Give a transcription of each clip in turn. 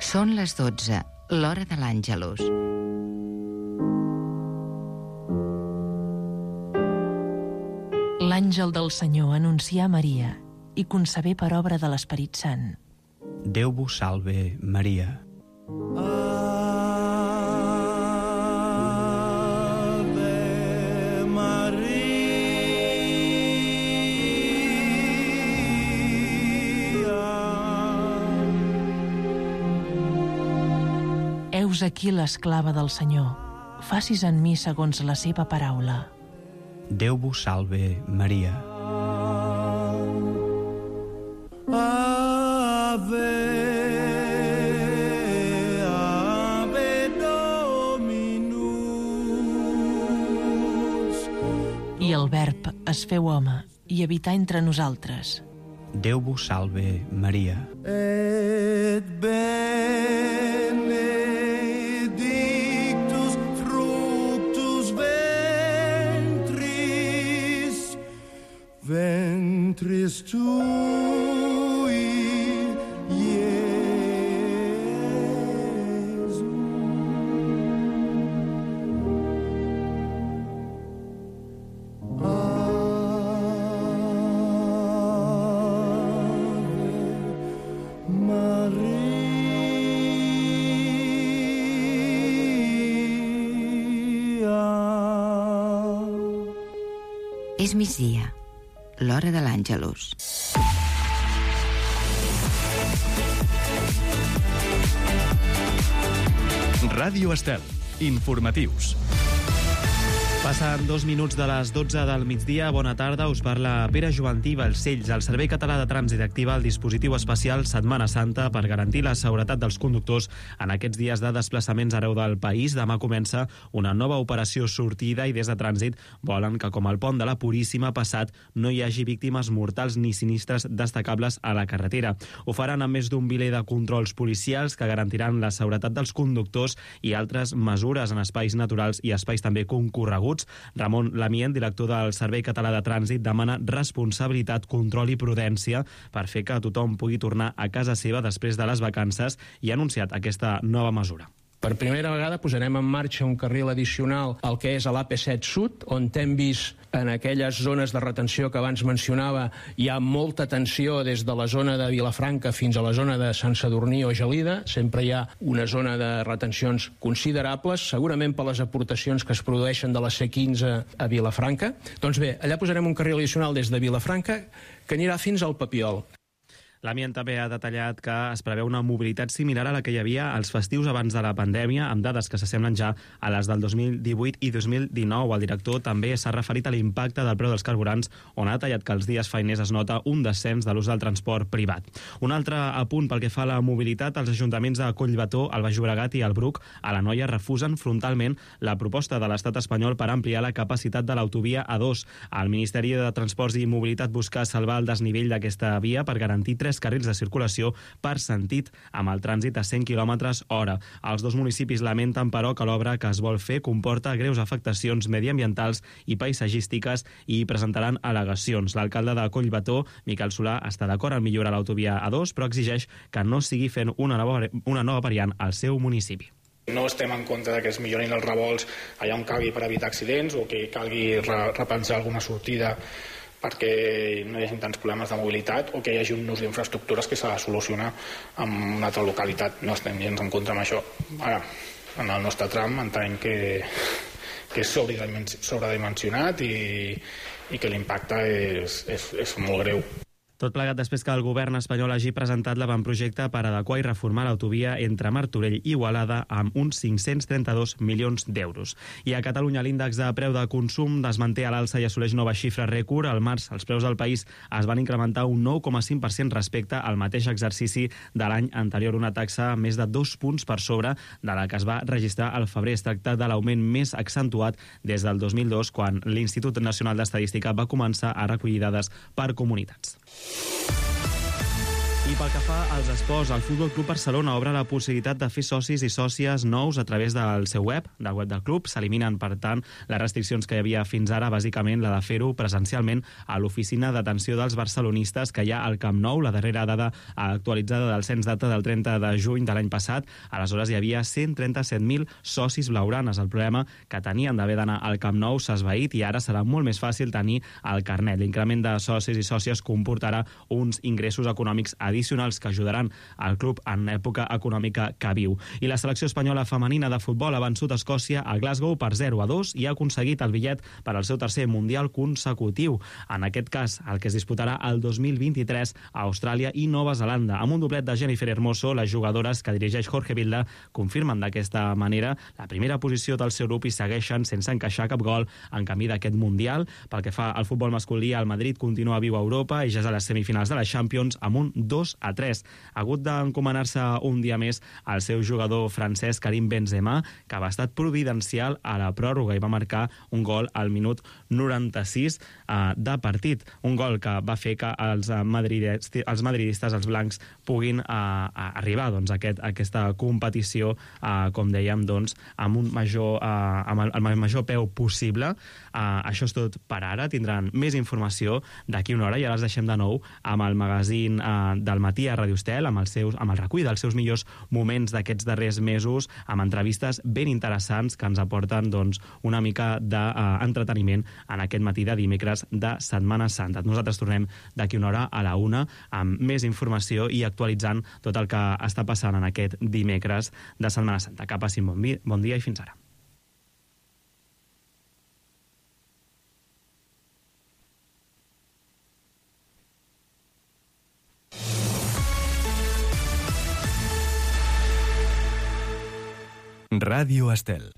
Són les 12, l'hora de l'Àngelus. L'àngel del Senyor anuncià a Maria i concebé per obra de l'Esperit Sant. Déu vos salve, Maria. Heus aquí l'esclava del Senyor. Facis en mi segons la seva paraula. Déu vos salve, Maria. Ave, Ave Dominus. I el Verb es feu home i habità entre nosaltres. Déu vos salve, Maria. Et benedictus fructus ventris tui, Iesus. És migdia, l'hora de l'Àngelus. Ràdio Estel. Informatius. Passen 2 minuts de les 12 del migdia. Bona tarda, us parla Pere Joventí Balcells. El Servei Català de Trànsit activa el dispositiu especial Setmana Santa per garantir la seguretat dels conductors en aquests dies de desplaçaments arreu del país. Demà comença una nova operació sortida i des de Trànsit volen que, com el pont de la Puríssima passat, no hi hagi víctimes mortals ni sinistres destacables a la carretera. Ho faran amb més d'un miler de controls policials que garantiran la seguretat dels conductors i altres mesures en espais naturals i espais també concorreguts. Ramon Lamient, director del Servei Català de Trànsit, demana responsabilitat, control i prudència per fer que tothom pugui tornar a casa seva després de les vacances i ha anunciat aquesta nova mesura. Per primera vegada posarem en marxa un carril addicional al que és a l'AP7 Sud, on hem vist en aquelles zones de retenció que abans mencionava hi ha molta tensió des de la zona de Vilafranca fins a la zona de Sant Sadurní o Gelida. Sempre hi ha una zona de retencions considerables, segurament per les aportacions que es produeixen de la C15 a Vilafranca. Doncs bé, allà posarem un carril addicional des de Vilafranca que anirà fins al Papiol. L'Amient també ha detallat que es preveu una mobilitat similar a la que hi havia als festius abans de la pandèmia, amb dades que s'assemblen ja a les del 2018 i 2019. El director també s'ha referit a l'impacte del preu dels carburants, on ha detallat que els dies feiners es nota un descens de l'ús del transport privat. Un altre apunt pel que fa a la mobilitat, els ajuntaments de Collbató, el Baix Llobregat i el Bruc a l'Anoia refusen frontalment la proposta de l'Estat espanyol per ampliar la capacitat de l'autovia A2. El Ministeri de Transports i Mobilitat busca salvar el desnivell d'aquesta via per garantir 3 carrils de circulació per sentit amb el trànsit a 100 km/h. Els dos municipis lamenten, però, que l'obra que es vol fer comporta greus afectacions mediambientals i paisatgístiques i presentaran al·legacions. L'alcalde de Collbató, Miquel Solà, està d'acord en millorar l'autovia A2, però exigeix que no sigui fent una nova variant al seu municipi. No estem en contra de que es millorin els revolts allà on calgui per evitar accidents o que calgui repensar alguna sortida perquè no hi hagi tants problemes de mobilitat o que hi hagi un ús d'infraestructures que s'ha de solucionar en una altra localitat. No estem gens en contra amb això. Ara, en el nostre tram entenem que és sobredimensionat i que l'impacte és molt greu. Tot plegat després que el govern espanyol hagi presentat l'avantprojecte per adequar i reformar l'autovia entre Martorell i Igualada amb uns 532 milions d'euros. I a Catalunya l'índex de preu de consum es manté a l'alça i assoleix nova xifra rècord. Al març els preus del país es van incrementar un 9,5% respecte al mateix exercici de l'any anterior, una taxa més de 2 punts per sobre de la que es va registrar al febrer. Es tracta de l'augment més accentuat des del 2002, quan l'Institut Nacional d'Estadística va començar a recollir dades per comunitats. I pel que fa als esports, el Futbol Club Barcelona obre la possibilitat de fer socis i sòcies nous a través del seu web, del web del club. S'eliminen, per tant, les restriccions que hi havia fins ara, bàsicament la de fer-ho presencialment a l'oficina d'atenció dels barcelonistes que hi ha al Camp Nou. La darrera dada actualitzada del cens data del 30 de juny de l'any passat. Aleshores hi havia 137.000 socis blaugranes. El problema que tenien d'haver d'anar al Camp Nou s'ha esvaït i ara serà molt més fàcil tenir el carnet. L'increment de socis i sòcies comportarà uns ingressos econòmics addicionals que ajudaran al club en l'època econòmica que viu. I la selecció espanyola femenina de futbol ha vençut Escòcia a Glasgow per 0-2 i ha aconseguit el bitllet per al seu tercer mundial consecutiu. En aquest cas, el que es disputarà el 2023 a Austràlia i Nova Zelanda. Amb un doblet de Jennifer Hermoso, les jugadores que dirigeix Jorge Vilda confirmen d'aquesta manera la primera posició del seu grup i segueixen sense encaixar cap gol en camí d'aquest mundial. Pel que fa al futbol masculí, el Madrid continua viu a Europa i ja és a les semifinals de la Champions amb un 2-3. Ha hagut d'encomanar-se un dia més al seu jugador francès Karim Benzema, que va estar providencial a la pròrroga i va marcar un gol al minut 96 de partit. Un gol que va fer que els madridistes, els blancs, puguin arribar a aquesta competició, com dèiem, amb el major peu possible. Això és tot per ara. Tindran més informació d'aquí una hora i ara els deixem de nou amb el magazín del matí a Ràdio Estel, amb el recull dels seus millors moments d'aquests darrers mesos, amb entrevistes ben interessants que ens aporten una mica d'entreteniment en aquest matí de dimecres de Setmana Santa. Nosaltres tornem d'aquí una hora a la 1 amb més informació i actualitzant tot el que està passant en aquest dimecres de Setmana Santa. Que passin bon dia i fins ara. Ràdio Estel.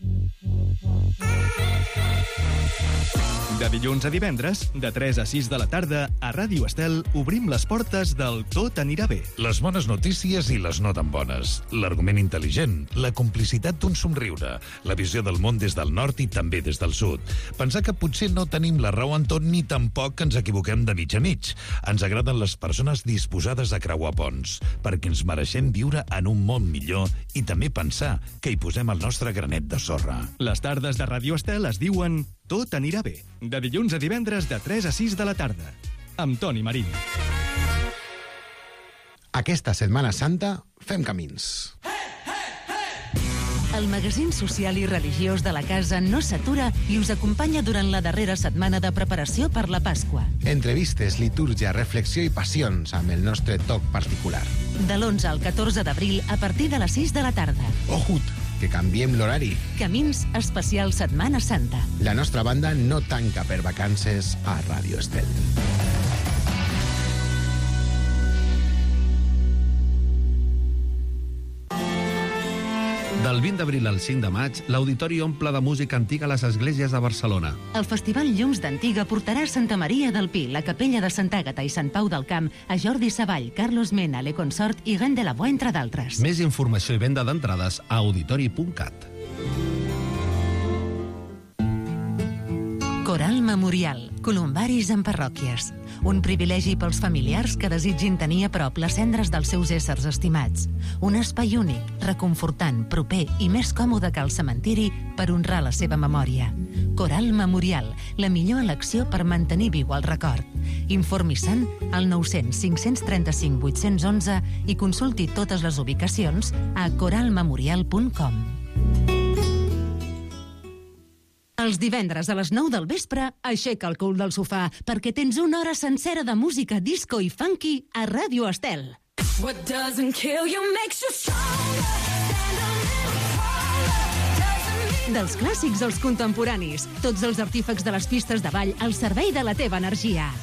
De dilluns a divendres, de 3 a 6 de la tarda, a Ràdio Estel obrim les portes del Tot anirà bé. Les bones notícies i les no tan bones. L'argument intel·ligent, la complicitat d'un somriure, la visió del món des del nord i també des del sud. Pensar que potser no tenim la raó en tot ni tampoc ens equivoquem de mig a mig. Ens agraden les persones disposades a creuar ponts, perquè ens mereixem viure en un món millor i també pensar que hi posem el nostre granet de sorra. Les tardes de Ràdio Estel es diuen Tot anirà bé. De dilluns a divendres de 3 a 6 de la tarda. Amb Toni Marín. Aquesta Setmana Santa fem camins. El magazín social i religiós de la casa no s'atura i us acompanya durant la darrera setmana de preparació per la Pasqua. Entrevistes, litúrgia, reflexió i passions amb el nostre toc particular. De l'11 al 14 d'abril a partir de les 6 de la tarda. Ojut, que canviem l'horari. Camins especial Setmana Santa. La nostra banda no tanca per vacances a Ràdio Estel. Del 20 d'abril al 5 de maig, l'Auditori omple de música antiga a les esglésies de Barcelona. El Festival Llums d'Antiga portarà Santa Maria del Pi, la Capella de Santa Àgata i Sant Pau del Camp, a Jordi Savall, Carlos Mena, Le Consort i Gan de la Boa, entre d'altres. Més informació i venda d'entrades a auditori.cat. Coral Memorial, columbaris en parròquies. Un privilegi pels familiars que desitgin tenir a prop les cendres dels seus éssers estimats. Un espai únic, reconfortant, proper i més còmode que el cementiri per honrar la seva memòria. Coral Memorial, la millor elecció per mantenir viu el record. Informi-se'n al 900 535 811 i consulti totes les ubicacions a coralmemorial.com. Els divendres a les 9 del vespre, aixeca el cul del sofà, perquè tens una hora sencera de música disco i funky a Ràdio Estel. What doesn't kill you makes you stronger. Dels clàssics als contemporanis, tots els artífecs de les pistes de ball al servei de la teva energia.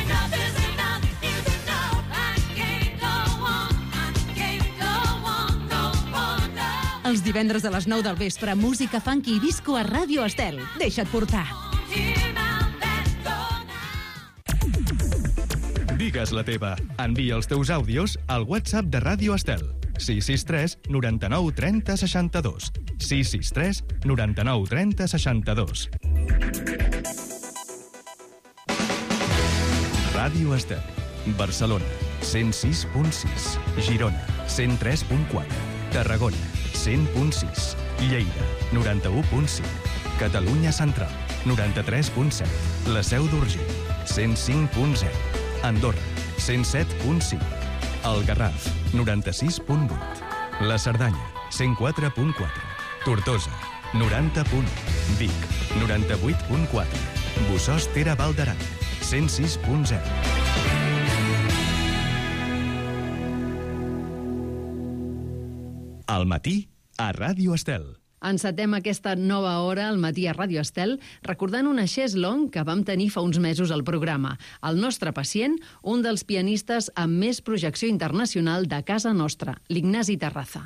Els divendres a les 9 del vespre, música funky i disco a Ràdio Estel. Deixa't portar. Digues la teva. Envia els teus àudios al WhatsApp de Ràdio Estel. 663 99 30 62. 663 99 30 62. Ràdio Estel, Barcelona. 106.6, Girona, 103.4, Tarragona, 100.6, Lleida, 91.5, Catalunya Central, 93.7, la Seu d'Urgell, 105.0, Andorra, 107.5, el Garraf, 96.8, la Cerdanya, 104.4, Tortosa, 90.1, Vic, 98.4, Bossòst-Tere Val d'Aran, 106.0. Al matí, a Ràdio Estel. Encetem aquesta nova hora al matí a Ràdio Estel recordant una chaise longue que vam tenir fa uns mesos al programa. El nostre pacient, un dels pianistes amb més projecció internacional de casa nostra, l'Ignasi Terraza.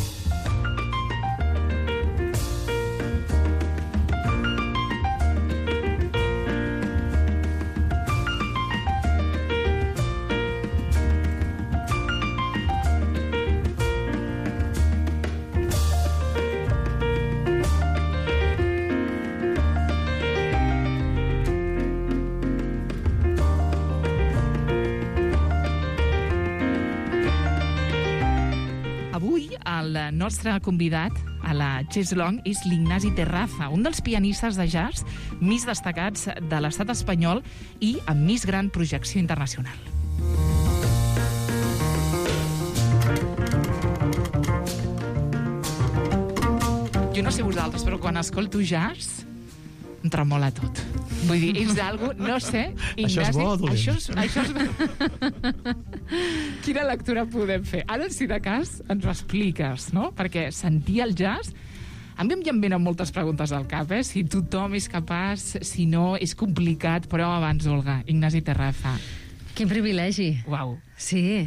El nostre convidat a la chaise longue és l'Ignasi Terraza, un dels pianistes de jazz més destacats de l'estat espanyol i amb més gran projecció internacional. Jo no sé vosaltres, però quan escolto jazz em tremola tot. Vull dir, és algo, no sé, Ignasi... Això és bo o dolent? Això és... Quina lectura podem fer? Ara, si de cas, ens ho expliques, no? Perquè sentir el jazz... A mi em venen moltes preguntes al cap, si tothom és capaç, si no, és complicat, però abans, Olga, Ignasi Terraza. Quin privilegi. Uau. Sí.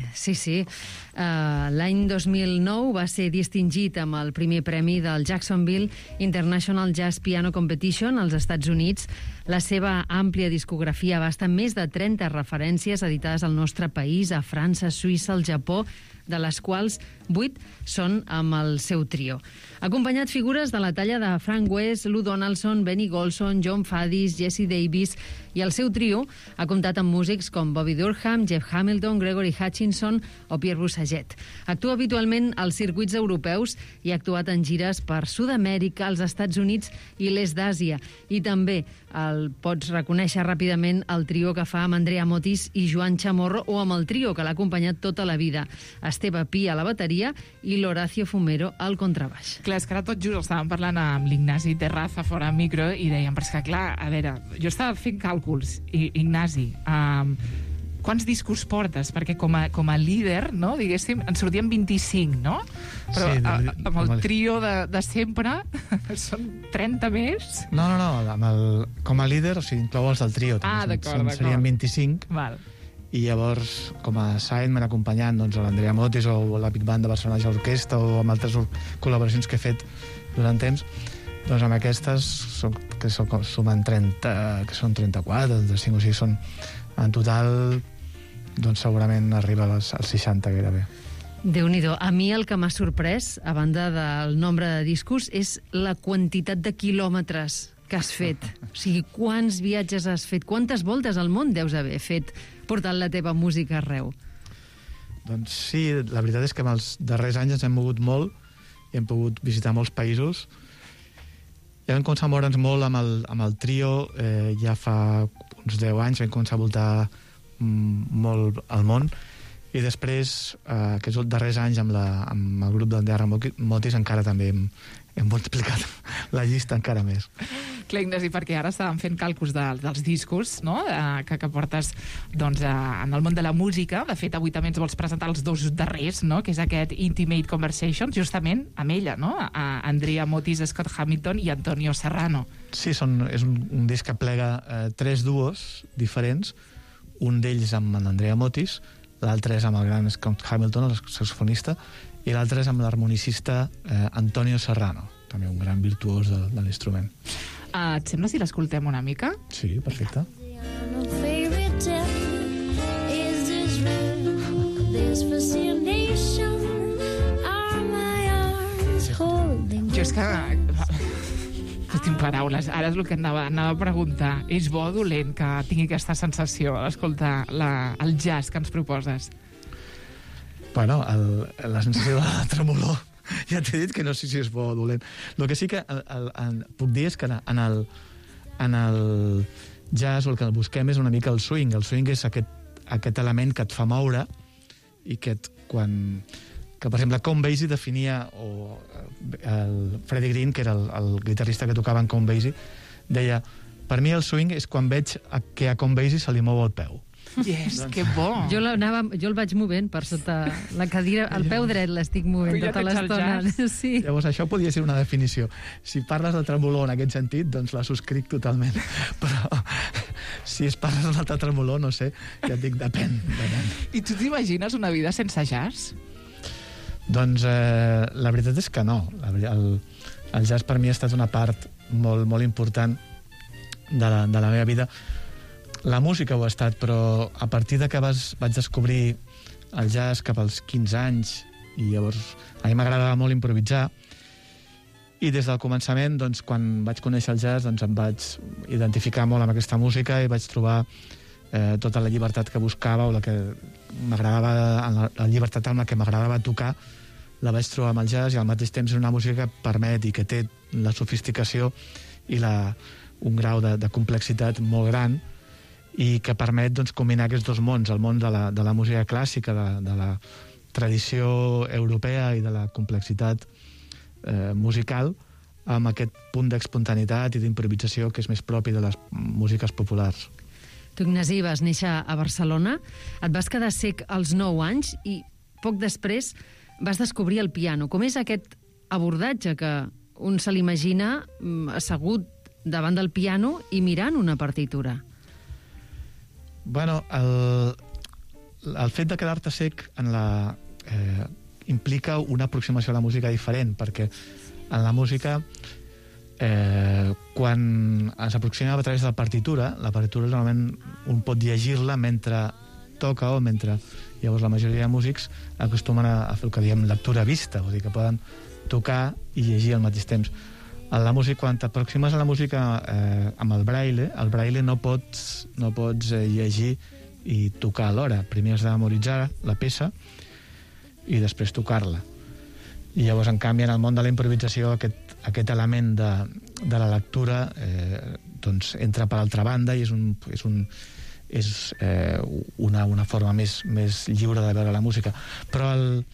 L'any 2009 va ser distingit amb el primer premi del Jacksonville International Jazz Piano Competition als Estats Units. La seva àmplia discografia abasta més de 30 referències editades al nostre país, a França, Suïssa, al Japó, de les quals 8 són amb el seu trio. Ha acompanyat figures de la talla de Frank West, Lou Donaldson, Benny Golson, John Faddis, Jesse Davis, i el seu trio ha comptat amb músics com Bobby Durham, Jeff Hamilton, Gregory Hutchinson o Pierre Boussaget. Actua habitualment als circuits europeus i ha actuat en gires per Sud-amèrica, els Estats Units i l'est d'Àsia. I també el pots reconèixer ràpidament el trio que fa amb Andrea Motis i Joan Chamorro, o amb el trio que l'ha acompanyat tota la vida, Esteve Pi a la bateria i l'Horacio Fumero al contrabaix. Clar, és que ara tot just estàvem parlant amb l'Ignasi Terraza fora de micro i dèiem, però és que clar, a veure, jo estava fent càlculs, Ignasi, quants discos portes? Perquè com a líder, no, diguéssim, en sortien 25, no? Però sí, amb el trio de sempre són 30 més? No, com a líder, o sigui, inclou els del trio. D'acord. Serien 25. Val. I llavors, com a sideman acompanyant l'Andrea Motis o la Big Band de Barcelona Jazz Orquestra o amb altres col·laboracions que he fet durant temps, doncs amb aquestes, que sumen 30, que són 34, 35, o sigui, són en total, doncs segurament arriba als 60 gairebé. Déu-n'hi-do. A mi el que m'ha sorprès, a banda del nombre de discos, és la quantitat de quilòmetres que has fet. O sigui, quants viatges has fet? Quantes voltes al món deus haver fet portant la teva música arreu? Doncs sí, la veritat és que en els darrers anys ens hem mogut molt i hem pogut visitar molts països. Ja vam començar a moure'ns molt amb el trio, ja fa uns 10 anys vam començar a voltar molt al món, i després, aquests darrers anys, amb el grup d'Andrea Motis, encara també hem multiplicat la llista encara més. Clar, Ignasi, perquè ara estàvem fent càlculs dels discos, no?, que portes doncs, en el món de la música. De fet, avui també ens vols presentar els 2 darrers, no?, que és aquest Intimate Conversations, justament amb ella, no?, Andrea Motis, Scott Hamilton i Antonio Serrano. Sí, és un disc que plega 3 duos diferents, un d'ells amb l'Andrea Motis, l'altre és amb el gran Scott Hamilton, el saxofonista, i l'altre és amb l'harmonicista Antonio Serrano, també un gran virtuós de l'instrument. Et sembla si l'escoltem una mica? Sí, perfecte. Jo és que... No tinc paraules. Ara és el que anava a preguntar. És bo o dolent que tingui aquesta sensació a escoltar el jazz que ens proposes? Bueno, la sensació de tremolor, ja t'he dit que no sé si és bo o dolent. El que sí que puc dir és que en el jazz el que busquem és una mica el swing. El swing és aquest element que et fa moure i que per exemple, Count Basie definia, o el Freddie Green, que era el guitarrista que tocava en Count Basie, deia, per mi el swing és quan veig que a Count Basie se li mou el peu. Yes, que bo! Jo el vaig movent per sota la cadira, el peu dret l'estic movent tota l'estona. Sí. Llavors, això podria ser una definició. Si parles de tremolor en aquest sentit, doncs la subscric totalment. Però si es parles d'un altre tremolor, no sé, ja et dic, depèn. I tu t'imagines una vida sense jazz? Doncs la veritat és que no. El jazz per mi ha estat una part molt, molt important de la meva vida. La música ho ha estat, però a partir de que vaig descobrir el jazz cap als 15 anys, i llavors a mi m'agradava molt improvisar, i des del començament, doncs, quan vaig conèixer el jazz, doncs, em vaig identificar molt amb aquesta música i vaig trobar tota la llibertat que buscava, o la que m'agradava, la llibertat amb la que m'agradava tocar, la vaig trobar amb el jazz, i al mateix temps és una música que permet i que té la sofisticació i un grau de complexitat molt gran, i que permet, doncs, combinar aquests dos mons, el món de la música clàssica, de la tradició europea i de la complexitat musical, amb aquest punt d'espontaneïtat i d'improvisació que és més propi de les músiques populars. Tu, Ignasi, vas néixer a Barcelona, et vas quedar cec als 9 anys i poc després vas descobrir el piano. Com és aquest abordatge que un se l'imagina assegut davant del piano i mirant una partitura? Bueno, el fet de quedar-te sec implica una aproximació a la música diferent, perquè en la música, quan s'aproxima a través de la partitura normalment un pot llegir-la mentre toca o mentre... Llavors la majoria de músics acostumen a fer el que diem lectura vista, vull dir que poden tocar i llegir al mateix temps. En la música, quan t'aproximes a la música amb el braille no pots llegir i tocar alhora. Primer has de memoritzar la peça i després tocar-la. I llavors, en canvi, en el món de la improvisació, aquest element de la lectura doncs entra per altra banda i és una forma més lliure de veure la música. Però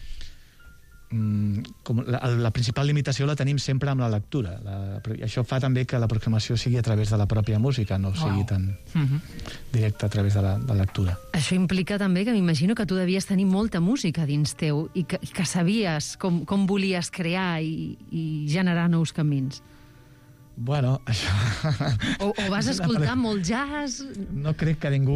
la principal limitació la tenim sempre amb la lectura. I això fa també que l'aproximació sigui a través de la pròpia música, no sigui tan directa a través de la lectura. Això implica també que m'imagino que tu devies tenir molta música dins teu i que sabies com volies crear i generar nous camins. Bueno, això... O vas escoltar molt jazz? No crec que ningú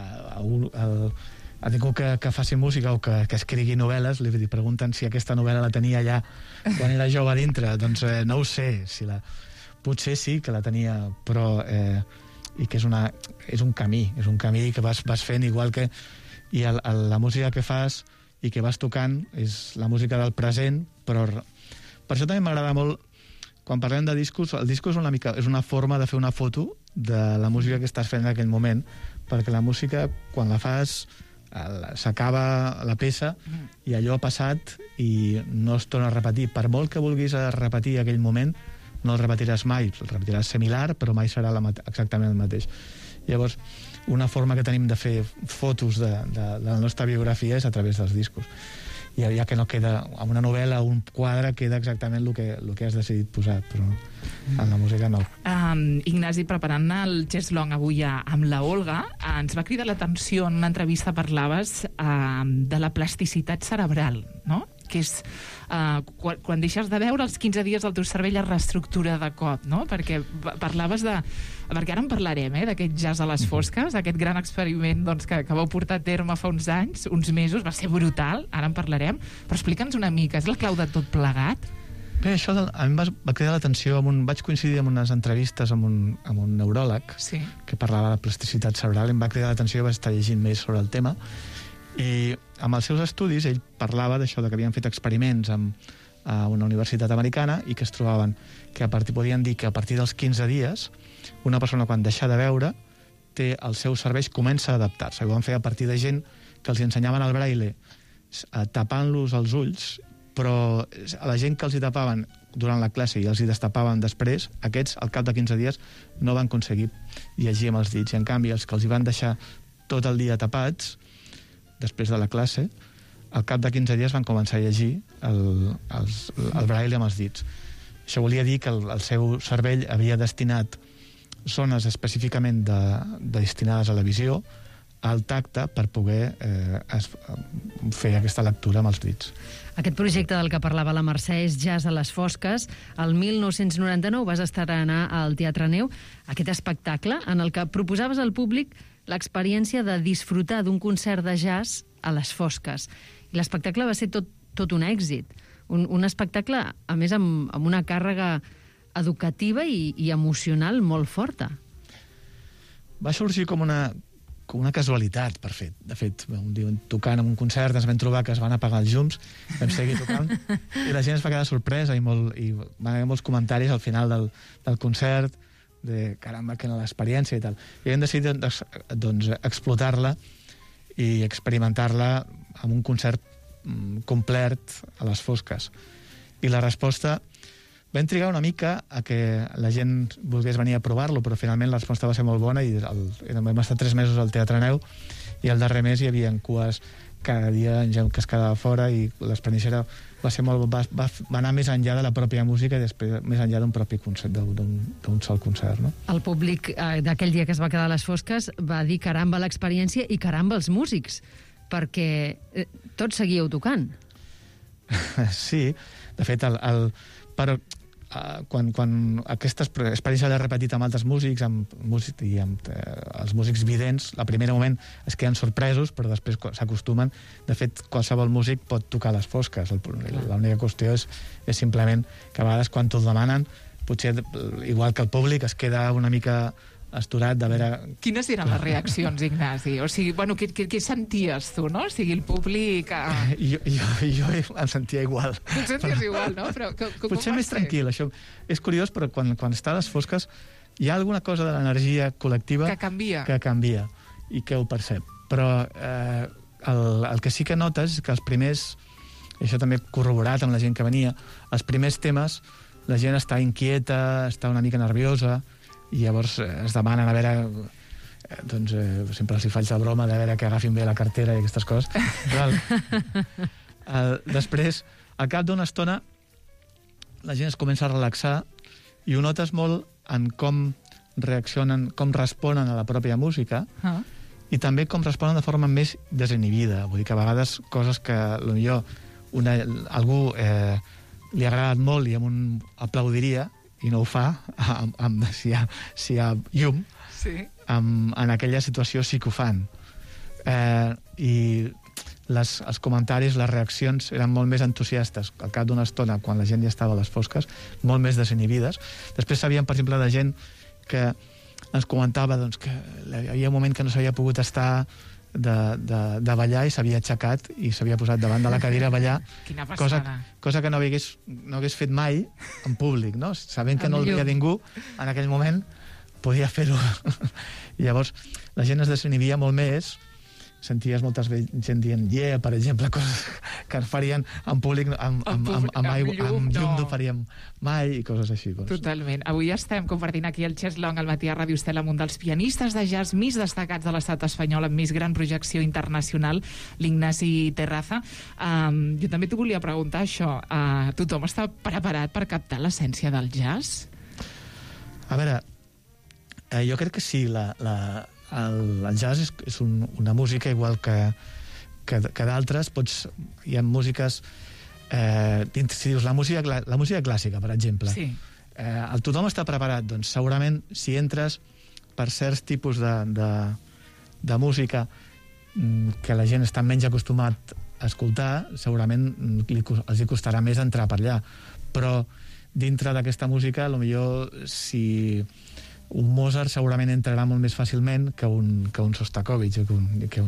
que faci música o que escrigui novel·les, li pregunten si aquesta novel·la la tenia ja quan era jove dintre, doncs no ho sé, potser sí que la tenia, però i que és un camí que vas fent, igual que la música que fas i que vas tocant és la música del present, però per això també m'agrada molt quan parlem de discos. El disco és una forma de fer una foto de la música que estàs fent en aquell moment, perquè la música, quan la fas, s'acaba la peça i allò ha passat i no es torna a repetir. Per molt que vulguis repetir aquell moment, no el repetiràs mai, el repetiràs similar, però mai serà exactament el mateix. Llavors, una forma que tenim de fer fotos de la nostra biografia és a través dels discos. I ja que no queda, amb una novel·la o un quadre queda exactament el que has decidit posar, però en la música no. Ignasi, preparant el Jazz Long avui amb la Olga, ens va cridar l'atenció en una entrevista, parlaves de la plasticitat cerebral, no? Que és quan deixes de veure, els 15 dies del teu cervell es reestructura de cop, no? Perquè parlaves perquè ara en parlarem, d'aquest jazz a les fosques, aquest gran experiment que vau portar a terme fa uns anys, uns mesos, va ser brutal, ara en parlarem, però explica'ns una mica, és la clau de tot plegat? Bé, això a mi va cridar l'atenció, vaig coincidir amb unes entrevistes amb un neuròleg que parlava de plasticitat cerebral, em va cridar l'atenció i vaig estar llegint més sobre el tema. I amb els seus estudis ell parlava d'això, que havien fet experiments a una universitat americana i que es trobaven que podien dir que a partir dels 15 dies una persona, quan deixa de veure, els seus cervells comença a adaptar-se. Ho van fer a partir de gent que els ensenyaven el braille tapant-los els ulls, però a la gent que els hi tapaven durant la classe i els hi destapaven després, aquests, al cap de 15 dies, no van aconseguir llegir amb els dits. I, en canvi, els que els hi van deixar tot el dia tapats, després de la classe, al cap de 15 dies van començar a llegir el braille amb els dits. Això volia dir que el seu cervell havia destinat zones específicament destinades a la visió, al tacte, per poder fer aquesta lectura amb els dits. Aquest projecte del que parlava la Mercè és Jazz a les Fosques. El 1999 vas estrenar al Teatre Neu aquest espectacle en el que proposaves al públic l'experiència de disfrutar d'un concert de jazz a les fosques. I l'espectacle va ser tot un èxit. Un espectacle, a més, amb una càrrega educativa i emocional molt forta. Va sorgir com una casualitat, de fet. Un dia tocant en un concert ens vam trobar que es van apagar els llums, vam seguir tocant, i la gent es va quedar sorpresa i van haver molts comentaris al final del concert, de caramba, que era l'experiència i tal. I vam decidir doncs, explotar-la i experimentar-la amb un concert complet a les fosques. I la resposta... Vam trigar una mica a que la gent volgués venir a provar-lo, però finalment la resposta va ser molt bona i vam estar 3 mesos al Teatre Neu i el darrer mes hi havia cues cada dia, gent que es quedava fora, i l'experiència va anar més enllà de la pròpia música i després més enllà d'un propi concert, d'un sol concert. No? El públic d'aquell dia que es va quedar a les fosques va dir caramba l'experiència i caramba els músics, perquè tots seguíeu tocant. Sí, de fet, però quan aquesta experiència l'he repetit amb altres músics i amb els músics vidents, al primer moment es queden sorpresos, però després s'acostumen. De fet, qualsevol músic pot tocar a les fosques. L'única qüestió és simplement que a vegades quan t'ho demanen, potser igual que el públic es queda una mica asturat de veure... Quines eren les reaccions, Ignasi? O sigui, bueno, què senties tu, no? O sigui, el públic... Jo em sentia igual. Tu et senties igual, no? Però potser més tranquil, això. És curiós, però quan està a les fosques hi ha alguna cosa de l'energia col·lectiva que canvia i que ho percep. Però el que sí que notes és que els primers, això també corroborat amb la gent que venia, els primers temes la gent està inquieta, està una mica nerviosa, i llavors es demanen a veure, doncs sempre els hi faig la broma de veure que agafin bé la cartera i aquestes coses. Però després, al cap d'una estona, la gent es comença a relaxar i ho notes molt en com reaccionen, com responen a la pròpia música i també com responen de forma més desinhibida. Vull dir que a vegades coses que potser algú li ha agradat molt i aplaudiria, i no ho fa, si hi ha llum, en aquella situació sí que ho fan. I els comentaris, les reaccions eren molt més entusiastes al cap d'una estona, quan la gent ja estava a les fosques, molt més desinhibides. Després sabíem, per exemple, de gent que ens comentava que hi havia un moment que no s'havia pogut estar de ballar i s'havia aixecat i s'havia posat davant de la cadira a ballar, cosa que no hagués fet mai en públic, no? Sabent que no el veia ningú, en aquell moment podia fer-ho. I llavors la gent es desinhibia molt més, senties molta gent dient yeah, per exemple, coses que es farien en públic amb llum no faríem mai, i coses així. Totalment. Avui estem compartint aquí el Chess Long al matí a Ràdio Estel amb un dels pianistes de jazz més destacats de l'estat espanyol, amb més gran projecció internacional, l'Ignasi Terraza. Jo també t'ho volia preguntar això. Tothom està preparat per captar l'essència del jazz? A veure, jo crec que sí. El jazz és una música igual que d'altres. Hi ha músiques si dius la música clàssica, per exemple, tothom està preparat. Doncs segurament si entres per certs tipus de música que la gent està menys acostumat a escoltar, segurament els hi costarà més entrar per allà. Però dintre d'aquesta música, potser si un Mozart segurament entrarà molt més fàcilment que un Shostakovich o que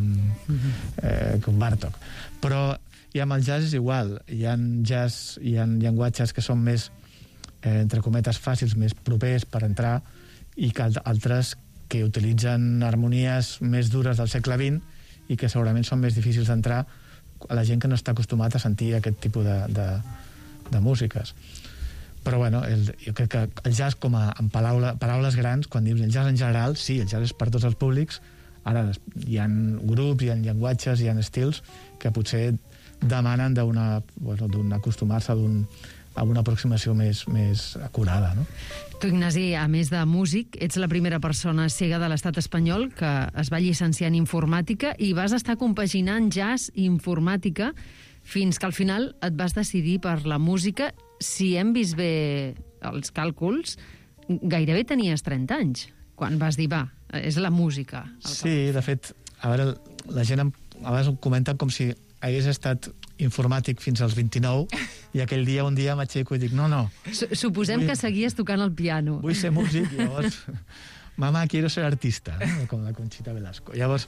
un Bartók. Però amb el jazz és igual. Hi ha llenguatges que són més, entre cometes, fàcils, més propers per entrar, i que altres que utilitzen harmonies més dures del segle XX i que segurament són més difícils d'entrar a la gent que no està acostumat a sentir aquest tipus de músiques. Però bueno, jo crec que el jazz en paraules grans, quan dius el jazz en general, sí, el jazz és per tots els públics. Ara hi ha grups, hi ha llenguatges, hi ha estils que potser demanen d'acostumar-se a una aproximació més acurada, no? Tu, Ignasi, a més de músic, ets la primera persona cega de l'estat espanyol que es va llicenciar en informàtica i vas estar compaginant jazz i informàtica fins que al final et vas decidir per la música. Si hem vist bé els càlculs, gairebé tenies 30 anys quan vas dir, va, és la música. Sí, de fet, a veure, la gent a vegades ho comenta com si hagués estat informàtic fins als 29 i aquell dia, un dia m'aixeco i dic, no. Suposem que seguies tocant el piano. Vull ser músic, i llavors, mamá, quiero ser artista, no? Com la Conchita Velasco. Llavors,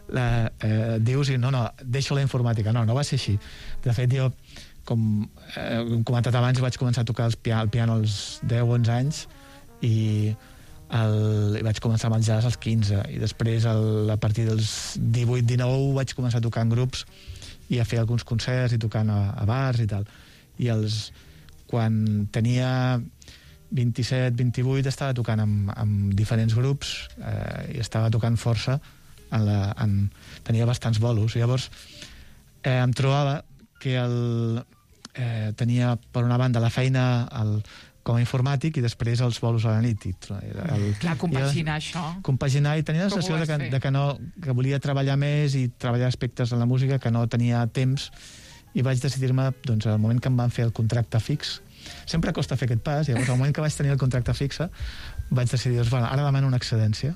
dius, no, deixo la informàtica. No va ser així. De fet, jo, com he comentat abans, vaig començar a tocar el piano als 10-11 anys i vaig començar amb el jazz als 15 i després a partir dels 18-19 vaig començar a tocar en grups i a fer alguns concerts i tocant a bars i tal. I quan tenia 27-28 estava tocant amb diferents grups i estava tocant força, tenia bastants bolos. Llavors em trobava que tenia per una banda la feina com a informàtic i després els bolos a la nit. Clar, compaginar això. Compaginar, i tenia la sensació que volia treballar més i treballar aspectes de la música que no tenia temps, i vaig decidir-me, doncs, al moment que em van fer el contracte fix. Sempre costa fer aquest pas, llavors al moment que vaig tenir el contracte fixe vaig decidir, doncs, ara demano una excedència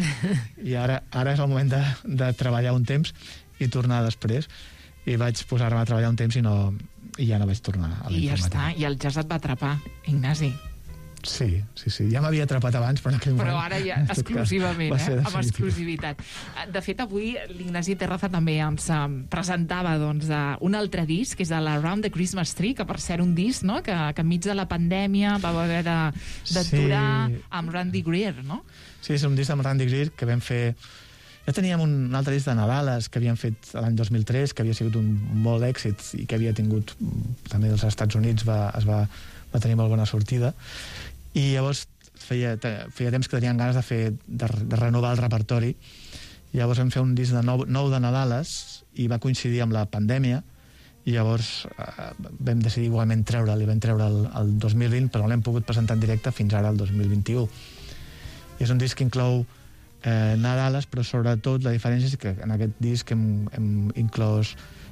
i ara és el moment de treballar un temps i tornar després. I vaig posar-me a treballar un temps i ja no vaig tornar a la informàtica. I ja està, i el jazz et va atrapar, Ignasi. Sí. Ja m'havia atrapat abans, però en aquell moment... Però ara ja exclusivament, amb exclusivitat. De fet, avui l'Ignasi Terraza també ens presentava un altre disc, que és l'Around the Christmas Tree, que per ser un disc, no?, que enmig de la pandèmia va haver d'aturar amb Randy Greer, no? Sí, és un disc amb Randy Greer que vam fer... Ja teníem un altre disc de Nadales que havíem fet l'any 2003, que havia sigut un molt èxit i que havia tingut, també dels Estats Units va tenir molt bona sortida, i llavors feia temps que teníem ganes de renovar el repertori. Llavors vam fer un disc nou de Nadales i va coincidir amb la pandèmia, i llavors vam decidir igualment treure'l, i vam treure'l el 2020, però no l'hem pogut presentar en directe fins ara el 2021. I és un disc que inclou Nadales, però sobretot la diferència és que en aquest disc hem inclòs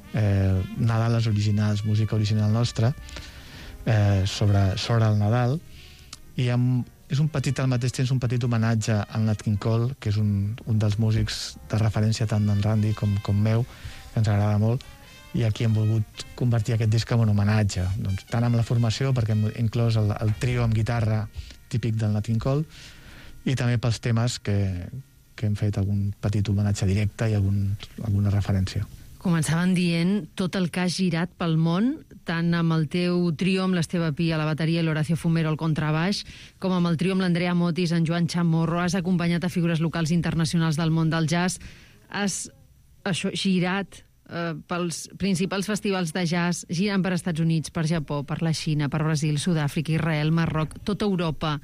Nadales originals, música original nostra, sobre el Nadal, i és al mateix temps un petit homenatge a Nat King Cole, que és un dels músics de referència tant d'en Randy com meu, que ens agrada molt, i aquí hem volgut convertir aquest disc en un homenatge, doncs, tant amb la formació, perquè hem inclòs el trio amb guitarra típic del Nat King Cole, i també pels temes que hem fet algun petit homenatge directe i alguna referència. Començaven dient tot el que has girat pel món, tant amb el teu trio amb l'Esteve Pi a la bateria i l'Horacio Fumero al contrabaix, com amb el trio amb l'Andrea Motis, en Joan Chamorro. Has acompanyat a figures locals i internacionals del món del jazz. Has girat pels principals festivals de jazz, girant per Estats Units, per Japó, per la Xina, per Brasil, Sud-àfrica, Israel, Marroc, tota Europa.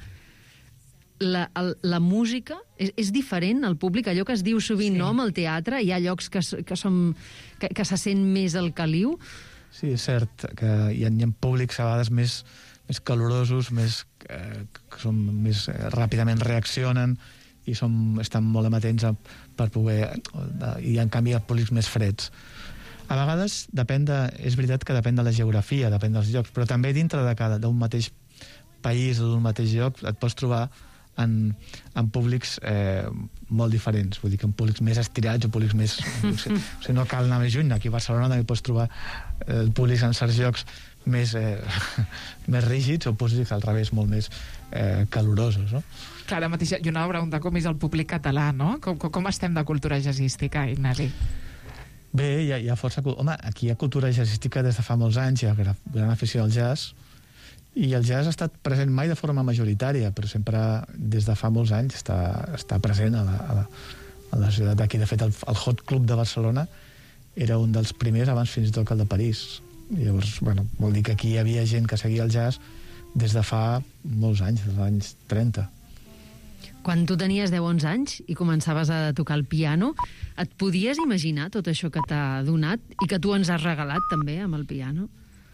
La música és diferent al públic, allò que es diu sovint, sí, no, amb el teatre, hi ha llocs que se sent més el caliu. Sí, és cert que hi ha públics a vegades més calorosos, que són més ràpidament reaccionen i estan molt amatents per poder... I en canvi hi ha públics més freds. A vegades és veritat que depèn de la geografia, depèn dels llocs, però també dintre d'un mateix país o d'un mateix lloc et pots trobar en públics molt diferents, vull dir que en públics més estirats o públics més... O sigui, no cal anar més lluny, aquí a Barcelona també pots trobar públics en certs llocs més rígids o públics al revés molt més calorosos, no? Clar, ara mateix jo anava a preguntar com és el públic català, no? Com estem de cultura jazzística, Ignasi? Bé, hi ha força... Home, aquí hi ha cultura jazzística des de fa molts anys, hi ha gran afició al jazz, i el jazz ha estat present mai de forma majoritària, però sempre des de fa molts anys està present a la ciutat d'aquí. De fet, el Hot Club de Barcelona era un dels primers abans fins i tot que el de París. I llavors, bueno, vol dir que aquí hi havia gent que seguia el jazz des de fa molts anys, des dels anys 30. Quan tu tenies 10-11 anys i començaves a tocar el piano, et podies imaginar tot això que t'ha donat i que tu ens has regalat també amb el piano?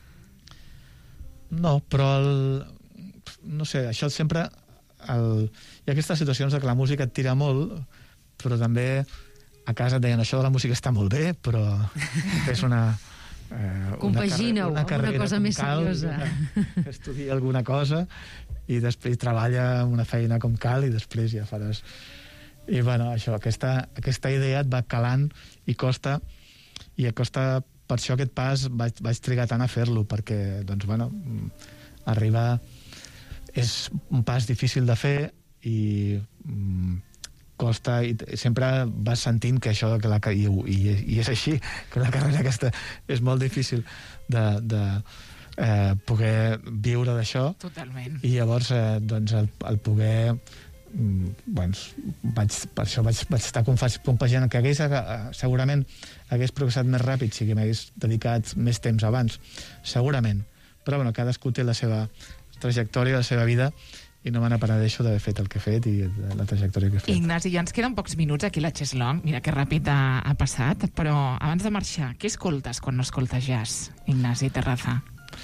No, però no sé, això sempre... Hi ha aquestes situacions de que la música et tira molt, però també a casa et deien això de la música està molt bé, però és una compagina-ho amb una cosa més seriosa. Estudia alguna cosa i després treballa amb una feina com cal i després ja faràs... I bueno, això, aquesta idea et va calant i costa per això aquest pas vaig trigar tant a fer-lo, perquè doncs, bueno, arribar és un pas difícil de fer i costa, i sempre vas sentint que això i és així, que la carrera aquesta és molt difícil de poder viure d'això. Totalment. I llavors doncs el poder per això vaig estar compaginant, que segurament hagués progressat més ràpid si m'hagués dedicat més temps abans, segurament, però bueno, cadascú té la seva trajectòria, la seva vida, i no me n'apenedeixo d'haver fet el que he fet i la trajectòria que he fet. Ignasi, ja ens queden pocs minuts aquí a la Cheslong. Mira que ràpid ha passat, però abans de marxar, què escoltes quan no escoltes jazz, Ignasi Terraza?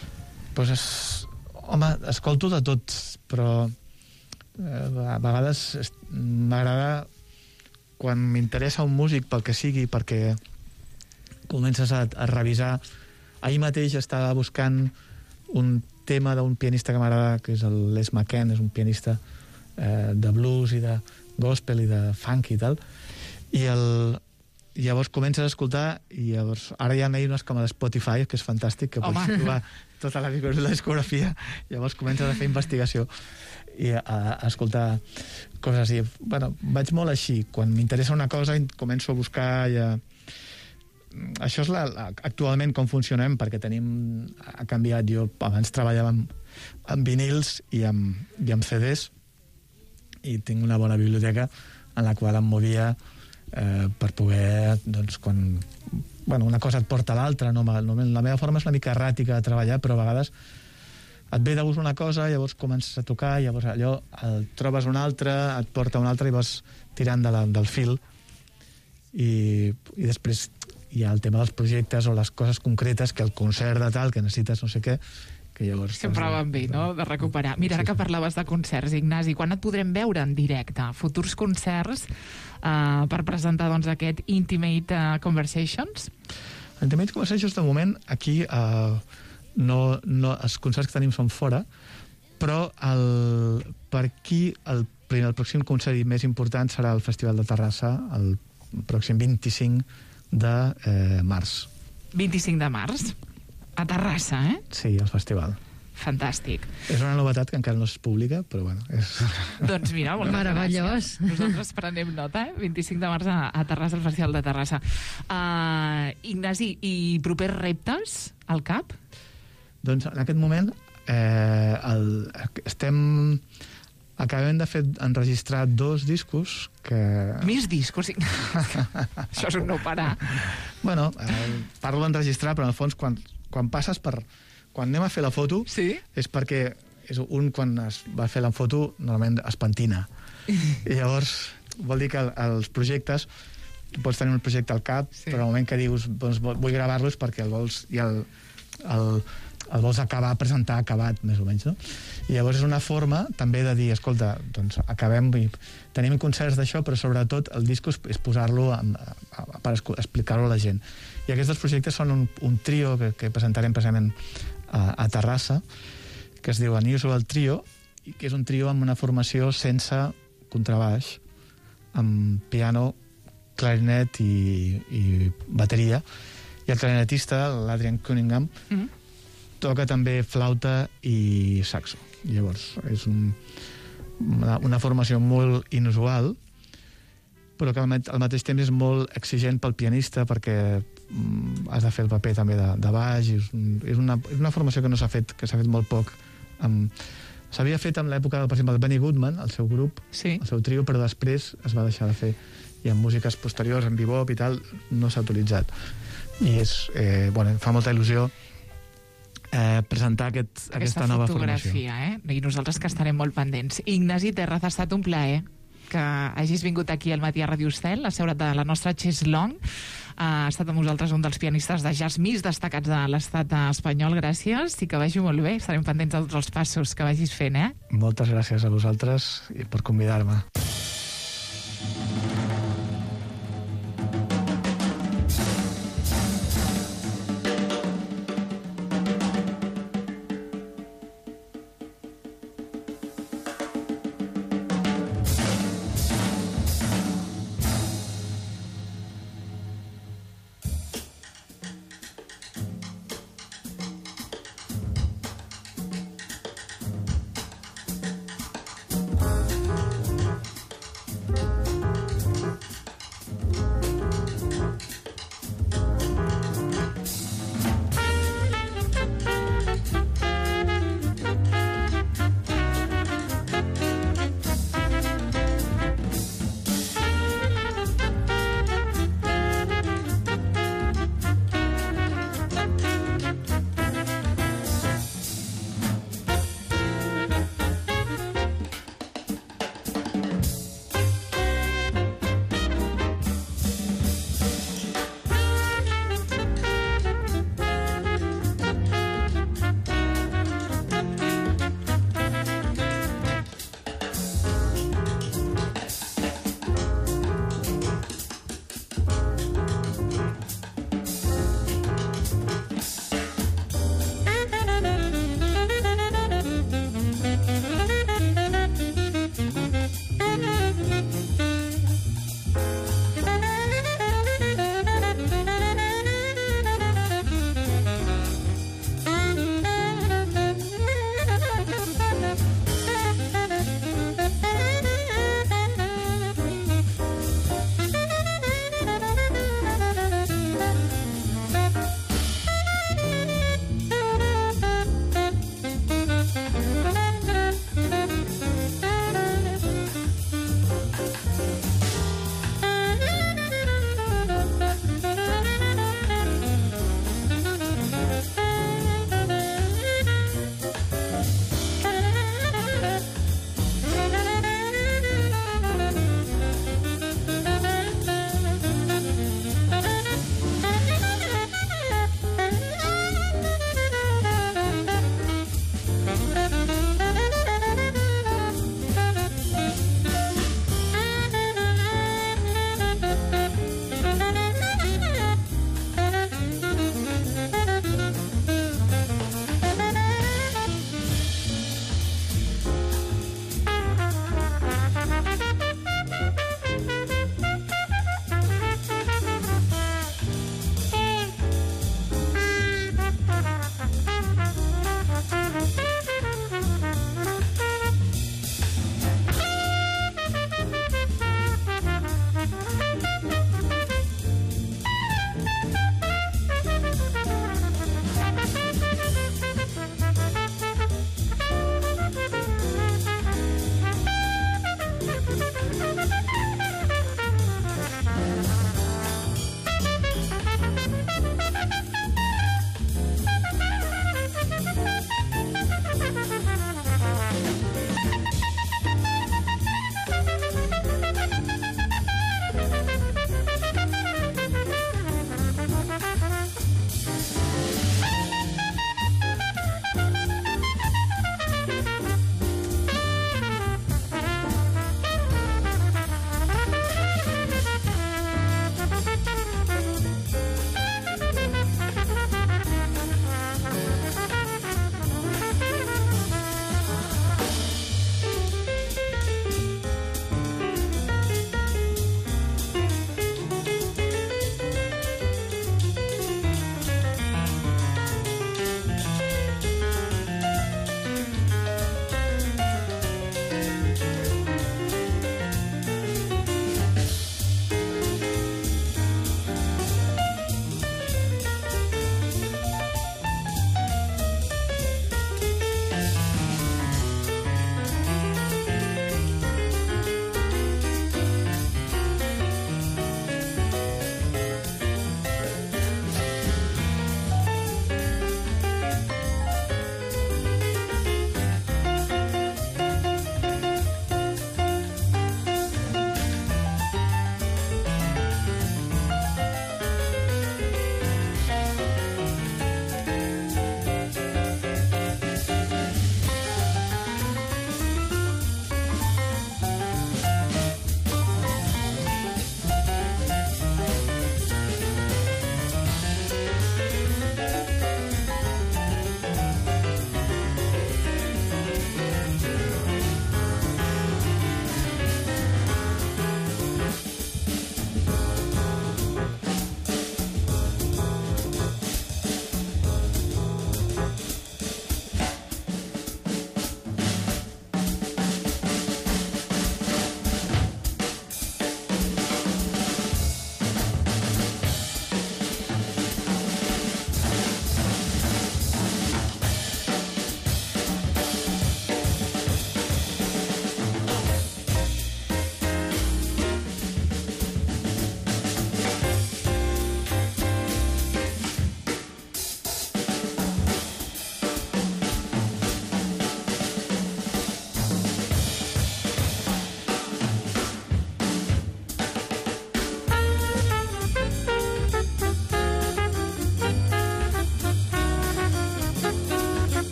Home, escolto de tot, però a vegades m'agrada quan m'interessa un músic pel que sigui, perquè comences a revisar. Ahir mateix estava buscant un tema d'un pianista que m'agrada, que és el Les McCann, és un pianista de blues i de gospel i de funk i tal, i llavors comences a escoltar, i llavors ara hi ha eines com a Spotify, que és fantàstic, que pots trobar tota la discografia, llavors comences a fer investigació i a escoltar coses, i bueno, vaig molt així, quan m'interessa una cosa començo a buscar això és actualment com funcionem, perquè ha canviat. Jo abans treballava amb vinils i amb CDs, i tinc una bona biblioteca en la qual em movia per poder, doncs, quan una cosa et porta a l'altra. La meva forma és una mica erràtica de treballar, però a vegades et ve de gust una cosa, llavors comences a tocar, llavors allò trobes una altra, et porta una altra i vas tirant del fil, i després hi ha el tema dels projectes o les coses concretes, que el concert de tal, que necessites no sé què, que llavors... Sempre van bé, no?, de recuperar. Mira, ara que parlaves de concerts, Ignasi, quan et podrem veure en directe? Futurs concerts per presentar, doncs, aquest Intimate Conversations? Intimate Conversations, de moment, aquí els concerts que tenim són fora, però per aquí el pròxim concert més important serà el Festival de Terrassa, el pròxim 25 de març. 25 de març? A Terrassa, eh? Sí, al festival. Fantàstic. És una novetat que encara no es publica, però bueno... Doncs mira, moltes meravellós. Gràcies. Nosaltres prenem nota, 25 de març a Terrassa, al Festival de Terrassa. Ignasi, i propers reptes al cap? Doncs en aquest moment acabem de enregistrar 2 discos que... Més discos? Això és un no parar. Bueno, parlo d'enregistrar, però en el fons quan passes per... Quan anem a fer la foto, sí? És perquè quan es va fer la foto normalment es pentina. I llavors vol dir que els projectes, tu pots tenir un projecte al cap, sí, però al moment que dius doncs, vull gravar-los perquè el vols el vols acabar, presentar acabat, més o menys, no? I llavors és una forma també de dir, escolta, doncs acabem, tenim concerts d'això, però sobretot el disc és posar-lo per explicar-ho a la gent. I aquests 2 projectes són un trio que presentarem precisament a Terrassa, que es diu Unusual Trio, i que és un trio amb una formació sense contrabaix, amb piano, clarinet i bateria, i el clarinetista, l'Adrian Cunningham, toca també flauta i saxo. Llavors, és una formació molt inusual, però que al mateix temps és molt exigent pel pianista, perquè has de fer el paper també de baix. És una formació que no s'ha fet, que s'ha fet molt poc. S'havia fet en l'època, per exemple, de Benny Goodman, el seu grup, sí, el seu trio, però després es va deixar de fer. I en músiques posteriors, en bebop i tal, no s'ha utilitzat. i em fa molta il·lusió presentar aquesta nova formació. I nosaltres que estarem molt pendents. Ignasi Terraza, ha estat un plaer que hagis vingut aquí al matí a Radio Estel, a seure de la nostra Cheslong. Ha estat amb nosaltres un dels pianistes de jazz més destacats de l'estat espanyol. Gràcies i que vagi molt bé. Estarem pendents de tots els passos que vagis fent, Moltes gràcies a vosaltres i per convidar-me.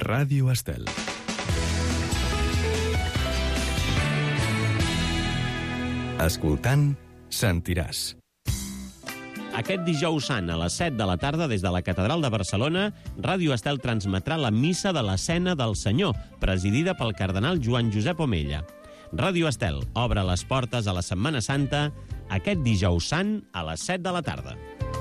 Ràdio Estel. Escoltant, sentiràs. Aquest dijous sant a les 7 de la tarda, des de la Catedral de Barcelona, Ràdio Estel transmetrà la Missa de l'Escena del Senyor, presidida pel cardenal Joan Josep Omella. Ràdio Estel obre les portes a la Setmana Santa aquest dijous sant a les 7 de la tarda.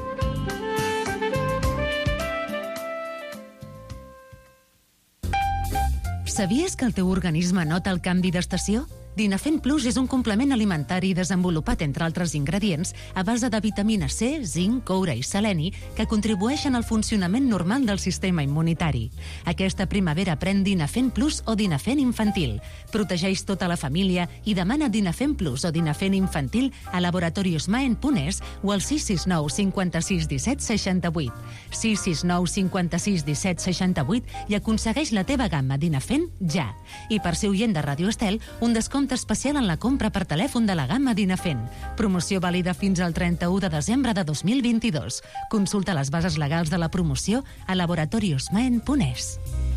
Sabies que el teu organisme nota el canvi d'estació? Dinafen Plus és un complement alimentari desenvolupat, entre altres ingredients, a base de vitamina C, zinc, coure i seleni, que contribueixen al funcionament normal del sistema immunitari. Aquesta primavera pren Dinafen Plus o Dinafen Infantil. Protegeix tota la família i demana Dinafen Plus o Dinafen Infantil a Laboratorios Maen.es o al 669 56 17 68. 669 56 17 68 i aconsegueix la teva gamma Dinafen ja. I per ser oient de Ràdio Estel, un descompte especial en la compra per telèfon de la gamma Dinafen. Promoció vàlida fins al 31 de desembre de 2022. Consulta les bases legals de la promoció a laboratoriosmaen.es.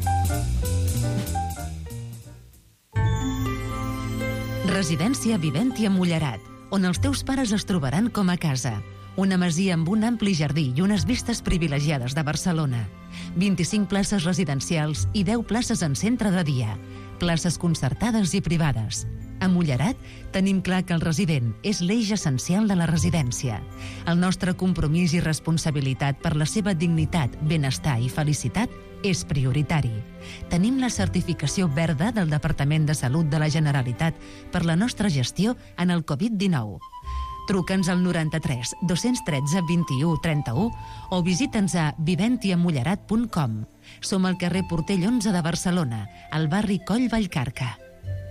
Residència Viventia Mullerat, on els teus pares es trobaran com a casa. Una masia amb un ampli jardí i unes vistes privilegiades de Barcelona. 25 places residencials i 10 places en centre de dia. Places concertades i privades. A Mullerat tenim clar que el resident és l'eix essencial de la residència. El nostre compromís i responsabilitat per la seva dignitat, benestar i felicitat és prioritari. Tenim la certificació verda del Departament de Salut de la Generalitat per la nostra gestió en el Covid-19. Truca'ns al 93 213 21 31 o visita'ns a viventiamullerat.com. Som al carrer Portell 11 de Barcelona, al barri Coll Vallcarca.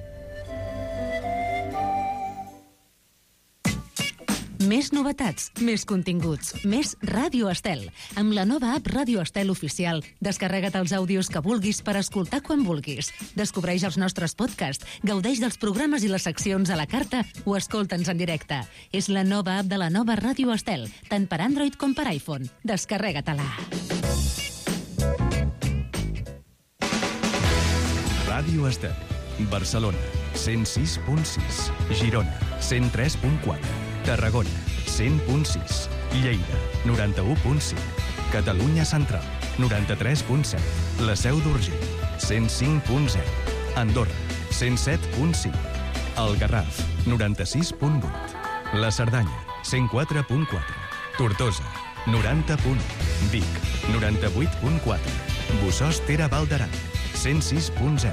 Més novetats, més continguts, més Ràdio Estel. Amb la nova app Ràdio Estel Oficial, descarrega't els àudios que vulguis per escoltar quan vulguis. Descobreix els nostres podcasts, gaudeix dels programes i les seccions a la carta o escolta'ns en directe. És la nova app de la nova Ràdio Estel, tant per Android com per iPhone. Descarrega-te-la. Ràdio Estel, Barcelona, 106.6, Girona, 103.4, Tarragona, 100.6, Lleida, 91.5, Catalunya Central, 93.7, la Seu d'Urgell, 105.0, Andorra, 107.5, el Garraf, 96.8, la Cerdanya, 104.4, Tortosa, 90.1, Vic, 98.4, Bossòst Tere Val d'Aran, 106.0.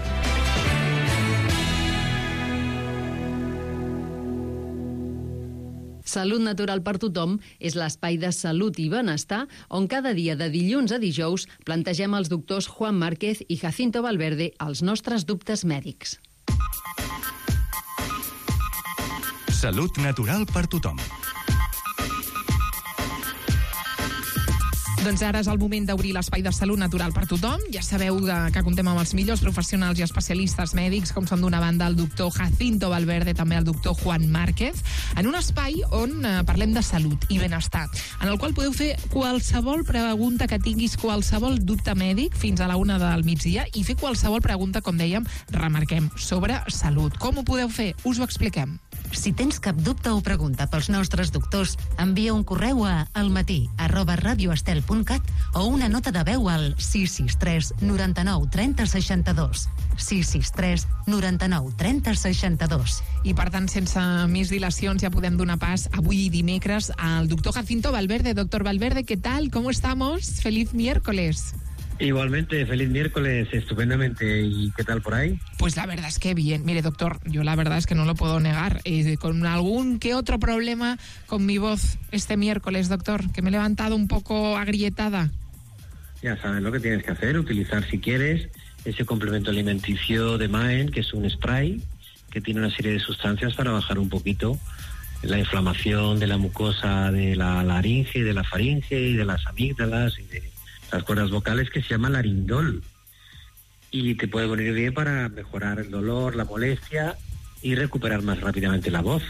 Salut Natural per Tothom és l'espai de salut i benestar on cada dia de dilluns a dijous plantegem als doctors Juan Márquez i Jacinto Valverde els nostres dubtes mèdics. Salut Natural per Tothom. Doncs ara és el moment d'obrir l'espai de Salut Natural per Tothom. Ja sabeu que comptem amb els millors professionals i especialistes mèdics, com són d'una banda el doctor Jacinto Valverde, també el doctor Juan Márquez, en un espai on parlem de salut i benestar, en el qual podeu fer qualsevol pregunta que tinguis, qualsevol dubte mèdic, fins a la 1 del migdia, i fer qualsevol pregunta, com dèiem, remarquem, sobre salut. Com ho podeu fer? Us ho expliquem. Si tens cap dubte o pregunta pels nostres doctors, envia un correu a almatí@radioestel.cat o una nota de veu al 663 99 30 62. 663 99 30 62. I per tant, sense més dilacions, ja podem donar pas avui dimecres al doctor Jacinto Valverde. Doctor Valverde, ¿qué tal? ¿Cómo estamos? ¡Feliz miércoles! Igualmente, feliz miércoles, estupendamente. ¿Y qué tal por ahí? Pues la verdad es que bien. Mire, doctor, yo la verdad es que no lo puedo negar. Con algún que otro problema con mi voz este miércoles, doctor, que me he levantado un poco agrietada. Ya sabes lo que tienes que hacer, utilizar si quieres ese complemento alimenticio de Maen, que es un spray que tiene una serie de sustancias para bajar un poquito la inflamación de la mucosa de la laringe y de la faringe y de las amígdalas y de las cuerdas vocales, que se llama Larindol, y te puede venir bien para mejorar el dolor, la molestia y recuperar más rápidamente la voz.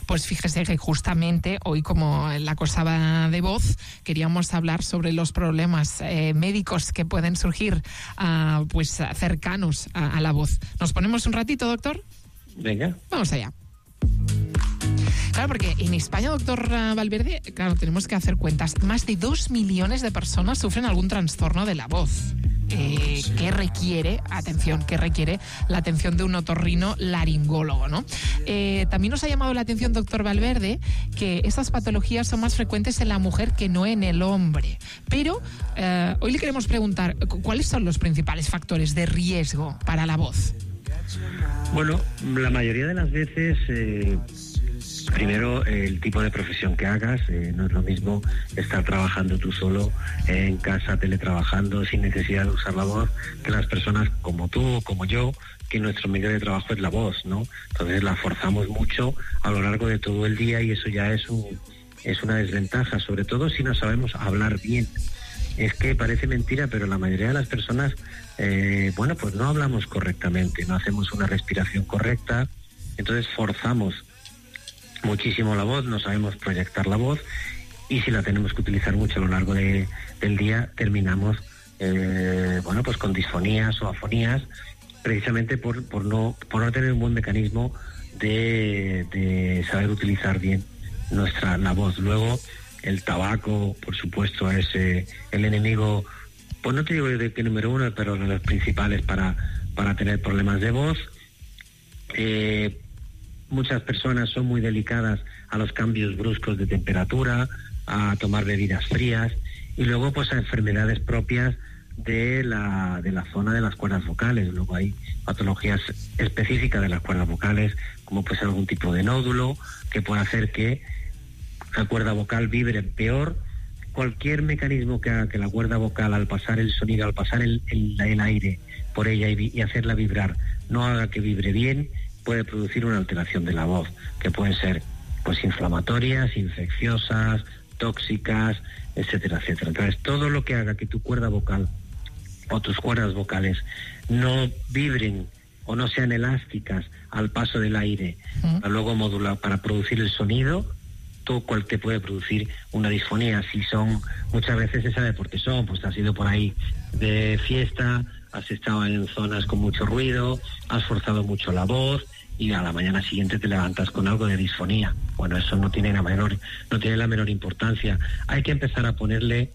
Pues fíjese que justamente hoy, como la cosa va de voz, queríamos hablar sobre los problemas médicos que pueden surgir pues cercanos a la voz. ¿Nos ponemos un ratito, doctor? Venga. Vamos allá. Claro, porque en España, doctor Valverde, claro, tenemos que hacer cuentas. Más de 2 millones de personas sufren algún trastorno de la voz. Que requiere la atención de un otorrino laringólogo, ¿no? También nos ha llamado la atención, doctor Valverde, que estas patologías son más frecuentes en la mujer que no en el hombre. Pero hoy le queremos preguntar, ¿cuáles son los principales factores de riesgo para la voz? Bueno, la mayoría de las veces... Primero, el tipo de profesión que hagas. No es lo mismo estar trabajando tú solo en casa, teletrabajando, sin necesidad de usar la voz, que las personas como tú o como yo, que nuestro medio de trabajo es la voz, ¿no? Entonces la forzamos mucho a lo largo de todo el día y eso ya es una desventaja, sobre todo si no sabemos hablar bien. Es que parece mentira, pero la mayoría de las personas, pues no hablamos correctamente, no hacemos una respiración correcta, entonces forzamos muchísimo la voz, no sabemos proyectar la voz y si la tenemos que utilizar mucho a lo largo del día terminamos pues con disfonías o afonías, precisamente por no tener un buen mecanismo de saber utilizar bien la voz. Luego el tabaco, por supuesto, es el enemigo, pues no te digo de qué número uno, pero de los principales para tener problemas de voz. Muchas personas son muy delicadas a los cambios bruscos de temperatura, a tomar bebidas frías y luego pues a enfermedades propias de la zona de las cuerdas vocales. Luego hay patologías específicas de las cuerdas vocales, como puede ser algún tipo de nódulo que puede hacer que la cuerda vocal vibre peor. Cualquier mecanismo que haga que la cuerda vocal, al pasar el sonido, al pasar el aire por ella y hacerla vibrar, no haga que vibre bien, puede producir una alteración de la voz, que pueden ser pues inflamatorias, infecciosas, tóxicas, etcétera, etcétera. Entonces, todo lo que haga que tu cuerda vocal o tus cuerdas vocales no vibren o no sean elásticas al paso del aire, para luego modular, para producir el sonido, todo cual te puede producir una disfonía. Si son, muchas veces se sabe por qué son, pues has ido por ahí de fiesta, has estado en zonas con mucho ruido, has forzado mucho la voz y a la mañana siguiente te levantas con algo de disfonía. Bueno, eso no tiene la menor importancia. Hay que empezar a ponerle,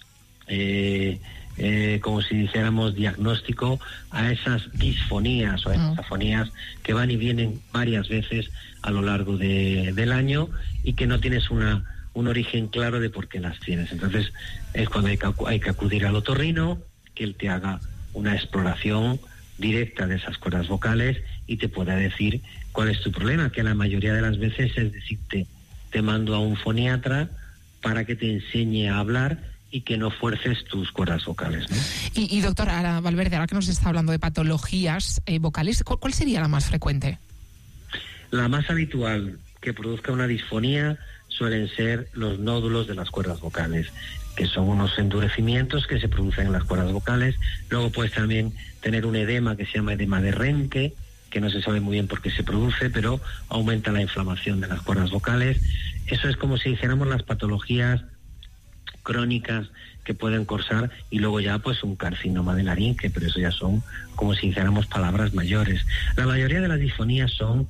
como si dijéramos, diagnóstico a esas disfonías o a esas afonías que van y vienen varias veces a lo largo del año y que no tienes un origen claro de por qué las tienes. Entonces es cuando hay que acudir al otorrino, que él te haga una exploración directa de esas cuerdas vocales y te pueda decir cuál es tu problema, que la mayoría de las veces es decirte, te mando a un foniatra para que te enseñe a hablar y que no fuerces tus cuerdas vocales, ¿no? Y doctor, ahora, Valverde, ahora que nos está hablando de patologías vocales, ¿cuál sería la más frecuente? La más habitual que produzca una disfonía suelen ser los nódulos de las cuerdas vocales, que son unos endurecimientos que se producen en las cuerdas vocales. Luego puedes también tener un edema que se llama edema de Renke, que no se sabe muy bien por qué se produce, pero aumenta la inflamación de las cuerdas vocales. Eso es como si dijéramos las patologías crónicas que pueden causar, y luego ya pues un carcinoma de laringe, pero eso ya son como si dijéramos palabras mayores. La mayoría de las disfonías son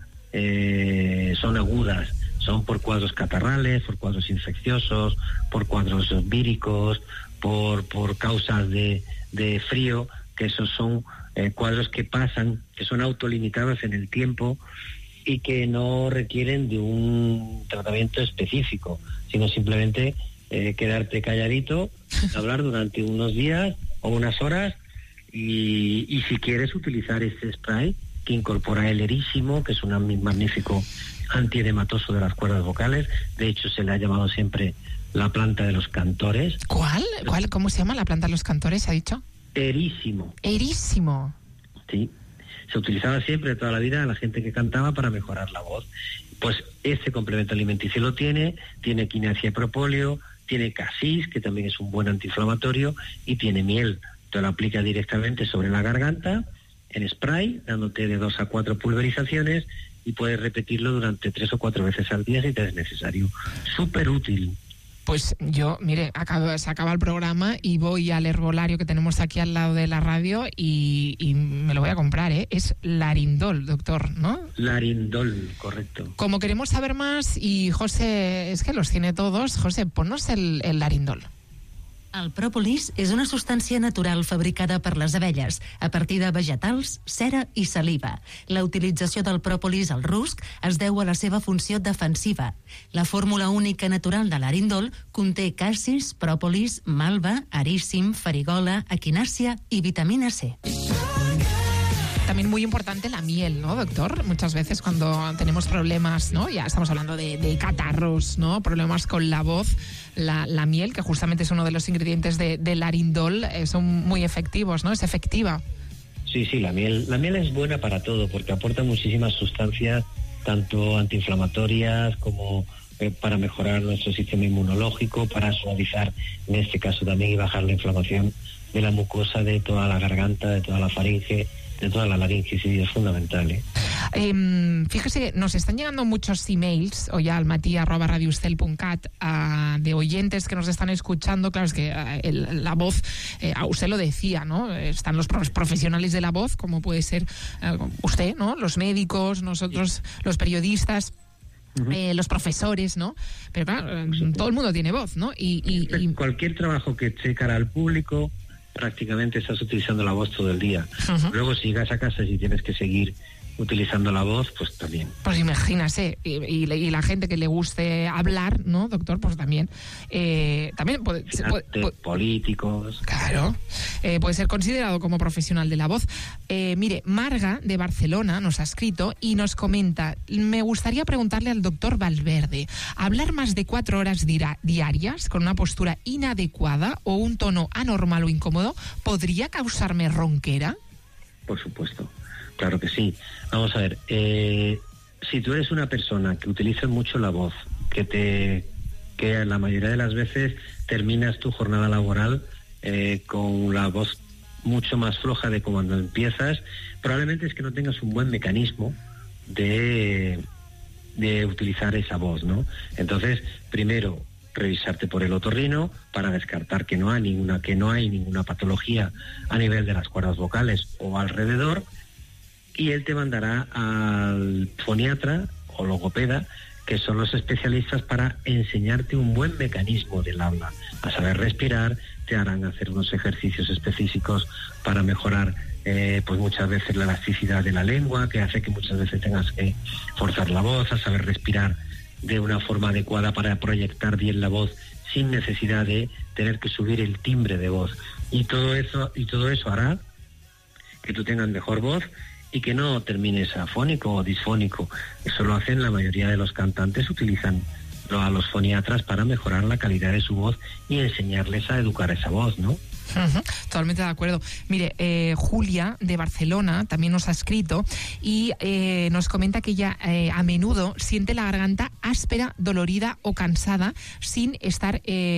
agudas, son por cuadros catarrales, por cuadros infecciosos, por cuadros víricos, por causas de frío, que esos son cuadros que pasan, que son autolimitados en el tiempo y que no requieren de un tratamiento específico, sino simplemente quedarte calladito, hablar durante unos días o unas horas y si quieres utilizar este spray que incorpora el erísimo, que es un magnífico antiedematoso de las cuerdas vocales. De hecho, se le ha llamado siempre la planta de los cantores. ¿Cuál? ¿Cómo se llama la planta de los cantores, ha dicho? Erísimo. Erísimo. Sí. Se utilizaba siempre toda la vida a la gente que cantaba para mejorar la voz. Pues este complemento alimenticio lo tiene quinasia y propóleo, tiene casis, que también es un buen antiinflamatorio, y tiene miel. Te lo aplica directamente sobre la garganta, en spray, dándote de 2 a 4 pulverizaciones, y puedes repetirlo durante 3 o 4 veces al día si te es necesario. Súper útil. Pues yo, mire, se acaba el programa y voy al herbolario que tenemos aquí al lado de la radio y me lo voy a comprar, ¿eh? Es Larindol, doctor, ¿no? Larindol, correcto. Como queremos saber más, y José, es que los tiene todos, José, ponnos el Larindol. El pròpolis és una substància natural fabricada per les abelles a partir de vegetals, cera i saliva. La utilització del pròpolis al rusc es deu a la seva funció defensiva. La fórmula única natural de l'arindol conté cassis, pròpolis, malva, arísim, farigola, equinàcia i vitamina C. También muy importante la miel, ¿no, doctor? Muchas veces cuando tenemos problemas, ¿no? Ya estamos hablando de catarros, ¿no? Problemas con la voz, la miel, que justamente es uno de los ingredientes del Larindol, son muy efectivos, ¿no? Es efectiva. Sí, la miel es buena para todo porque aporta muchísimas sustancias, tanto antiinflamatorias como para mejorar nuestro sistema inmunológico, para suavizar, en este caso también, y bajar la inflamación de la mucosa, de toda la garganta, de toda la faringe, de toda la laringe, sí, es fundamental, ¿eh? Fíjese, nos están llegando muchos emails hoy al matí@radioestel.cat de oyentes que nos están escuchando. Claro, es que la voz, usted lo decía, ¿no? Están los profesionales de la voz, como puede ser usted, ¿no? Los médicos, nosotros, los periodistas. Los profesores, ¿no? Pero claro, todo el mundo tiene voz, ¿no? Y cualquier trabajo que esté cara al público, prácticamente estás utilizando la voz todo el día. Luego si llegas a casa y tienes que seguir utilizando la voz, pues también. Pues imagínase, y la gente que le guste hablar, ¿no, doctor? Pues también puede políticos. Claro, puede ser considerado como profesional de la voz. Mire, Marga, de Barcelona, nos ha escrito y nos comenta: me gustaría preguntarle al doctor Valverde, ¿hablar más de 4 horas diarias con una postura inadecuada o un tono anormal o incómodo podría causarme ronquera? Por supuesto. Claro que sí. Vamos a ver, si tú eres una persona que utiliza mucho la voz, que la mayoría de las veces terminas tu jornada laboral con la voz mucho más floja de cuando empiezas, probablemente es que no tengas un buen mecanismo de utilizar esa voz, ¿no? Entonces, primero, revisarte por el otorrino para descartar que no hay ninguna patología a nivel de las cuerdas vocales o alrededor. Y él te mandará al foniatra o logopeda, que son los especialistas para enseñarte un buen mecanismo del habla, a saber respirar. Te harán hacer unos ejercicios específicos para mejorar pues muchas veces la elasticidad de la lengua, que hace que muchas veces tengas que forzar la voz, a saber respirar de una forma adecuada para proyectar bien la voz sin necesidad de tener que subir el timbre de voz. Y todo eso hará que tú tengas mejor voz y que no termines afónico o disfónico. Eso lo hacen la mayoría de los cantantes, utilizan a los foniatras para mejorar la calidad de su voz y enseñarles a educar esa voz, ¿no? Totalmente de acuerdo. Mire, Julia, de Barcelona, también nos ha escrito y nos comenta que ella a menudo siente la garganta áspera, dolorida o cansada sin estar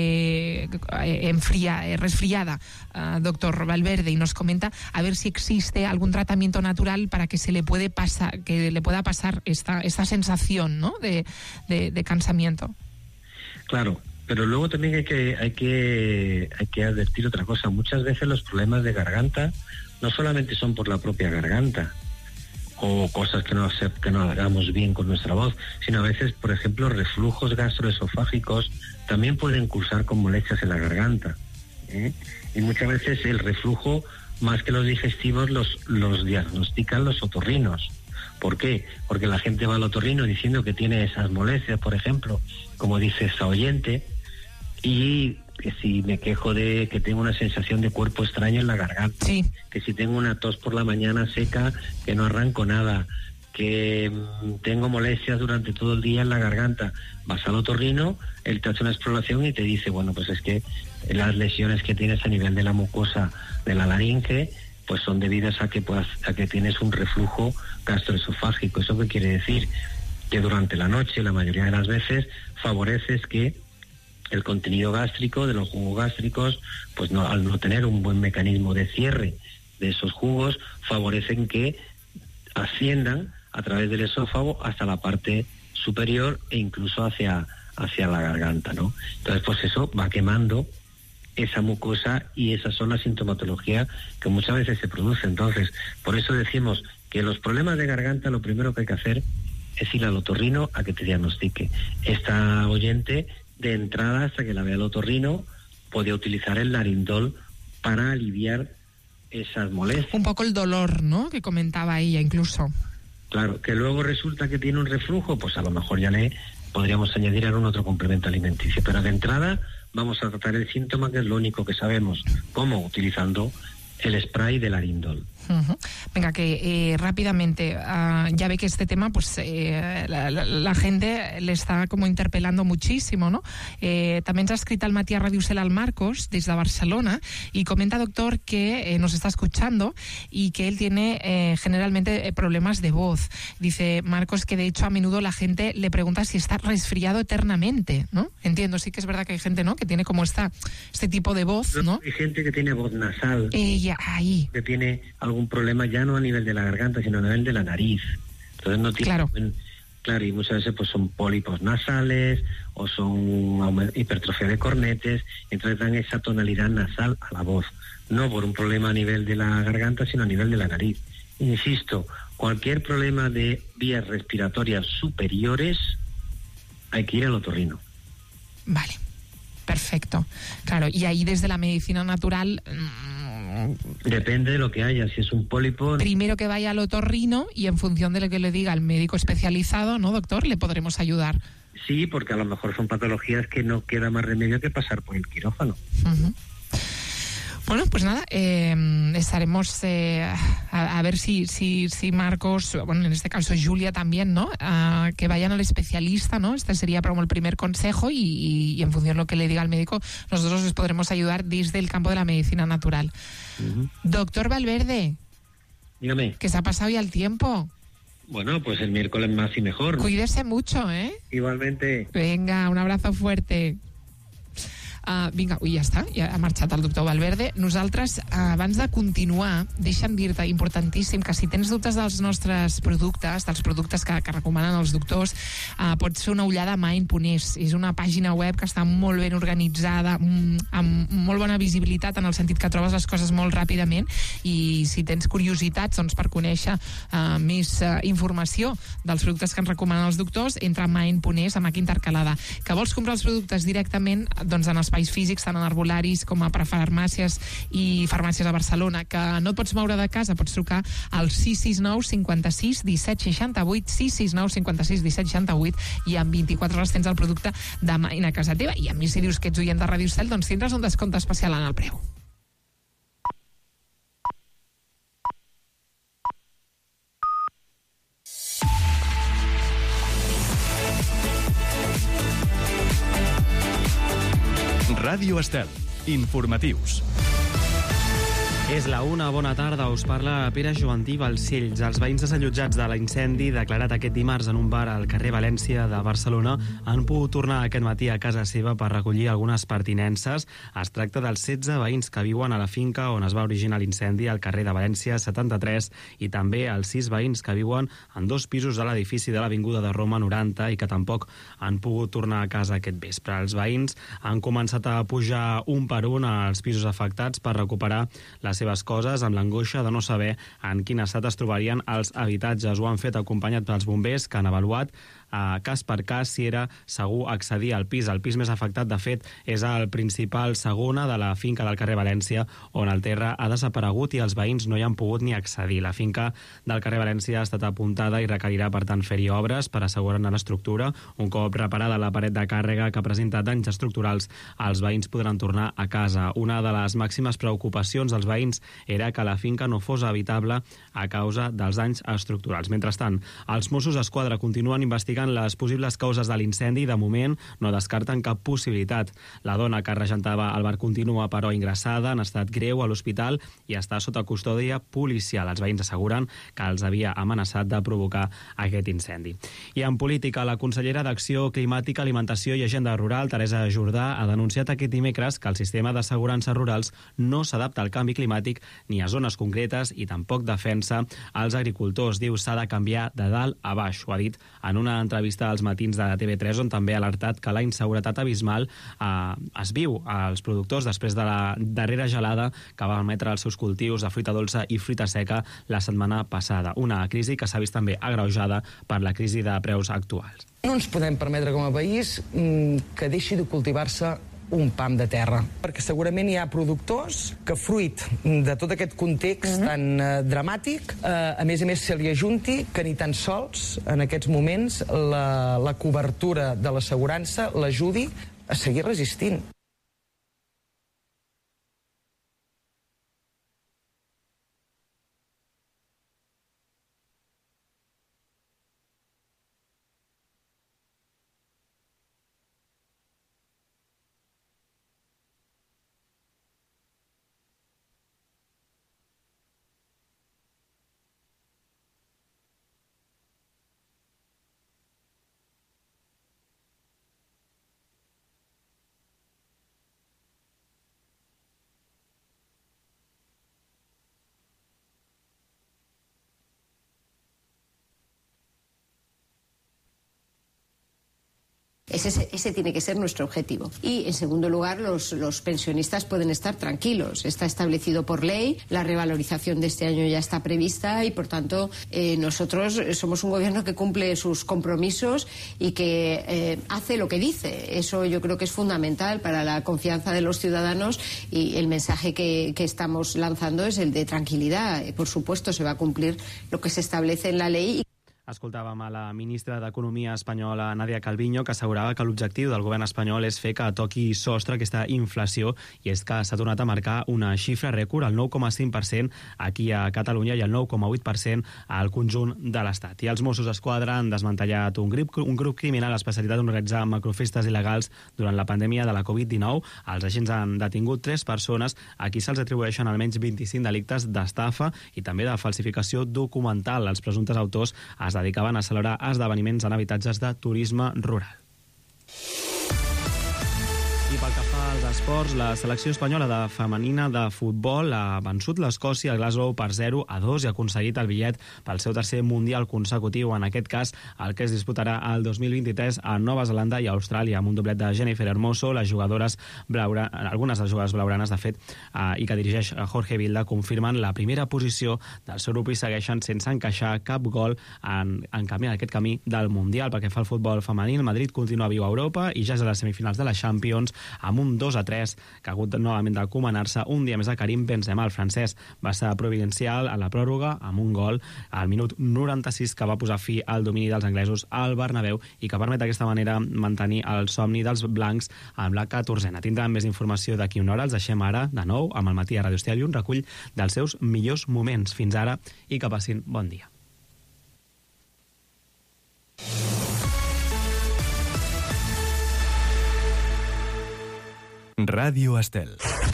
resfriada, doctor Valverde, y nos comenta a ver si existe algún tratamiento natural para que le pueda pasar esta sensación, ¿no? de cansamiento. Claro. Pero luego también hay que advertir otra cosa. Muchas veces los problemas de garganta no solamente son por la propia garganta o cosas que no hagamos bien con nuestra voz, sino a veces, por ejemplo, reflujos gastroesofágicos también pueden cursar con molestias en la garganta, ¿eh? Y muchas veces el reflujo, más que los digestivos, los diagnostican los otorrinos. ¿Por qué? Porque la gente va al otorrino diciendo que tiene esas molestias, por ejemplo, como dice esta oyente, y que si me quejo de que tengo una sensación de cuerpo extraño en la garganta, sí, que si tengo una tos por la mañana seca, que no arranco nada, que tengo molestias durante todo el día en la garganta, vas al otorrino, él te hace una exploración y te dice, bueno, pues es que las lesiones que tienes a nivel de la mucosa de la laringe pues son debidas a que tienes un reflujo gastroesofágico. ¿Eso qué quiere decir? Que durante la noche, la mayoría de las veces, favoreces que el contenido gástrico de los jugos gástricos, pues al no tener un buen mecanismo de cierre de esos jugos, favorecen que asciendan a través del esófago hasta la parte superior e incluso hacia la garganta, ¿no? Entonces, pues eso va quemando esa mucosa y esa son las sintomatologías que muchas veces se produce. Entonces, por eso decimos que los problemas de garganta lo primero que hay que hacer es ir al otorrino a que te diagnostique. Esta oyente, de entrada, hasta que la vea el otorrino, puede utilizar el Larindol para aliviar esas molestias. Un poco el dolor, ¿no?, que comentaba ella incluso. Claro, que luego resulta que tiene un reflujo, pues a lo mejor ya le podríamos añadir algún otro complemento alimenticio. Pero de entrada vamos a tratar el síntoma, que es lo único que sabemos. ¿Cómo? Utilizando el spray de Larindol. Uh-huh. Venga, que rápidamente, ya ve que este tema, pues la gente le está como interpelando muchísimo, ¿no? També ens ha escrit al matí a Radio Cel al Marcos, desde Barcelona, y comenta, doctor, que nos está escuchando y que él tiene generalmente problemas de voz. Dice Marcos que de hecho a menudo la gente le pregunta si está resfriado eternamente, ¿no? Entiendo, sí que es verdad que hay gente, ¿no?, que tiene como este tipo de voz, ¿no? Hay gente que tiene voz nasal. Ahí. Que tiene algún problema ya no a nivel de la garganta, sino a nivel de la nariz. Entonces no tiene... Claro, y muchas veces pues son pólipos nasales o son hipertrofia de cornetes, entonces dan esa tonalidad nasal a la voz, no por un problema a nivel de la garganta, sino a nivel de la nariz. Insisto, cualquier problema de vías respiratorias superiores hay que ir al otorrino. Vale, perfecto. Claro, y ahí desde la medicina natural... Depende de lo que haya, si es un pólipo... Primero que vaya al otorrino y en función de lo que le diga el médico especializado, ¿no, doctor?, le podremos ayudar. Sí, porque a lo mejor son patologías que no queda más remedio que pasar por el quirófano. Uh-huh. Bueno, pues nada, estaremos a ver si Marcos, bueno, en este caso Julia también, ¿no?, que vayan al especialista, ¿no? Este sería como el primer consejo y en función de lo que le diga el médico, nosotros les podremos ayudar desde el campo de la medicina natural. Uh-huh. Doctor Valverde. Dígame. ¿Que se ha pasado ya el tiempo? Bueno, pues el miércoles más y mejor, ¿no? Cuídese mucho, ¿eh? Igualmente. Venga, un abrazo fuerte. Vinga, ja està, ja ha marxat el doctor Valverde. Nosaltres, abans de continuar, deixa'm dir-te, importantíssim, que si tens dubtes dels nostres productes, dels productes que recomanen els doctors, pots fer una ullada a Mind.es. És una pàgina web que està molt ben organitzada, amb molt bona visibilitat, en el sentit que trobes les coses molt ràpidament, i si tens curiositats, doncs, per conèixer més informació dels productes que ens recomanen els doctors, entra a Mind.es, amb H intercalada. Que vols comprar els productes directament, doncs, en espais físics, tant en arbolaris com a prefarmàcies i farmàcies a Barcelona. Que no et pots moure de casa, pots trucar al 669 56 17 68, 669 56 17 68, i en 24 hores tens el producte demà a casa teva. I a mi, si dius que ets oient de Ràdio Cel, doncs tindràs un descompte especial en el preu. Ràdio Estel. Informatius. És la una, bona tarda, us parla Pere Jovantí Balcells. Els veïns desallotjats de l'incendi declarat aquest dimarts en un bar al carrer València de Barcelona han pogut tornar aquest matí a casa seva per recollir algunes pertinences. Es tracta dels 16 veïns que viuen a la finca on es va originar l'incendi al carrer de València 73 i també els 6 veïns que viuen en 2 pisos de l'edifici de l'Avinguda de Roma 90 i que tampoc han pogut tornar a casa aquest vespre. Els veïns han començat a pujar un per un als pisos afectats per recuperar les seves coses, amb l'angoixa de no saber en quin estat es trobarien els habitatges. Ho han fet acompanyat pels bombers, que han avaluat cas per cas si era segur accedir al pis. El pis més afectat, de fet, és el principal segona de la finca del carrer València, on el terra ha desaparegut i els veïns no hi han pogut ni accedir. La finca del carrer València ha estat apuntada i requerirà, per tant, fer-hi obres per assegurar-ne l'estructura. Un cop reparada la paret de càrrega que presenta danys estructurals, els veïns podran tornar a casa. Una de les màximes preocupacions dels veïns era que la finca no fos habitable a causa dels danys estructurals. Mentrestant, els Mossos d'Esquadra continuen investigant investigant les possibles causes de l'incendi i, de moment, no descarten cap possibilitat. La dona que regentava el bar continua, però, ingressada en estat greu a l'hospital i està sota custòdia policial. Els veïns asseguren que els havia amenaçat de provocar aquest incendi. I en política, la consellera d'Acció Climàtica, Alimentació i Agenda Rural, Teresa Jordà, ha denunciat aquest dimecres que el sistema d'assegurances rurals no s'adapta al canvi climàtic ni a zones concretes i tampoc defensa als agricultors. Diu s'ha de canviar de dalt a baix. Ho ha dit en una entrevista als matins de TV3, on també ha alertat que la inseguretat abismal es viu als productors després de la darrera gelada que va emetre els seus cultius de fruita dolça i fruita seca la setmana passada. Una crisi que s'ha vist també agreujada per la crisi de preus actuals. No ens podem permetre com a país que deixi de cultivar-se un pam de terra, perquè segurament hi ha productors que, fruit de tot aquest context tan dramàtic, a més se li ajunti que ni tan sols en aquests moments la cobertura de l'assegurança l'ajudi a seguir resistint. Ese tiene que ser nuestro objetivo. Y, en segundo lugar, los pensionistas pueden estar tranquilos. Está establecido por ley, la revalorización de este año ya está prevista y, por tanto, nosotros somos un gobierno que cumple sus compromisos y que hace lo que dice. Eso yo creo que es fundamental para la confianza de los ciudadanos y el mensaje que estamos lanzando es el de tranquilidad. Por supuesto, se va a cumplir lo que se establece en la ley. Escoltàvem a la ministra d'Economia espanyola, Nadia Calviño, que assegurava que l'objectiu del govern espanyol és fer que toqui sostre aquesta inflació, i és que s'ha tornat a marcar una xifra rècord, el 9,5% aquí a Catalunya i el 9,8% al conjunt de l'Estat. I els Mossos d'Esquadra han desmantellat un grup criminal especialitzat en organitzar macrofestes il·legals durant la pandèmia de la Covid-19. Els agents han detingut 3 persones a qui se'ls atribueixen almenys 25 delictes d'estafa i també de falsificació documental. Els presumptes autors es dedicaven a celebrar esdeveniments en habitatges de turisme rural. I pel que fa als esports, la selecció espanyola femenina de futbol ha vençut l'Escòcia a Glasgow per 0-2 i ha aconseguit el bitllet pel seu tercer mundial consecutiu, en aquest cas el que es disputarà el 2023 a Nova Zelanda i Austràlia, amb un doblet de Jennifer Hermoso. Les jugadores algunes de les jugadores blaugranes, de fet, i que dirigeix Jorge Vilda, confirmen la primera posició del seu grup i segueixen sense encaixar cap gol en aquest camí del Mundial. Pel que fa al futbol femení, el Madrid continua viu a Europa i ja és a les semifinals de la Champions, amb un 2-3 que ha hagut novament d'encomanar-se un dia més a Karim Benzema. El francès va ser providencial a la pròrroga amb un gol al minut 96 que va posar fi al domini dels anglesos al Bernabéu i que permet d'aquesta manera mantenir el somni dels blancs amb la 14a. Tindran més informació d'aquí una hora. Els deixem ara de nou amb el Matí a Ràdio Estel i un recull dels seus millors moments. Fins ara i que passin bon dia. Ràdio Estel.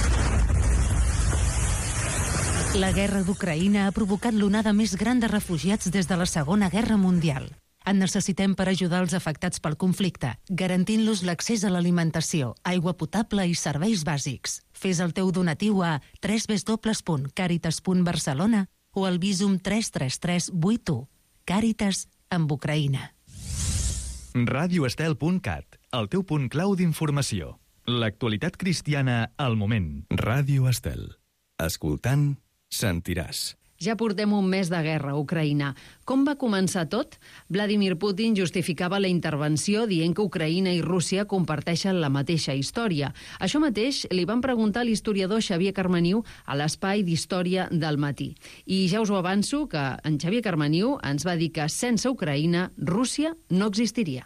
La guerra d'Ucraïna ha provocat l'onada més gran de refugiats des de la Segona Guerra Mundial. En necessitem per ajudar els afectats pel conflicte, garantint-los l'accés a l'alimentació, aigua potable i serveis bàsics. Fes el teu donatiu a www.caritas.barcelona o al Visum 33381. Càritas amb Ucraïna. radioestel.cat, el teu punt clau d'informació. L'actualitat cristiana al moment. Ràdio Estel. Escoltant, sentiràs. Ja portem un mes de guerra a Ucraïna. Com va començar tot? Vladimir Putin justificava la intervenció dient que Ucraïna i Rússia comparteixen la mateixa història. Això mateix li van preguntar a l'historiador Xavier Carmaniu a l'Espai d'Història del Matí. I ja us ho avanço que en Xavier Carmaniu ens va dir que sense Ucraïna, Rússia no existiria.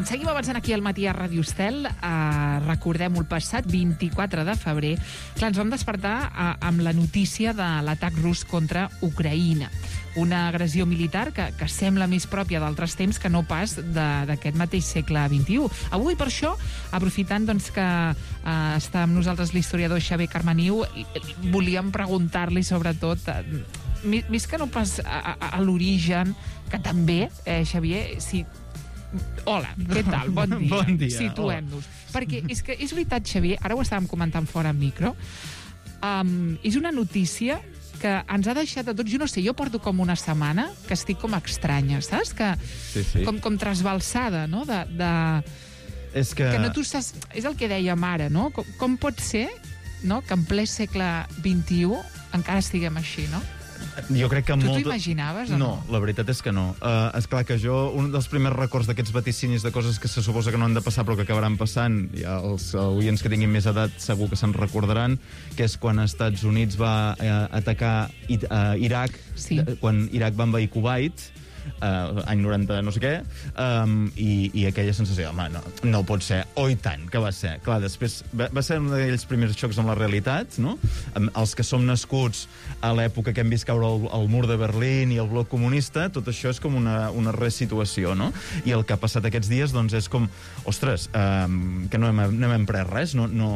Doncs seguim avançant aquí al matí a Ràdio Estel. Recordem-ho, el passat 24 de febrer. Clar, ens vam despertar amb la notícia de l'atac rus contra Ucraïna. Una agressió militar que sembla més pròpia d'altres temps que no pas d'aquest mateix segle XXI. Avui, per això, aprofitant doncs, que està amb nosaltres l'historiador Xavier Carmaniu, volíem preguntar-li sobretot, més que no pas a l'origen, que també, Xavier, si... Hola, què tal? Bon dia. Bon dia. Situem-nos. Perquè és que és veritat, Xavier, ara ho estàvem comentant fora en micro, és una notícia que ens ha deixat a tots, jo no sé, jo porto com una setmana que estic com estranya, saps? Que, sí. Com trasbalsada, no? És que no tu saps... És el que dèiem ara, no? Com pot ser, no?, que en ple segle XXI encara estiguem així, no? Jo crec que tu t'ho imaginaves o no? No, la veritat és que no. Esclar que jo, un dels primers records d'aquests vaticinis de coses que se suposa que no han de passar però que acabaran passant, ja els oients que tinguin més edat segur que se'n recordaran, que és quan els Estats Units va atacar Iraq, quan Iraq va envair Kuwait, any 90 no sé què, i aquella sensació, home, no pot ser, i tant que va ser. Clar, després va ser un d'aquells primers xocs amb la realitat, no? Els que som nascuts a l'època que hem vist caure el mur de Berlín i el bloc comunista, tot això és com una resituació, no? I el que ha passat aquests dies, doncs, és com, ostres, que no hem pres res,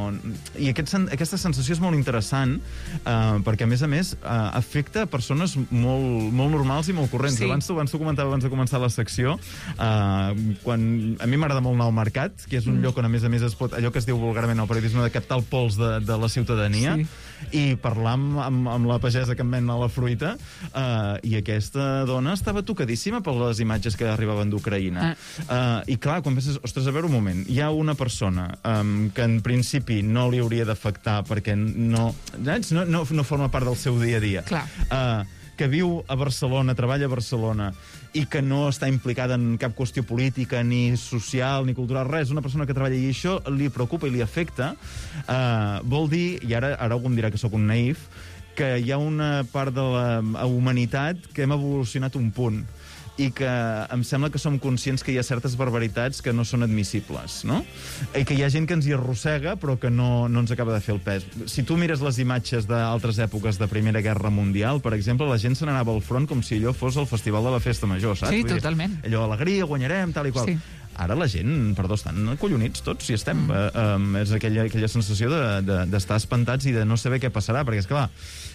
i aquesta sensació és molt interessant, perquè, a més, afecta persones molt normals i molt corrents. Abans t'ho comentava abans de començar la secció, quan a mi m'agrada molt anar al mercat, que és un lloc on a més es pot, allò que es diu vulgarment el periodisme, de captar el pols de la ciutadania, i parlar amb la pagesa que em ven a la fruita, i aquesta dona estava tocadíssima per les imatges que arribaven d'Ucraïna. I clar, quan penses, ostres, a veure un moment, hi ha una persona que en principi no li hauria d'afectar perquè no forma part del seu dia a dia. Clar. Que viu a Barcelona, treballa a Barcelona, i que no està implicada en cap qüestió política, ni social, ni cultural, res, una persona que treballa i això li preocupa i li afecta, vol dir, i ara algú em dirà que sóc un naïf, que hi ha una part de la humanitat que hem evolucionat un punt, i que em sembla que som conscients que hi ha certes barbaritats que no són admissibles, no? I que hi ha gent que ens hi arrossega però que no ens acaba de fer el pes. Si tu mires les imatges d'altres èpoques de Primera Guerra Mundial, per exemple, la gent se n'anava al front com si allò fos el festival de la festa major, saps? Sí, totalment. Allò, alegria, guanyarem, tal i qual. Sí. Ara la gent, perdó, estan acollonits tots, si estem. És aquella sensació d'estar espantats i de no saber què passarà, perquè, esclar,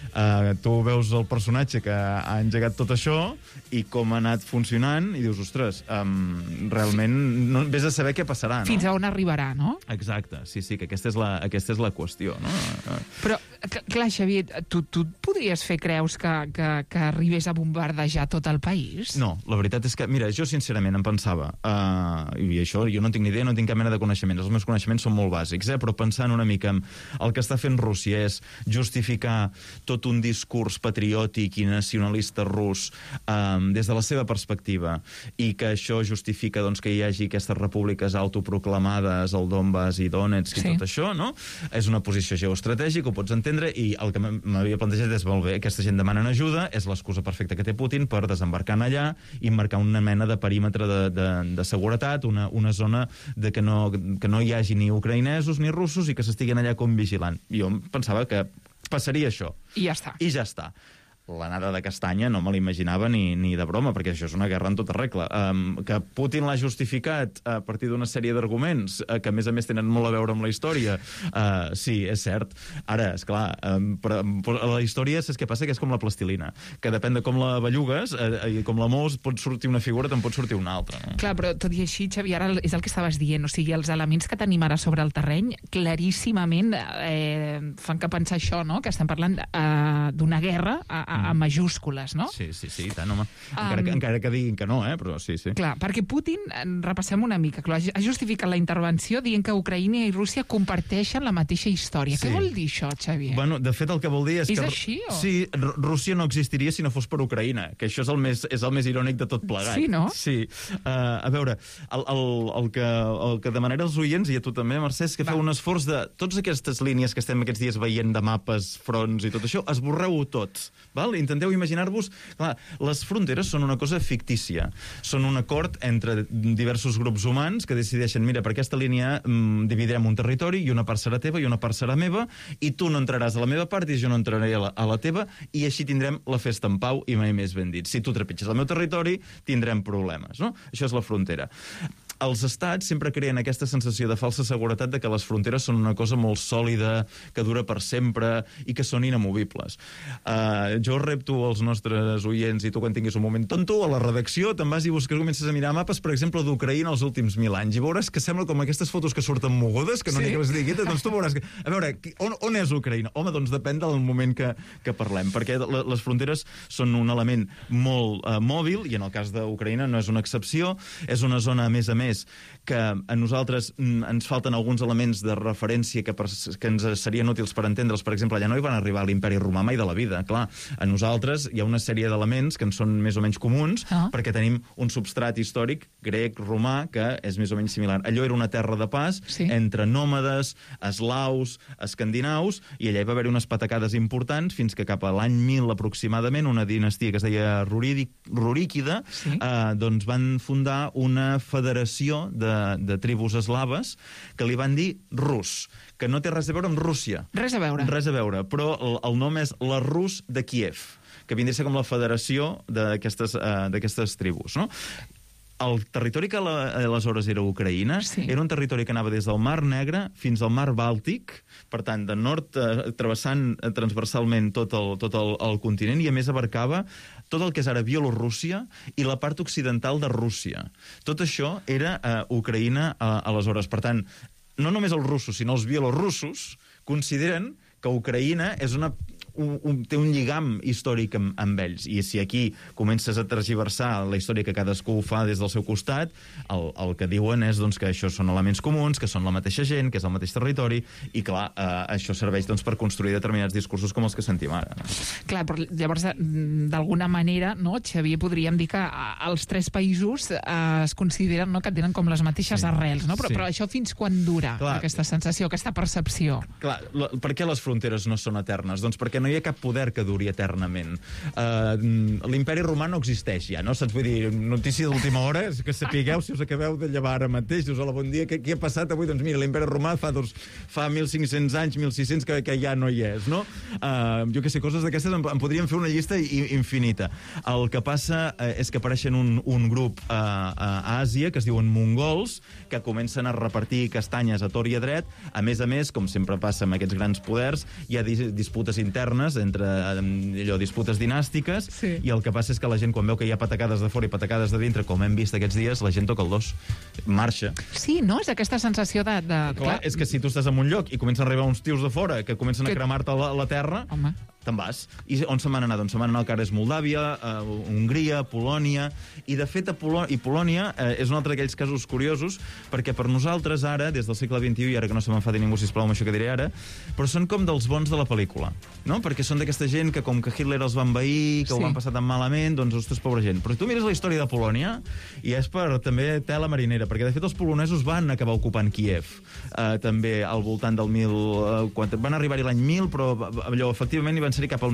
tu veus el personatge que ha engegat tot això i com ha anat funcionant i dius, ostres, realment no vés a saber què passarà, no? Fins a on arribarà, no? Exacte, sí, que aquesta és la qüestió, no? Però, clar, Xavier, tu podries fer, creus, que arribés a bombardejar tot el país? No, la veritat és que, mira, jo sincerament em pensava, i això jo no tinc ni idea, no tinc cap mena de coneixements, els meus coneixements són molt bàsics, però pensant una mica en el que està fent Rússia és justificar tot un discurs patriòtic i nacionalista rus des de la seva perspectiva, i que això justifica doncs, que hi hagi aquestes repúbliques autoproclamades, el Donbass i Donetsk i tot això, no? És una posició geoestratègica, ho pots entendre, i el que m'havia plantejat és, molt bé, aquesta gent demanen ajuda, és l'excusa perfecta que té Putin per desembarcar allà i marcar una mena de perímetre de seguretat, una zona de que no hi hagi ni ucraïnesos ni russos i que s'estiguin allà com vigilant. Jo pensava que passaria això. I ja està. I ja està. L'anada de castanya no me l'imaginava ni de broma, perquè això és una guerra en tota regla. Que Putin l'ha justificat a partir d'una sèrie d'arguments que, a més tenen molt a veure amb la història. Sí, és cert. Ara, esclar, però la història, saps què passa? Que és com la plastilina, que depèn de com la bellugues i com la mous, pot sortir una figura, te'n pot sortir una altra. No? Clar, però tot i així, Xavier, ara és el que estaves dient, o sigui, els elements que tenim ara sobre el terreny claríssimament fan que pensar això, no? Que estem parlant d'una guerra amb majúscules, no? Sí, i tant, home. Encara que diguin que no, però sí. Clar, perquè Putin, repassem una mica, ha justificat la intervenció dient que Ucraïna i Rússia comparteixen la mateixa història. Sí. Què vol dir això, Xavier? Bueno, de fet, el que vol dir és que... És així, o...? Sí, Rússia no existiria si no fos per Ucraïna, que això és el més irònic de tot plegat. Sí, no? Sí. A veure, el que demanaré als oients, i a tu també, Mercè, és que feu un esforç de totes aquestes línies que estem aquests dies veient de mapes, fronts i tot això, esborreu-ho tot, val? val? Intenteu imaginar-vos... Clar, les fronteres són una cosa fictícia. Són un acord entre diversos grups humans que decideixen, mira, per aquesta línia dividirem un territori i una part serà teva i una part serà meva, i tu no entraràs a la meva part i jo no entraré a la teva, i així tindrem la festa en pau i mai més ben dit. Si tu trepitges el meu territori, tindrem problemes, no? Això és la frontera. Els estats sempre creen aquesta sensació de falsa seguretat de que les fronteres són una cosa molt sòlida, que dura per sempre i que són inamovibles. Jo repto als nostres oients, i tu quan tinguis un moment tonto, a la redacció te'n vas i comences a mirar mapes, per exemple, d'Ucraïna els últims 1000 anys, i veuràs que sembla com aquestes fotos que surten mogudes, que no n'hi ha que les digui, doncs tu veuràs que... A veure, on és Ucraïna? Home, doncs depèn del moment que parlem, perquè les fronteres són un element molt mòbil, i en el cas d'Ucraïna no és una excepció, és una zona, a més, que a nosaltres ens falten alguns elements de referència que ens serien útils per entendre'ls. Per exemple, allà no hi van arribar a l'Imperi Romà mai de la vida. Clar, a nosaltres hi ha una sèrie d'elements que ens són més o menys comuns, perquè tenim un substrat històric grec, romà, que és més o menys similar. Allò era una terra de pas entre nòmades, eslaus, escandinaus, i allà hi va haver unes patacades importants fins que cap a l'any 1000 aproximadament una dinastia que es deia Ruríkida doncs van fundar una federació de tribus eslaves que li van dir rus, que no té res a veure amb Rússia. Res a veure. Res a veure, però el nom és la Rus de Kiev, que vindria a ser com la federació d'aquestes tribus, no? El territori que aleshores era Ucraïna era un territori que anava des del Mar Negre fins al Mar Bàltic, per tant, de nord travessant transversalment tot el continent, i a més abarcava tot el que és ara Bielorússia i la part occidental de Rússia. Tot això era Ucraïna aleshores. Per tant, no només els russos, sinó els bielorussos consideren que Ucraïna és té un lligam històric amb ells, i si aquí comences a tergiversar la història que cadascú fa des del seu costat, el que diuen és que això són elements comuns, que són la mateixa gent, que és el mateix territori, i clar, això serveix per construir determinats discursos com els que sentim ara. Clar, però llavors d'alguna manera, no, Xavier, podríem dir que els tres països es consideren que tenen com les mateixes arrels, no? Però això fins quan dura, aquesta sensació, aquesta percepció? Clar, per què les fronteres no són eternes? Doncs perquè no hi ha cap poder que duri eternament. L'Imperi Romà no existeix ja, no? Saps? Vull dir, notícia d'última hora és que sapigueu, si us acabeu de llevar ara mateix, dius, hola, bon dia, què ha passat avui? Doncs mira, l'Imperi Romà fa 1.500 anys, 1.600 que ja no hi és, no? Jo que sé, coses d'aquestes en podríem fer una llista infinita. El que passa és que apareixen un grup a Àsia que es diuen mongols, que comencen a repartir castanyes a tort i a dret. A més, com sempre passa amb aquests grans poders, hi ha disputes internes entre disputes dinàstiques, i el que passa és que la gent, quan veu que hi ha patacades de fora i patacades de dintre, com hem vist aquests dies, la gent toca el dos, marxa. Sí, no? És aquesta sensació de... Clar, és que si tu estàs en un lloc i comencen a arribar uns tios de fora que comencen a cremar-te la terra... Home. Te'n vas. I on se'n van anar? Doncs se'n van anar al que ara és Moldàvia, Hongria, Polònia, i de fet Polònia és un altre d'aquells casos curiosos, perquè per nosaltres ara, des del segle XXI, i ara que no se m'enfadi ningú, sisplau, amb això que diré ara, però són com dels bons de la pel·lícula, no? Perquè són d'aquesta gent que, com que Hitler els va envair, que ho van passar tan malament, doncs, ostres, pobra gent. Però tu mires la història de Polònia i és per també tela marinera, perquè de fet els polonesos van acabar ocupant Kiev, també al voltant del 1000... Van arribar-hi l'any 1000, però allò, efectivament, hi van ser cap al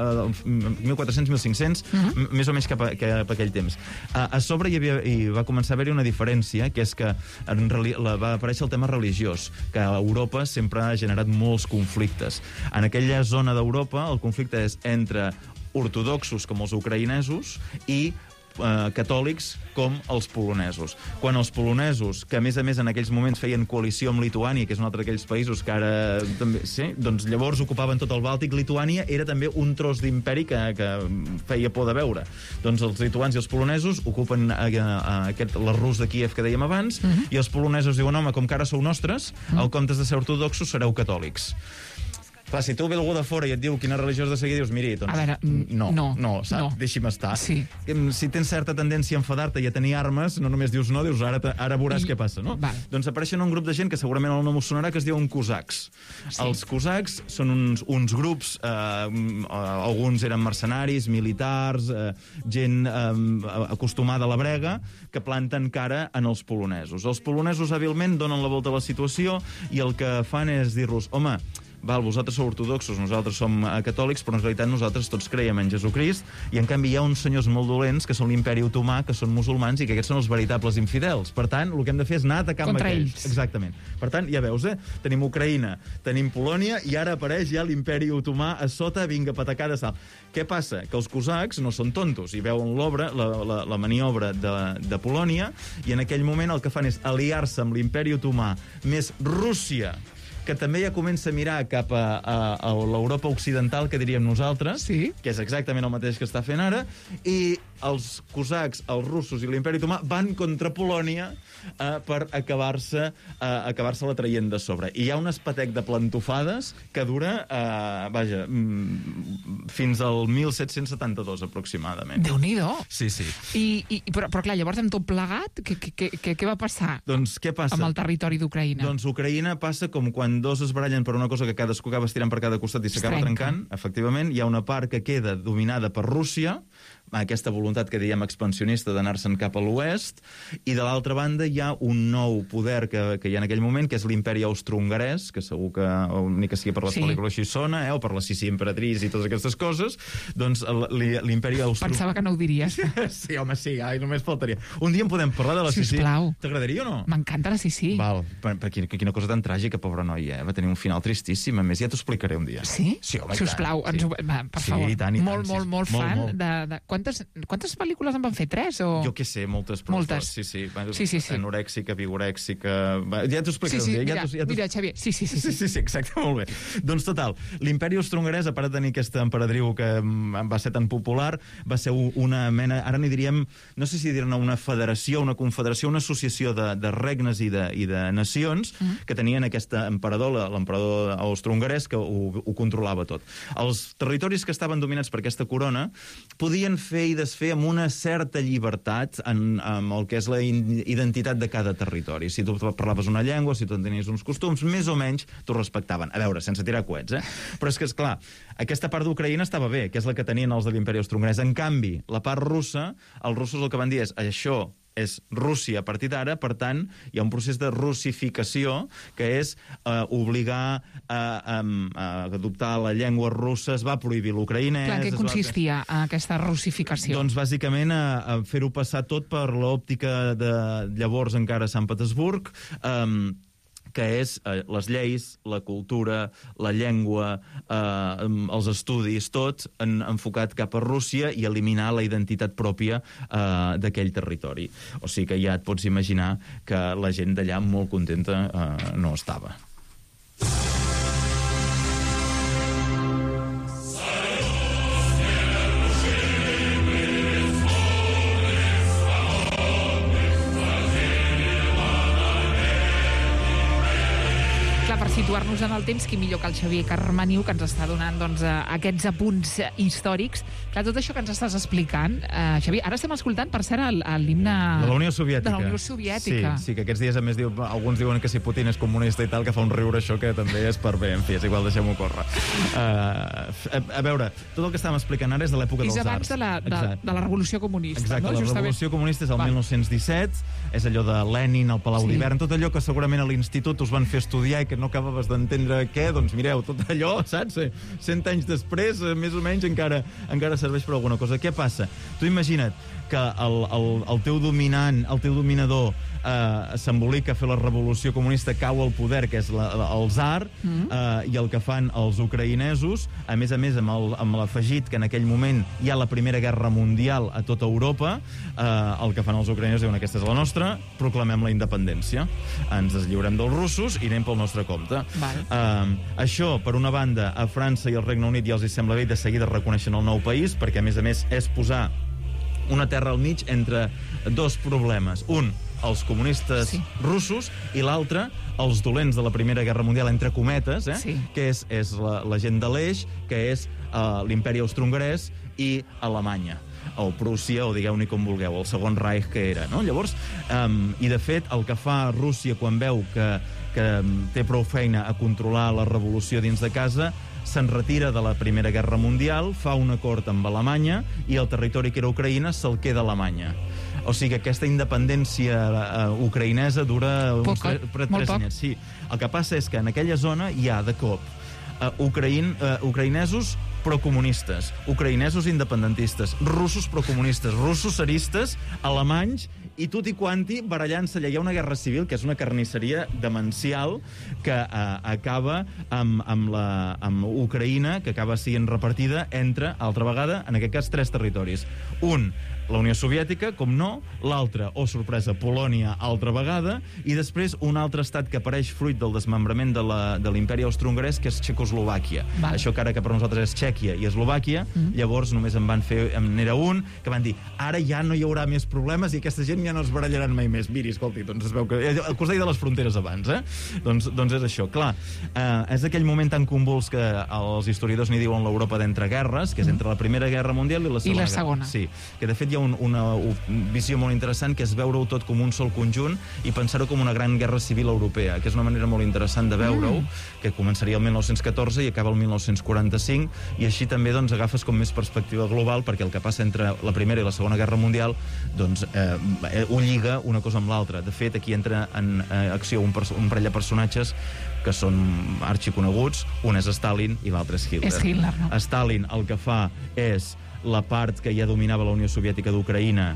1400, 1500, més o menys cap a aquell temps. A sobre hi va començar a haver-hi una diferència, que és que va aparèixer el tema religiós, que a Europa sempre ha generat molts conflictes. En aquella zona d'Europa el conflicte és entre ortodoxos, com els ucraïnesos, i catòlics com els polonesos. Quan els polonesos, que a més en aquells moments feien coalició amb Lituània, que és un altre d'aquells països que ara també, doncs llavors ocupaven tot el Bàltic, Lituània era també un tros d'imperi que feia por de veure. Doncs els lituans i els polonesos ocupen la Rus de Kiev que dèiem abans, i els polonesos diuen, home, com que ara sou nostres, en comptes de ser ortodoxos sereu catòlics. Clar, si tu ve algú de fora i et diu quina religió has de seguir, dius, miri, doncs... A veure, no, deixi'm estar. Sí. Si tens certa tendència a enfadar-te i a tenir armes, no només dius no, dius ara veuràs què passa, no? Doncs apareixen un grup de gent que segurament el nom us sonarà, que es diuen cosacs. Els cosacs són uns grups, alguns eren mercenaris, militars, gent acostumada a la brega, que planten cara en els polonesos. Els polonesos hàbilment donen la volta a la situació i el que fan és dir-los, home, vosaltres sou ortodoxos, nosaltres som catòlics, però en realitat nosaltres tots creiem en Jesucrist, i en canvi hi ha uns senyors molt dolents, que són l'Imperi Otomà, que són musulmans, i que aquests són els veritables infidels. Per tant, el que hem de fer és anar a atacar contra amb ells. aquells. Exactament. Per tant, ja veus, tenim Ucraïna, tenim Polònia, i ara apareix ja l'Imperi Otomà a sota, vinga, patacada, sal. Què passa? Que els cosacs no són tontos, i veuen l'obra, la maniobra de Polònia, i en aquell moment el que fan és aliar-se amb l'Imperi Otomà, més Rússia, que també ja comença a mirar cap a l'Europa occidental, que diríem nosaltres, que és exactament el mateix que està fent ara, i els cosacs, els russos i l'Imperi Otomà van contra Polònia per acabar-se la traient de sobre. I hi ha un espatec de plantofades que dura, fins al 1772, aproximadament. Déu-n'hi-do. Sí. Però clar, llavors amb tot plegat, què va passar? Doncs què passa? Amb el territori d'Ucraïna? Doncs Ucraïna passa com quan dos es barallen per una cosa que cadascú acaba estirant per cada costat i s'acaba trencant. Efectivament, hi ha una part que queda dominada per Rússia, aquesta voluntat que diem expansionista d'anar-se'n cap a l'oest, i de l'altra banda hi ha un nou poder que hi ha en aquell moment, que és l'imperi austro-hongarès, que segur que ni que sigui per les pel·lícules així sona, o per la Sissi Imperatriz i totes aquestes coses, doncs l'imperi austro... Pensava que no ho diries. Sí, home, sí, només faltaria. Un dia en podem parlar de la Sissi. Sisplau. T'agradaria o no? M'encanta la Sissi. Val, quina cosa tan tràgica, pobra noia, va tenir un final tristíssim. A més, ja t'ho explicaré un dia. Sí? Sí, home, sisplau, per favor. Sí, i tant. Molt fan de... Quantes pel·lícules en van fer? 3? O... Jo què sé, moltes. Moltes. Sí. Anorèxica, vigorèxica... Ja t'ho explicaré un dia. Mira, Xavier, sí, exacte, molt bé. Doncs total, l'imperi austro-hongarès, a part de tenir aquesta emperadriu que va ser tan popular, va ser una mena, ara n'hi diríem, no sé si dir-ne una federació, una confederació, una associació de regnes i de nacions que tenien aquest emperador, l'emperador austro-hongarès, que ho controlava tot. Els territoris que estaven dominats per aquesta corona podien fer i desfer amb una certa llibertat amb el que és la identitat de cada territori. Si tu parlaves una llengua, si tu tenies uns costums, més o menys t'ho respectaven. A veure, sense tirar coets, Però és que, esclar, aquesta part d'Ucraïna estava bé, que és la que tenien els de l'imperi austro-hongarès. En canvi, la part russa, els russos el que van dir és això és Rússia a partir d'ara, per tant, hi ha un procés de russificació, que és obligar a adoptar la llengua russa, es va prohibir l'ucraïnès... Clar, què consistia aquesta russificació? Doncs, bàsicament, a fer-ho passar tot per l'òptica de llavors encara Sant Petersburg, que és les lleis, la cultura, la llengua, els estudis, tot enfocat cap a Rússia i eliminar la identitat pròpia d'aquell territori. O sigui que ja et pots imaginar que la gent d'allà molt contenta no estava. Situar-nos en el temps, qui millor que el Xavier Carmaniu, que ens està donant aquests apunts històrics. Clar, tot això que ens estàs explicant, Xavier, ara estem escoltant, per cert, l'himne de la Unió Soviètica. De la Unió Soviètica. Sí, que aquests dies, a més, alguns diuen que si Putin és comunista i tal, que fa un riure això, que també és per bé. En fi, és igual, deixem-ho córrer. A veure, tot el que estàvem explicant ara és de l'època dels arts. És abans de la Revolució Comunista. Exacte, la Revolució Comunista és el 1917, és allò de Lenin, el Palau d'Hivern, tot allò que segurament a l'institut us van fer estudiar i que no acabaves d'entendre què, doncs mireu, tot allò, saps? 100 anys després, més o menys, encara serveix per alguna cosa. Què passa? Tu imagina't que el teu dominant, el teu dominador s'embolica a fer la revolució comunista, cau al poder, que és el tsar, i el que fan els ucraïnesos, a més amb l'afegit que en aquell moment hi ha la Primera Guerra Mundial a tota Europa, el que fan els ucraïnesos diuen aquesta és la nostra, proclamem la independència, ens deslliurem dels russos i anem pel nostre compte. Això, per una banda, a França i al Regne Unit ja els hi sembla bé, de seguida reconeixen el nou país, perquè a més és posar una terra al mig entre dos problemes. Un, els comunistes russos, i l'altre, els dolents de la Primera Guerra Mundial, entre cometes, que és la gent de l'Eix, que és l'imperi austro-hongarès i Alemanya, o Prússia, o digueu-ne com vulgueu, el Segon Reich que era, no? Llavors, i de fet, el que fa Rússia quan veu que té prou feina a controlar la revolució dins de casa, se'n retira de la Primera Guerra Mundial, fa un acord amb Alemanya i el territori que era Ucraïna se'l queda Alemanya. O sigui que aquesta independència ucraïnesa dura uns 3 anys. Sí. El que passa és que en aquella zona hi ha, de cop, ucraïnesos procomunistes, ucraïnesos independentistes, russos procomunistes, russos tsaristes, alemanys, i tutti quanti barallant-se allà. Hi ha una guerra civil, que és una carnisseria demencial, que acaba amb Ucraïna, que acaba sent repartida entre, altra vegada, en aquest cas, 3 territoris. Un, la Unió Soviètica, com no, l'altre, sorpresa, Polònia, altra vegada, i després un altre estat que apareix fruit del desmembrament de l'imperi austro-hongarès, que és Txecoslovàquia. Això que ara que per nosaltres és Txèquia i Eslovàquia, llavors només n'era un, que van dir, ara ja no hi haurà més problemes i aquesta gent ja no es barallaran mai més. Miri, escolti, doncs es veu que... El que us deia de les fronteres abans, doncs és això. Clar, és aquell moment tan convuls que els historiadors n'hi diuen l'Europa d'entreguerres, que és entre la Primera Guerra Mundial i la Segona. I la Segona. Sí, que de fet hi ha una visió molt interessant, que és veure-ho tot com un sol conjunt i pensar-ho com una gran guerra civil europea, que és una manera molt interessant de veure-ho, que començaria el 1914 i acaba el 1945, i així també doncs, agafes com més perspectiva global, perquè el que passa entre la Primera i la Segona Guerra Mundial doncs, ho lliga una cosa amb l'altra. De fet, aquí entra en acció un parell de personatges que són arxiconeguts, un és Stalin i l'altre és Hitler. És Hitler, no? Stalin el que fa és la part que ja dominava la Unió Soviètica d'Ucraïna,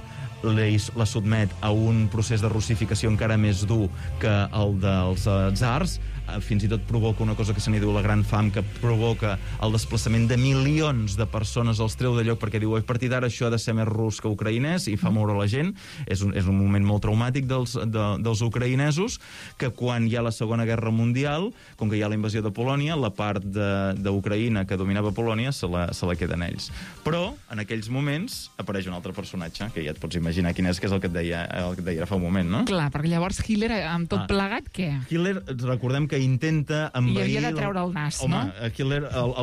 la sotmet a un procés de russificació encara més dur que el dels tsars, fins i tot provoca una cosa que se n'hi diu la Gran Fam, que provoca el desplaçament de milions de persones, els treu de lloc perquè diu, a partir d'ara això ha de ser més rus que ucraïnès, i fa moure la gent. És un moment molt traumàtic dels ucraïnesos, que quan hi ha la Segona Guerra Mundial, com que hi ha la invasió de Polònia, la part d'Ucraïna que dominava Polònia se la queden ells. Però, en aquells moments, apareix un altre personatge, que ja et pots imaginar quin és, que és el que et deia ara fa un moment, no? Clar, perquè llavors Hitler, amb tot plegat, què? Hitler, recordem que intenta envair... I havia de treure el nas, no? no? Hitler,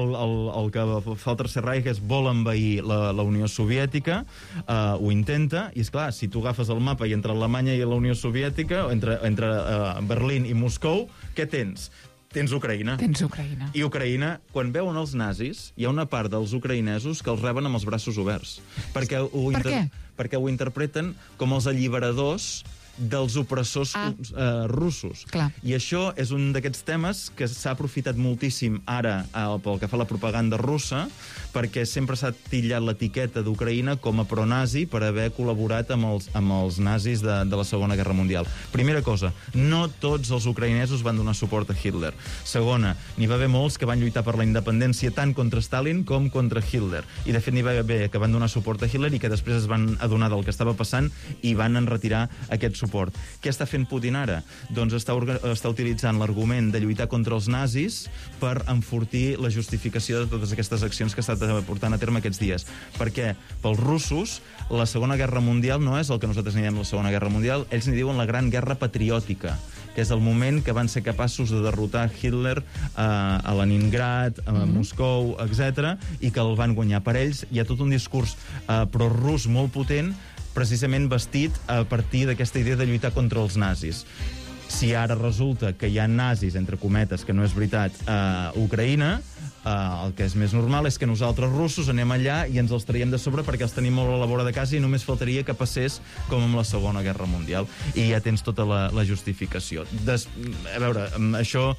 el que fa el Tercer Reich és vol envair la Unió Soviètica, ho intenta, i és clar, si tu agafes el mapa i entre Alemanya i la Unió Soviètica, entre Berlín i Moscou, què tens? Tens Ucraïna. Tens Ucraïna. I Ucraïna, quan veuen els nazis, hi ha una part dels ucraïnesos que els reben amb els braços oberts. Per què? Perquè ho interpreten com els alliberadors dels opressors russos. Clar. I això és un d'aquests temes que s'ha aprofitat moltíssim ara pel que fa a la propaganda russa, perquè sempre s'ha titllat l'etiqueta d'Ucraïna com a pronazi per haver col·laborat amb els nazis de la Segona Guerra Mundial. Primera cosa, no tots els ucraïnesos van donar suport a Hitler. Segona, n'hi va haver molts que van lluitar per la independència tant contra Stalin com contra Hitler. I de fet n'hi va haver que van donar suport a Hitler i que després es van adonar del que estava passant i van enretirar aquest suport. Què està fent Putin ara? Doncs està utilitzant l'argument de lluitar contra els nazis per enfortir la justificació de totes aquestes accions que està portant a terme aquests dies. Perquè pels russos la Segona Guerra Mundial no és el que nosaltres n'hi diem la Segona Guerra Mundial, ells n'hi diuen la Gran Guerra Patriòtica, que és el moment que van ser capaços de derrotar Hitler a Leningrad, a Moscou, etc., i que el van guanyar. Per ells hi ha tot un discurs prorrus molt potent, precisament vestit a partir d'aquesta idea de lluitar contra els nazis. Si ara resulta que hi ha nazis, entre cometes, que no és veritat, a Ucraïna, el que és més normal és que nosaltres russos anem allà i ens els traiem de sobre perquè els tenim molt a la vora de casa i només faltaria que passés com amb la Segona Guerra Mundial. I ja tens tota la justificació. A veure, això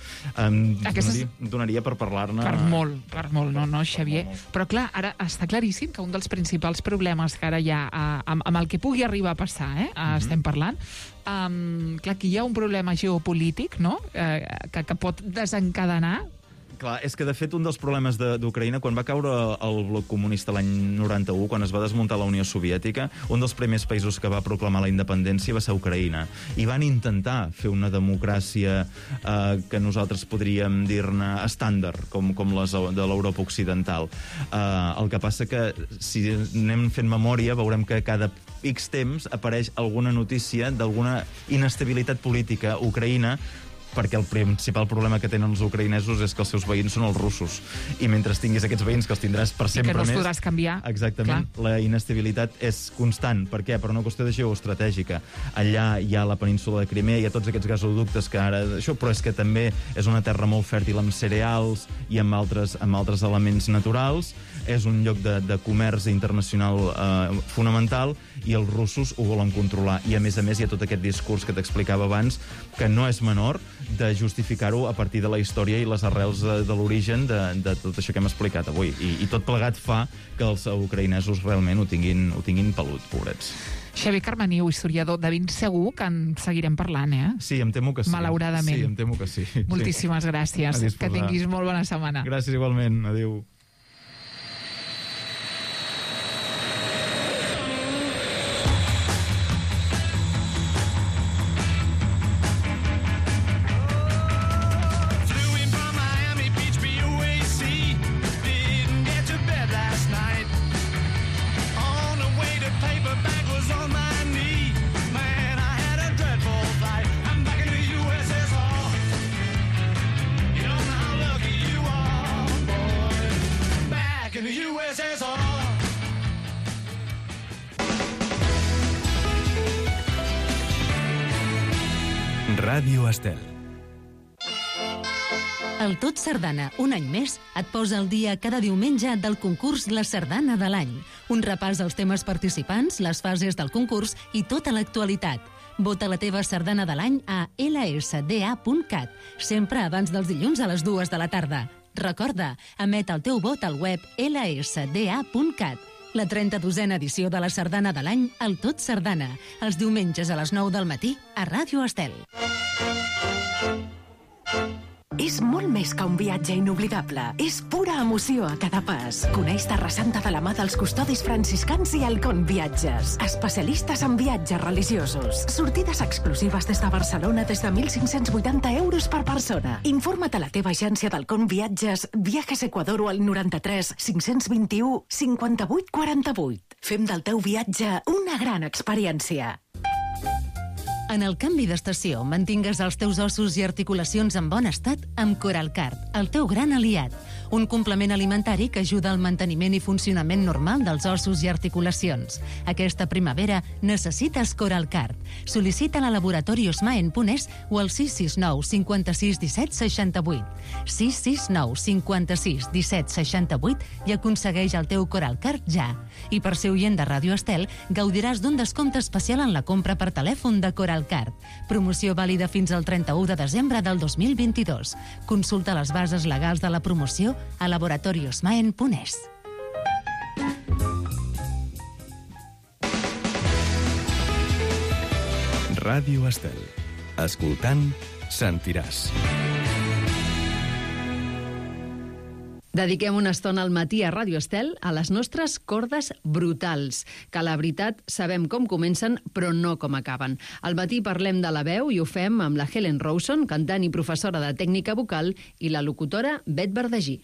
donaria per parlar-ne... Per molt, no, Xavier? Però clar, ara està claríssim que un dels principals problemes que ara hi ha amb el que pugui arribar a passar, estem parlant, clar, que hi ha un problema geopolític, no?, que pot desencadenar. Clar, és que de fet un dels problemes d'Ucraïna, quan va caure el bloc comunista l'any 91, quan es va desmuntar la Unió Soviètica, un dels primers països que va proclamar la independència va ser Ucraïna. I van intentar fer una democràcia que nosaltres podríem dir-ne estàndard, com les de l'Europa occidental. El que passa que, si anem fent memòria, veurem que cada X temps apareix alguna notícia d'alguna inestabilitat política a Ucraïna, perquè el principal problema que tenen els ucraïnesos és que els seus veïns són els russos. I mentre tinguis aquests veïns, que els tindràs per sempre més... I que no els podràs canviar. Exactament. Clar. La inestabilitat és constant. Per què? Per una qüestió de geoestratègica. Allà hi ha la península de Crimea, hi ha tots aquests gasoductes que ara... Però és que també és una terra molt fèrtil amb cereals i amb altres elements naturals. És un lloc de comerç internacional fonamental i els russos ho volen controlar. I a més hi ha tot aquest discurs que t'explicava abans que no és menor, de justificar-ho a partir de la història i les arrels de l'origen de tot això que hem explicat avui. I tot plegat fa que els ucraïnesos realment ho tinguin pelut, pobrets. Xavier Carmaniu, historiador, de ben segur que en seguirem parlant, eh? Sí, em temo que sí. Malauradament. Sí, em temo que sí. Moltíssimes gràcies. Que tinguis molt bona setmana. Gràcies igualment. Adéu. Ràdio Estel. El Tot Sardana, un any més, et posa al dia cada diumenge del concurs La Sardana de l'any. Un repàs als temes participants, les fases del concurs i tota l'actualitat. Vota la teva sardana de l'any a lsda.cat, sempre abans dels dilluns a les 2 de la tarda. Recorda, emet el teu vot al web lsda.cat. La 32a edició de la Sardana de l'any, el Tot Sardana, els diumenges a les 9 del matí a Ràdio Estel. És molt més que un viatge inoblidable. És pura emoció a cada pas. Coneix Terra Santa de la mà dels custodis franciscans i Halcón Viatges. Especialistes en viatges religiosos. Sortides exclusives des de Barcelona des de 1.580 euros per persona. Informa't a la teva agència d'Halcón Viatges, Viajes Ecuador o al 93 521 58 48. Fem del teu viatge una gran experiència. En el canvi d'estació, mantingues els teus ossos i articulacions en bon estat amb Coralcard, el teu gran aliat. Un complement alimentari que ajuda al manteniment i funcionament normal dels ossos i articulacions. Aquesta primavera necessites Coralcard. Sol·licita-la a Laboratori Osmaen.es o al 669 56 17 68. 669 56 17 68 i aconsegueix el teu Coralcard ja. I per ser oient de Ràdio Estel, gaudiràs d'un descompte especial en la compra per telèfon de Coralcard. Promoció vàlida fins al 31 de desembre del 2022. Consulta les bases legals de la promoció a laboratoriosmaen.es. Ràdio Estel. Escoltant, sentiràs. Dediquem una estona al matí a Ràdio Estel a les nostres cordes brutals, que la veritat sabem com comencen però no com acaben. Al matí parlem de la veu i ho fem amb la Helen Rawson, cantant i professora de tècnica vocal, i la locutora Bet Verdagí.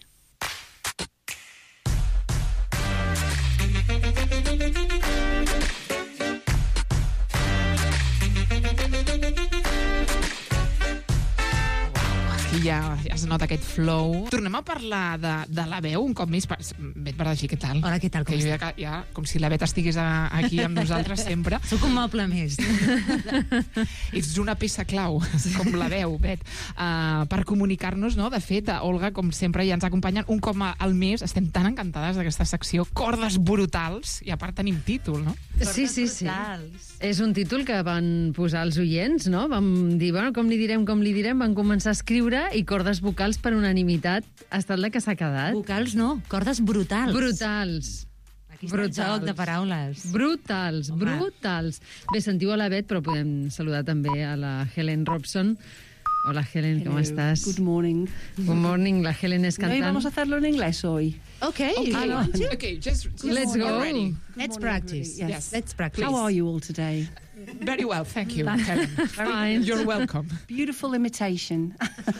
Ja es nota aquest flow. Tornem a parlar de la veu un cop més. Bet Verdagí, què tal? Hola, què tal? Com estàs? Ja, com si la Bet estigués aquí amb nosaltres sempre. Soc un moble més. Ets una peça clau, com la veu, Bet, per comunicar-nos, no? De fet, Olga, com sempre, ja ens acompanyen un cop al mes. Estem tan encantades d'aquesta secció. Cordes brutals, i a part tenim títol, no? Sí. És un títol que van posar els oients, no? Vam dir, bueno, com li direm, van començar a escriure, i cordes vocals per unanimitat ha estat la que s'ha quedat. Vocals no, cordes brutals. Brutals. Aquí està el joc de paraules. Brutals. Bé, sentiu a la Bet, però podem saludar també a la Helen Robson. Hola, Helen, ¿cómo estás? Good morning. Good morning, la Helen es cantante. No, y vamos a hacerlo en inglés hoy. Okay. Let's go. Let's practice. Yes. Let's practice. How are you all today? Very well, thank you, Helen. Fine. You're welcome. Beautiful imitation.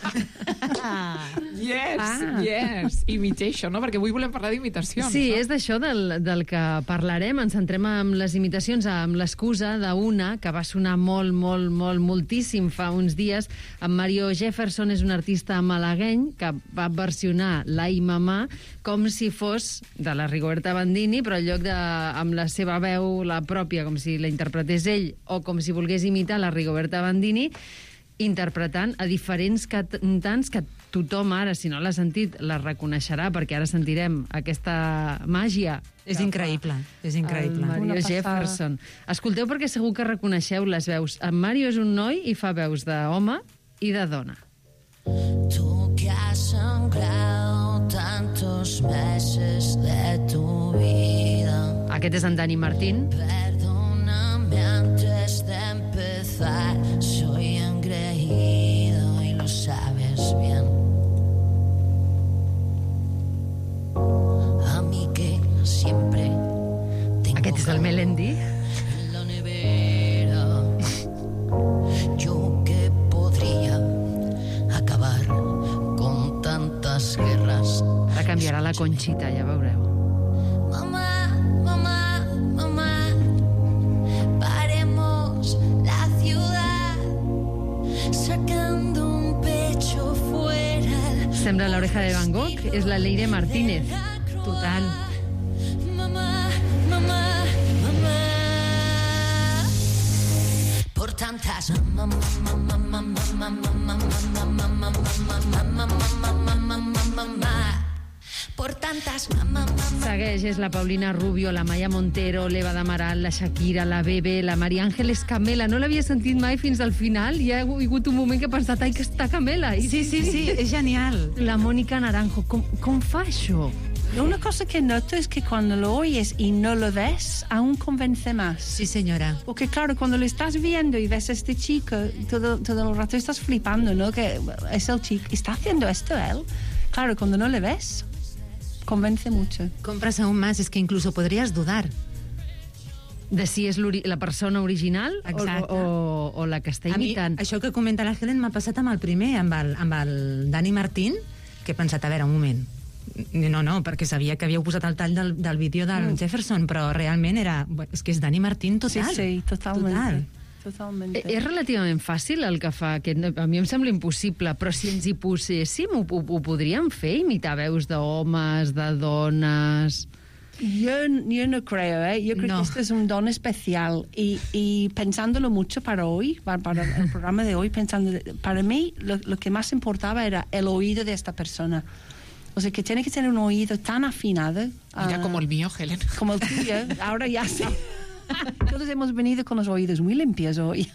Yes, imitation, no? Perquè avui volem parlar d'imitacions. Sí, no? és d'això del que parlarem. Ens centrem en les imitacions, amb l'excusa d'una que va sonar moltíssim fa uns dies. En Mario Jefferson és un artista malagueny que va versionar l'Ai Mamà com si fos de la Rigoberta Bandini, però en lloc de amb la seva veu, la pròpia, com si la interpretés ell, o com si volgués imitar la Rigoberta Bandini, interpretant a diferents cantants que tothom ara, si no l'ha sentit, la reconeixerà, perquè ara sentirem aquesta màgia. És increïble, és increïble. Mario Jefferson. Escolteu, perquè segur que reconeixeu les veus. En Mario és un noi i fa veus d'home i de dona. Tú que has sangrado tantos meses de tu vida. Aquest és en Dani Martín. Perdóname antes de empezar. Soy engreído y lo sabes bien. A mí que siempre tengo. Aquest és el Melendi. En la nevera. Yo que podría acabar con tantas guerras. Ara canviarà la Conxita, ja veureu. Mamá, mamá, mamá, paremos la ciudad, sacando un pecho fuera. Sembla l'oreja de Van Gogh, és la Leire Martínez. Total. Mamá, mamá, mamá, por tantas mamá, mamá, mamá, mamá, mamá, mamá, mamá, mamá, mamá, mamá, por tantas mamá, mamá. Segueix, és la Paulina Rubio, la Maya Montero, l'Eva d'Amaral, la Shakira, la Bebe, la Maria Ángeles Camela. No l'havia sentit mai fins al final i ha hagut un moment que he pensat, ai, que està Camela. Sí, és genial. La Mónica Naranjo, com fa això? Una cosa que noto es que cuando lo oyes y no lo ves, aún convence más. Sí, señora. Porque claro, cuando lo estás viendo y ves a este chico, todo el rato estás flipando, ¿no? Que es el chico, ¿está haciendo esto él? Claro, cuando no le ves, convence mucho. Compras aún más, es que incluso podrías dudar. De si és la persona original o la que està imitant. Això que comenta la Helen m'ha passat amb el primer, amb el Dani Martín, que he pensat, a veure, un moment. No, perquè sabia que havíeu posat el tall del vídeo del Jefferson, però realment era... És que és Dani Martín total. Sí, totalment. Totalmente. És relativament fàcil el que fa aquest... A mi em sembla impossible, però si ens hi poséssim, ho podríem fer, imitar veus d'homes, de dones... Yo no creo, ¿eh? Yo creo que este es un don especial y pensándolo mucho para hoy, para el programa de hoy, para mí lo que más importaba era el oído de esta persona. O sea, que tiene que tener un oído tan afinado. Mira, como el mío, Helen. Como el tuyo, ahora ya sí. Todos hemos venido con los oídos muy limpios hoy.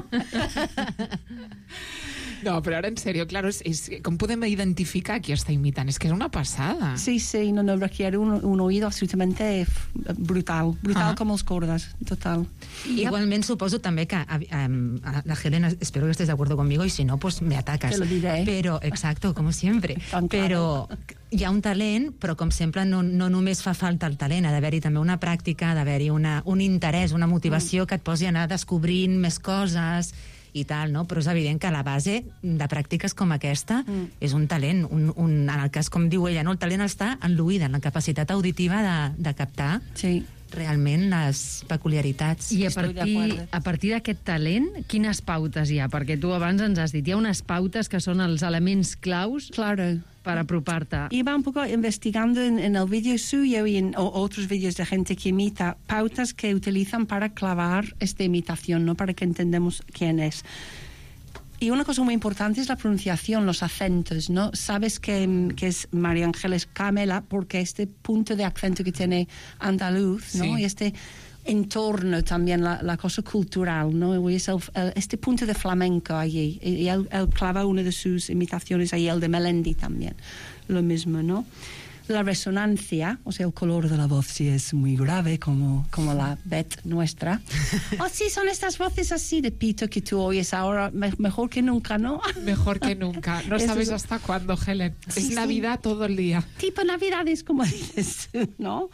No, però ara, en sèrio, claro, com podem identificar qui està imitant? És que és una passada. Sí, no, requiere un oído absolutamente brutal com els cordes, total. Igualment suposo també que la Helen, espero que estés de acuerdo conmigo y si no, pues me atacas. Te lo diré. Pero, exacto, como siempre. Però hi ha un talent, però com sempre no només fa falta el talent, ha d'haver-hi també una pràctica, ha d'haver-hi un interès, una motivació que et posi a anar descobrint més coses i tal, no? Però és evident que la base de pràctiques com aquesta és un talent, en el cas, com diu ella, no? El talent està en l'oïda, en la capacitat auditiva de captar realment les peculiaritats. I a partir d'aquest talent, quines pautes hi ha? Perquè tu abans ens has dit, hi ha unes pautes que són els elements claus para aproparte. Iba un poco investigando en el vídeo suyo y en otros vídeos de gente que imita, pautas que utilizan para clavar esta imitación, ¿no? Para que entendamos quién es. Y una cosa muy importante es la pronunciación, los acentos, ¿no? Sabes que es María Ángeles Camela porque este punto de acento que tiene andaluz, ¿no? Sí. Y este entorno también, la cosa cultural, ¿no? Y es este punto de flamenco allí. Y él clava una de sus imitaciones ahí, el de Melendi también. Lo mismo, ¿no? La resonancia, o sea, el color de la voz sí es muy grave, como la Bet nuestra. Sí, son estas voces así de pito que tú oyes ahora, mejor que nunca, ¿no? Mejor que nunca. No sabes hasta cuándo, Helen. Sí, es Navidad todo el día. Tipo Navidades, como dices, ¿no?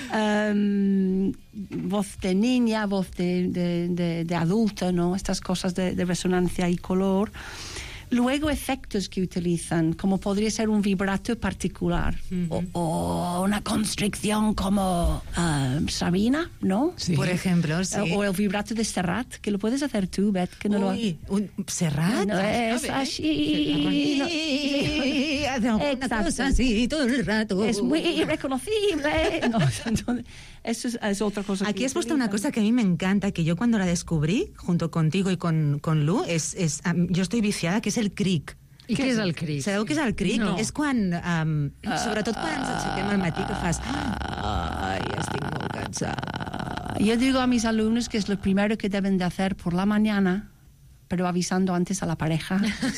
Voz de niña, voz de adulto, ¿no? Estas cosas de resonancia y color. Luego efectos que utilizan, como podría ser un vibrato particular o una constricción como Sabina, ¿no? Sí. Por ejemplo, sí. O el vibrato de Serrat, que lo puedes hacer tú, Bet. Que no ¿un Serrat? No, es así. Hace una cosa así todo el rato. Es muy irreconocible. No, entonces, eso es otra cosa. Aquí has puesto una cosa que a mí me encanta, que yo cuando la descubrí, junto contigo y con Lu, yo estoy viciada, que es el cric. I què és el cric? Sabeu què és el cric? No. És quan, sobretot quan ens aixequem al matí, que fas... Ai, estic molt cansada. Yo digo a mis alumnos que es lo primero que deben de hacer por la mañana, pero avisando antes a la pareja.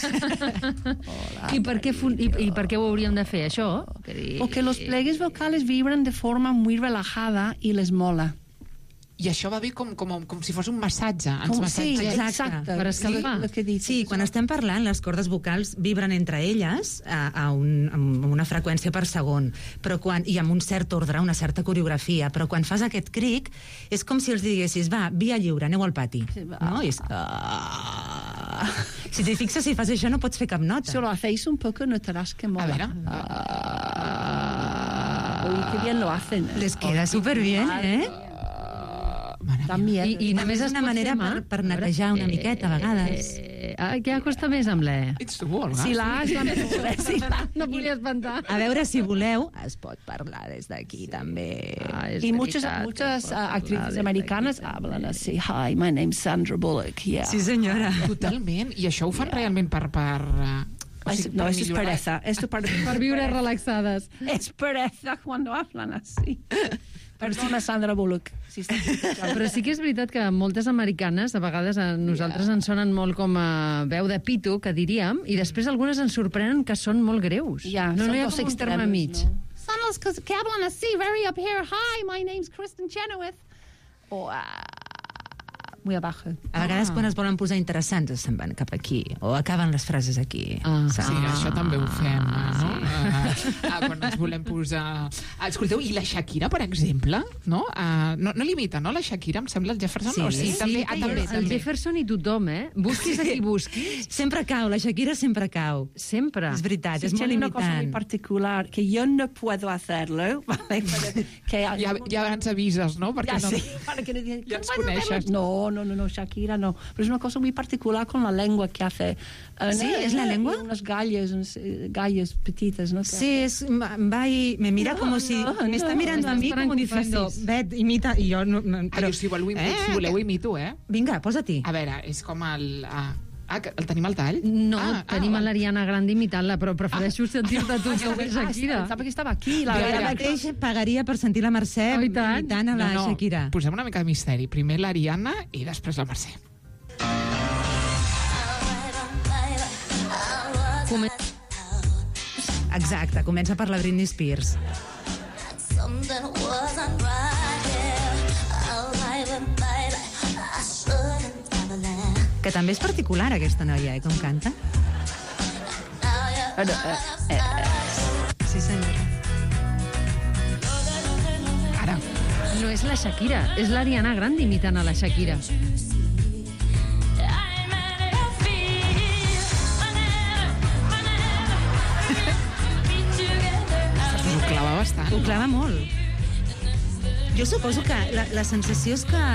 I per què ho hauríem de fer, això? Porque los pliegues vocales vibran de forma muy relajada y les mola. I això va bé com si fos un massatge. Sí, exacte. Per escalfar. Sí, quan estem parlant, les cordes vocals vibren entre elles amb una freqüència per segon, i amb un cert ordre, una certa coreografia, però quan fas aquest cric és com si els diguessis, va, via lliure, aneu al pati. No? I és... Si te fixes, si fas això no pots fer cap nota. Si lo hacéis un poco, notarás que mola. A ver. Uy, qué bien lo hacen. Les queda superbien, ¿eh? I només és una manera per netejar una miqueta, a vegades. Què costa més amb l'E? Ets tu, Olga? Si la és la més Sí. No volia espantar. A veure, si voleu, es pot parlar des d'aquí, també. Y muchas actrices americanas hablan así. Hi, my name's Sandra Bullock. Yeah. Sí, senyora. Totalment. I això ho fan realment per no, eso es pereza. Esto per viure relaxades. Es pereza cuando hablan así. Perdona, Sandra Bullock. Però sí que és veritat que moltes americanes, a vegades a nosaltres ens sonen molt com a veu de pito, que diríem, i després algunes ens sorprenen que són molt greus. No hi ha com un terme mig. Son los que hablan así, very up here. Hi, my name's Kristen Chenoweth. O muy abajo. A vegades quan es volen posar interessants se'n van cap aquí, o acaben les frases aquí. Sí, això també ho fem, no? Quan ens volem posar... Escolteu, i la Shakira, per exemple, no? No l'imita, no? La Shakira, em sembla, el Jefferson? Sí, també. El Jefferson i tothom, Busquis a qui busquis. Sempre cau, la Shakira sempre cau. Sempre. És veritat, és molt una cosa muy imitant. particular, que yo no puedo hacerlo, ¿vale? Ja ens avises, no? Perquè ja no... sí, para que no digan, ja ens coneixes. No, Shakira no. Pero es una cosa muy particular con la lengua que hace. ¿Sí? ¿Es la lengua? Unas galles petitas, ¿no? Sí, va y me mira como si... Me está mirando a mí como diciendo, Bet, imita, i jo no... Però si voleu imito, Vinga, posa-t'hi. A veure, és com el... el tenim al tall? No, tenim l'Ariana Grande imitant-la, però prefereixo sentir-te tu que la Shakira. Pensava que estava aquí. Jo ara mateix pagaria per sentir la Mercè imitant a la Shakira. Posem una mica de misteri. Primer l'Ariana i després la Mercè. Exacte, comença per la Britney Spears. Que també és particular, aquesta noia, com canta. Sí, senyora. Ara. No és la Shakira, és l'Ariana Grande imitant a la Shakira. Ho clava bastant. Ho clava molt. Jo suposo que la sensació és que...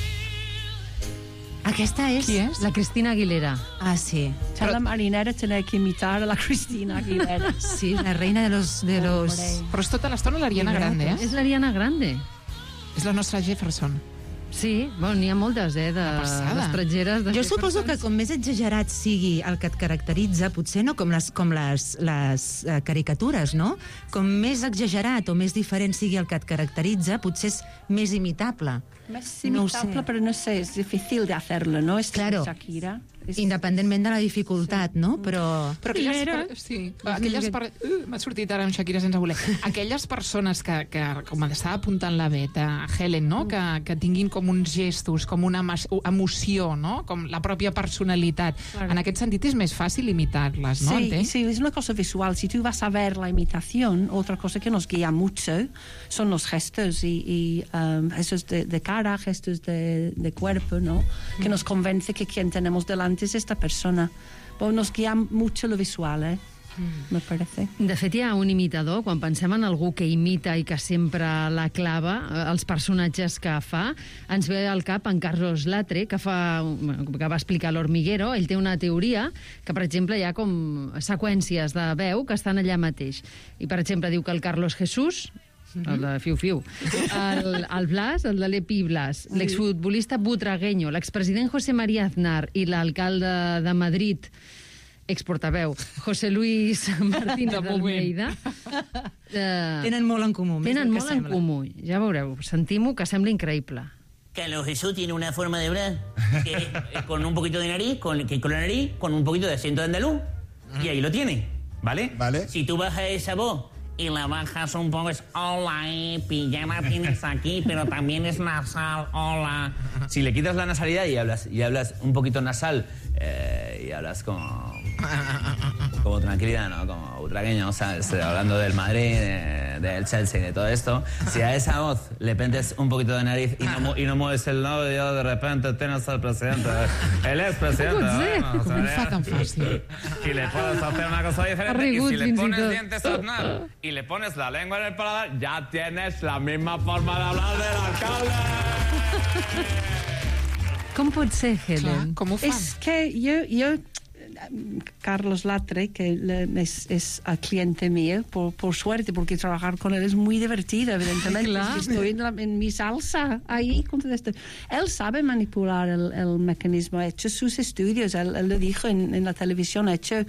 Aquesta és... Qui és? La Cristina Aguilera. Ah, sí. La marinera tiene que imitar a la Cristina Aguilera. Sí, la reina de los... Però és tota l'estona l'Ariana Grande, És l'Ariana Grande. És la nostra Jefferson. Sí, bueno, n'hi ha moltes, d'estrangeres. Jo suposo que com més exagerat sigui el que et caracteritza, potser no com les caricatures, no? Com més exagerat o més diferent sigui el que et caracteritza, potser és més imitable. Més imitable, però no sé, és difícil de hacerlo, ¿no? És claro. Shakira. Independentment de la dificultat, no? Però aquelles m'ha sortit ara amb Shakira sense voler. Aquelles persones que com estava apuntant la Bet, Helen, no? Que tinguin com uns gestos, com una emoció, no? Com la pròpia personalitat. Claro. En aquest sentit és més fàcil imitar-les, ¿no? Sí, es una cosa visual. Si tú vas a ver la imitación, otra cosa que nos guía mucho son los gestos y gestos de cara, gestos de cuerpo, ¿no? Que nos convence que quien tenemos delante es esta persona. Però nos guia mucho lo visual, me parece. De fet, hi ha un imitador, quan pensem en algú que imita i que sempre la clava, els personatges que fa, ens ve al cap en Carlos Latre, que va explicar l'Hormiguero. Ell té una teoria que, per exemple, hi ha com seqüències de veu que estan allà mateix. I, per exemple, diu que el Carlos Jesús, el de Fiu-Fiu, el Blas, el de l'Epi Blas, l'exfutbolista butragueño, l'expresident José María Aznar i l'alcalde de Madrid, exportaveu, José Luis Martínez d'Almeida. Tenen molt en comú. Tenen molt en comú. Ja veureu, sentim-ho, que sembla increïble. Carlos Jesús tiene una forma de hablar que con un poquito de nariz, con la nariz, con un poquito de acento andaluz, y ahí lo tiene, ¿vale? Si tú bajas esa voz y la bajas un poco, es hola, ya la tienes aquí, pero también es nasal, hola. Si le quitas la nasalidad y hablas un poquito nasal, y hablas como tranquilidad, ¿no? Como utragueño, o sea, estoy hablando del Madrid, del Chelsea, de todo esto. Si a esa voz le pentes un poquito de nariz y no mueves el labio, de repente tienes al presidente, el expresidente. Com ho fa tan fàcil? Y le puedes hacer una cosa diferente, y si le pones dientes al y le pones la lengua en el paladar, ya tienes la misma forma de hablar del alcalde. Com pot ser, Helen? Com ho fan? És que jo Carlos Latre, que es cliente mío, por suerte, porque trabajar con él es muy divertido, evidentemente. Claro. Estoy en mi salsa ahí con todo esto. Él sabe manipular el mecanismo, ha hecho sus estudios, él lo dijo en la televisión, ha hecho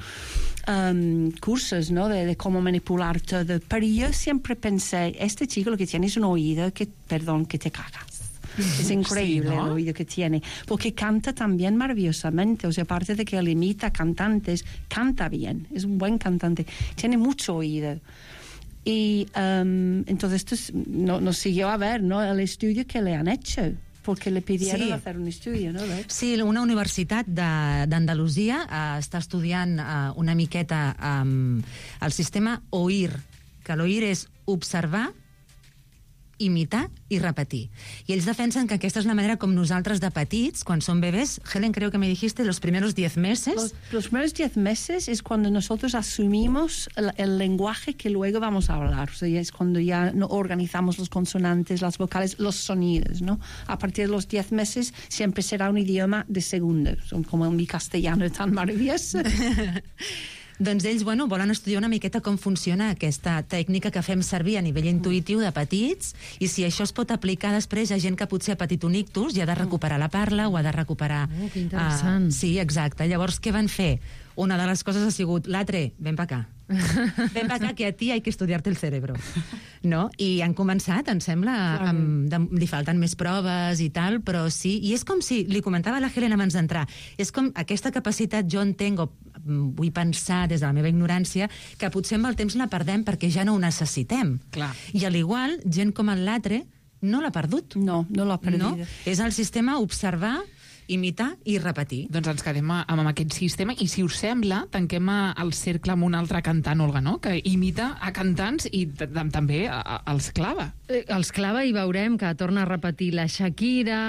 cursos, ¿no? de cómo manipular todo. Pero yo siempre pensé, este chico lo que tiene es un oído que te cagas. Es increíble, sí, ¿no? El oído que tiene, porque canta también maravillosamente, o sea, aparte de que él imita cantantes, canta bien, es un buen cantante, tiene mucho oído. Y entonces esto nos siguió a ver, ¿no? El estudio que le han hecho, porque le pidieron hacer un estudio, ¿no? Sí, una universitat d'Andalusia està estudiant una miqueta el sistema OIR, que l'OIR és observar, imitar i repetir. I ells defensen que aquesta és la manera com nosaltres de petits, quan som bebès, Helen, creo que me dijiste, los primeros 10 meses. Los primeros 10 meses es cuando nosotros asumimos el lenguaje que luego vamos a hablar. O sea, es cuando ya no organizamos los consonantes, las vocales, los sonidos, ¿no? A partir de los 10 meses siempre será un idioma de segundo, como mi castellano tan maravilloso. Doncs ells, volen estudiar una miqueta com funciona aquesta tècnica que fem servir a nivell intuïtiu de petits, i si això es pot aplicar després a gent que potser ha patit un ictus i ha de recuperar la parla o ha de recuperar... Que interessant. Sí, exacte. Llavors, què van fer? Una de les coses ha sigut, Latre, ven pa acá. Ven pa acá, que a ti hay que estudiarte el cerebro. No? I han començat, em sembla, li falten més proves i tal, però sí, i és com si, li comentava la Helen abans d'entrar, és com aquesta capacitat jo entenc, o vull pensar des de la meva ignorància, que potser amb el temps la perdem perquè ja no ho necessitem. Clar. I al igual, gent com el Latre no l'ha perdut. No l'ha perdut. No? És el sistema observar, imitar i repetir. Doncs ens quedem amb aquest sistema, i si us sembla, tanquem el cercle amb un altre cantant, Olga, no? Que imita a cantants i també els clava. Els clava i veurem que torna a repetir la Shakira,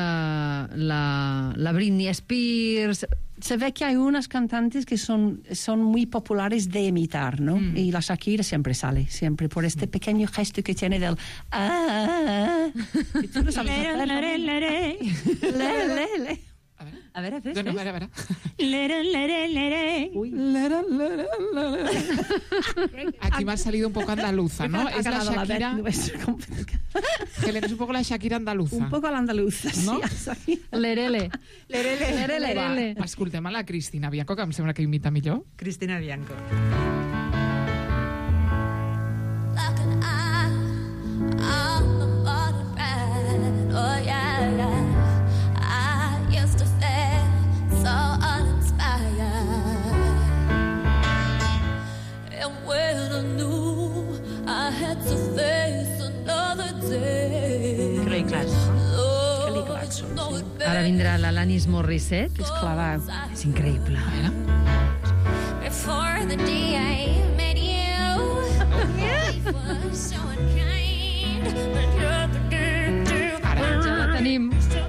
la Britney Spears... Se ve que hay unas cantantes que son muy populares de imitar, ¿no? Y la Shakira siempre sale, siempre por este pequeño gesto que tiene del... Que tú lo sabes hacer, ¿no? Le. A ver, a ver. Aquí me ha salido un poco andaluza, ¿no? Es la Shakira... Helen, es un poco la Shakira andaluza. Un poco la andaluza, no? Sí. Lerele. Va, escoltem a la Cristina Bianco, que em sembla que imita millor. Cristina Bianco. Like an eye on the bottom red. Oh, yeah, yeah. Ara vindrà l'Alanis Morissette, que és clavau. És increïble. Before the day I met you, life was so unkind. Ara ja la tenim.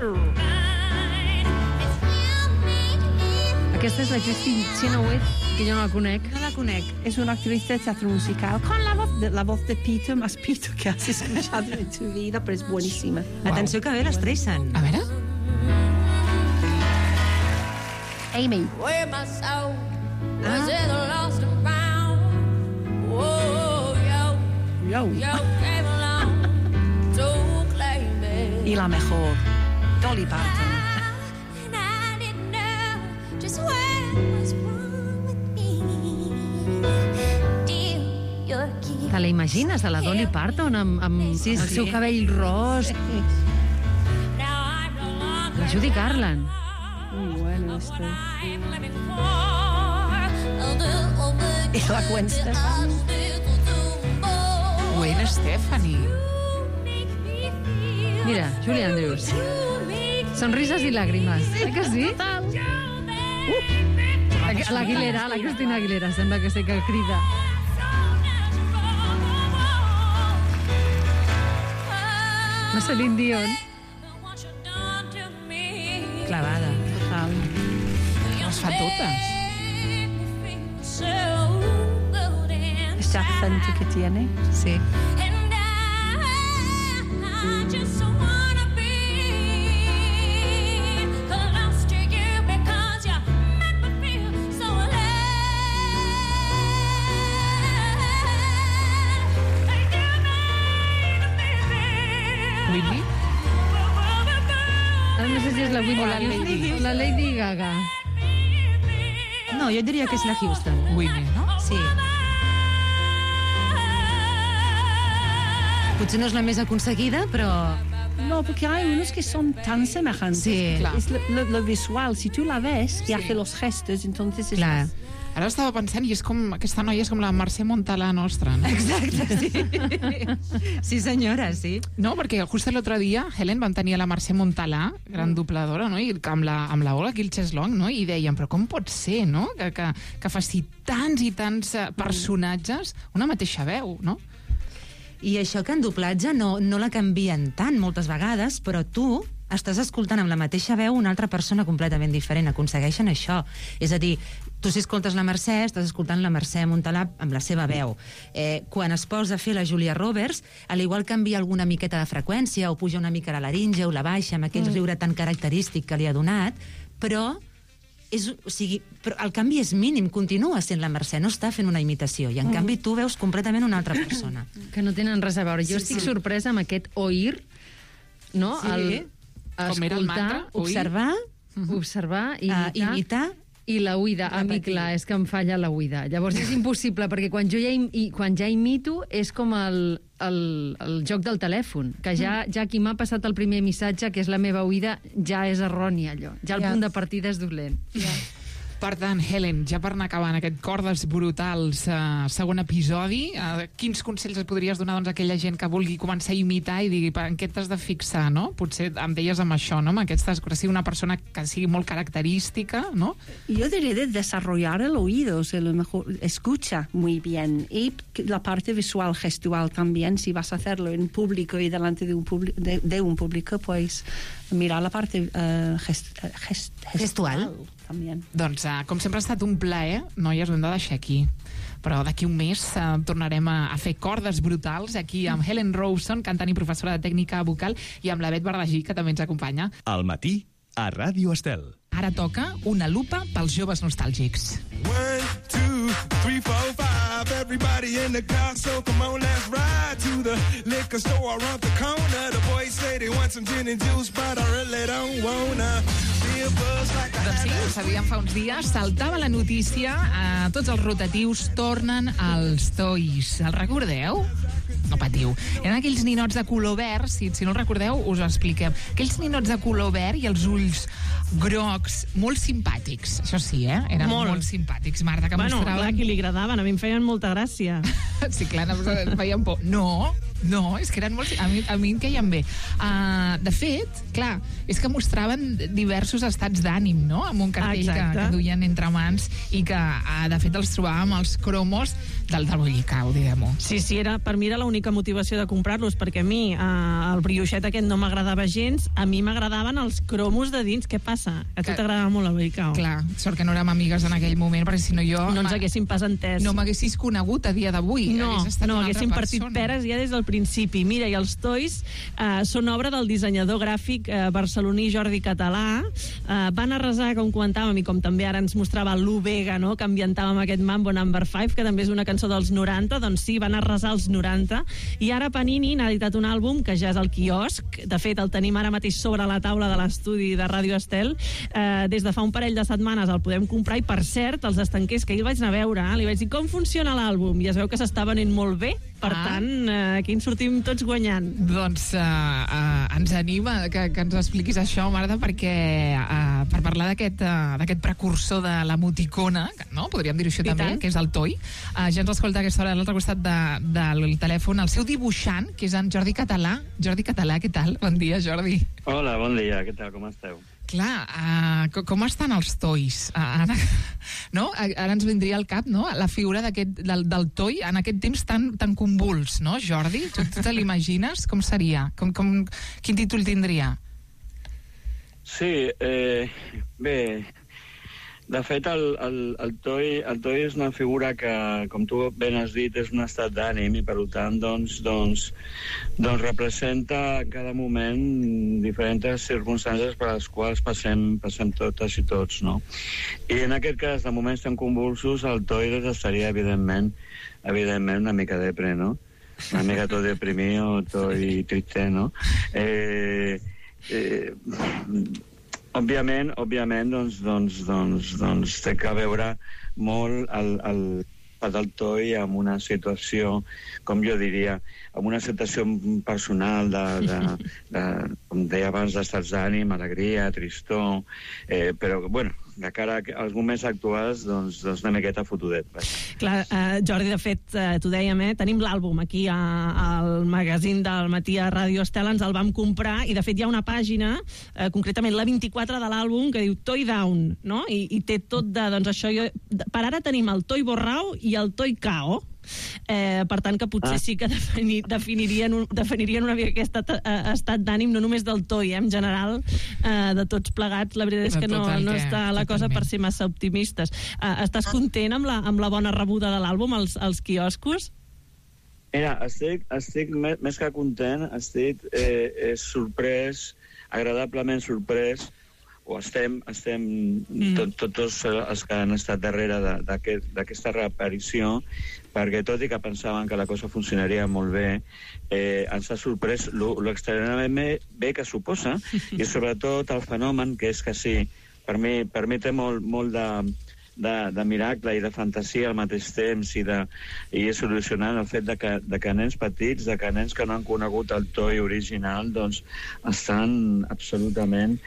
Aquesta és la Christine Chenoweth, que jo no la conec. No la conec. Es una actriz de teatro musical con la voz de Peter, más Peter que has escuchado en tu vida, pero es buenísima. Wow. Atenció que ve les Streisand. A veure. Amy. Where my soul was it lost and found. Oh, yo came along to claim it. Y la mejor, Dolly Parton. And I didn't know just where was wrong with Te la imagines, a la Dolly Parton, amb el seu cabell ros? La Judy Garland. Muy bueno esto. Y la Gwen Stefani. Gwen Stefani. Mira, Julie Andrews. Sonrises i làgrimes. Eh que sí? L'Aguilera, la Cristina Aguilera, sembla que sé que crida. La Celine Dion. Clavada. Total. Les fa totes. Ese acento que tiene. Sí. Whitney? Ara no sé si és la Whitney O la Lady. o la Lady Gaga. No, jo diria que és la Houston. Whitney, no? Sí. Potser no és la més aconseguida, però... No, porque hay unos que son tan semejantes. Sí. Claro. Es lo visual. Si tú la ves y hace los gestos, entonces es... Clar. Ara estava pensant, i és com, aquesta noia és com la Mercè Montalà nostra, no? Exacte, sí. Sí, senyora, sí. No, perquè just l'altre dia, Helen, vam tenir a la Mercè Montalà, gran dobladora, no? I amb la Olga Kilcheslong, no? I deien, però com pot ser, no? Que faci tants i tants personatges, una mateixa veu, no? I això que en doblatge no la canvien tant moltes vegades, però tu estàs escoltant amb la mateixa veu una altra persona completament diferent. Aconsegueixen això. És a dir, tu si escoltes la Mercè, estàs escoltant la Mercè Montalà amb la seva veu. Quan es posa a fer la Julia Roberts, al igual canvia alguna miqueta de freqüència, o puja una mica la laringe, o la baixa, amb aquell riure tan característic que li ha donat, però però el canvi és mínim, continua sent la Mercè, no està fent una imitació, i en canvi tu veus completament una altra persona. Que no tenen res a veure. Jo estic sorpresa amb aquest oir, no? Sí. Com era el mantra? Observar, imitar i la oïda. A mi, clar, és que em falla la oïda. Llavors és impossible, perquè quan ja imito és com el joc del telèfon, que ja qui m'ha passat el primer missatge, que és la meva oïda, ja és errònia, allò. Ja el punt de partida és dolent. Per tant, Helen, ja per anar acabant aquest Cordes Brutals segon episodi, quins consells et podries donar a aquella gent que vulgui començar a imitar i digui en què t'has de fixar, no? Potser em deies amb això, no? Amb aquestes, que sigui una persona que sigui molt característica, no? Yo diría de desarrollar el oído, o sea, lo mejor escucha muy bien, y la parte visual, gestual también. Si vas a hacerlo en público y delante de un público, pues mirar la parte gestual també. Doncs, com sempre ha estat un plaer, noies, ho hem de deixar aquí. Però d'aquí un mes tornarem a fer Cordes Brutals aquí amb Helen Rawson, cantant i professora de tècnica vocal, i amb la Bet Verdagí, que també ens acompanya. Al matí, a Ràdio Estel. Ara toca una lupa pels joves nostàlgics. 1, 2, 3, 4, 5. Everybody in the car, so come on, let's ride to the liquor store around the corner. The boys say they want some gin and juice, but I really don't wanna be a buzz like a... Doncs sí, ho sabíem fa uns dies, saltava la notícia, tots els rotatius tornen als tois. El recordeu? No patiu. Eren aquells ninots de color verd, si no el recordeu, us ho expliquem. Aquells ninots de color verd i els ulls grocs, molt simpàtics. Això sí, eren molt simpàtics. Marta, que mostraven... Bueno, clar, que li agradaven, a mi em feien molta gràcia. Sí, clar, em feien por. No, és que eren molt... A mi em queien bé. De fet, clar, és que mostraven diversos estats d'ànim, no?, amb un cartell que duien entre mans i que, de fet, els trobàvem als cromos del Bollicau, diguem-ho. Sí, per mi era l'única motivació de comprar-los, perquè a mi el brioixet aquest no m'agradava gens, a mi m'agradaven els cromos de dins. Què passa? A tu t'agradava molt el Bollicau. Clar, sort que no érem amigues en aquell moment, perquè si no jo... No ens haguéssim pas entès. No m'haguessis conegut a dia d'avui. No, haguéssim partit peres ja des del principi. Mira, i els tois són obra del dissenyador gràfic barceloní Jordi Català. Van arrasar, com comentàvem, i com també ara ens mostrava Lou Vega, no?, que ambientàvem aquest Mambo Number 5, que també és una cançó dels 90, doncs sí, van arrasar els 90, i ara Panini n'ha editat un àlbum que ja és al quiosc. De fet, el tenim ara mateix sobre la taula de l'estudi de Ràdio Estel. Des de fa un parell de setmanes el podem comprar, i per cert, els estanquers que ahir el vaig anar a veure, li vaig dir com funciona l'àlbum, i es veu que s'està venent molt bé. Per tant, aquí ens sortim tots guanyant. Doncs ens anima que ens expliquis això, Marta, perquè per parlar d'aquest precursor de l'emoticona, no? Podríem dir-ho així també, que és el TOI. Ja ens escolta aquesta hora a l'altre costat del telèfon el seu dibuixant, que és en Jordi Català. Jordi Català, què tal? Bon dia, Jordi. Hola, bon dia, què tal, com esteu? Clar, com estan els tois? Ara ens vindria al cap, no?, la figura del toi en aquest temps tan convuls, no, Jordi? Tu te l'imagines? Com seria? Quin títol tindria? Sí, bé, de fet el toi és una figura que, com tu ben has dit, és un estat d'ànim, i per tant doncs representa en cada moment diferents circumstàncies per les quals passem totes i tots, no? I en aquest cas, de moments tan convulsos, el toi estaria evidentment una mica depre, no? Una mica tot deprimit o tot triste, no? Òbviament, doncs té que veure molt el toi amb una situació, com jo diria, amb una situació personal com deia abans, d'estats d'ànim, alegria, tristor, però, bueno, de cara als moments actuals, doncs una miqueta fotudet. Clar, Jordi, de fet, t'ho dèiem, tenim l'àlbum aquí al magazín del matí a Ràdio Estel, ens el vam comprar, i de fet hi ha una pàgina, concretament la 24 de l'àlbum, que diu Toy Down, no? I té tot de, doncs això, per ara tenim el Toy Borrao i el Toy Cao. Per tant, que potser sí que definirien una mica aquest estat d'ànim, no només del toi, en general, de tots plegats. La veritat és que no està la cosa per ser massa optimistes. Estàs content amb la bona rebuda de l'àlbum als quioscos? Mira, estic més que content, estic sorprès, agradablement sorprès, o estem tots els que han estat darrere d'aquesta reaparició, perquè tot i que pensaven que la cosa funcionaria molt bé, ens ha sorprès l'extraordinàriament bé que suposa, i sobretot el fenomen, que és que sí, per mi té molt de miracle i de fantasia al mateix temps, i és solucionant el fet de que nens petits, de que nens que no han conegut el toi original, doncs estan absolutament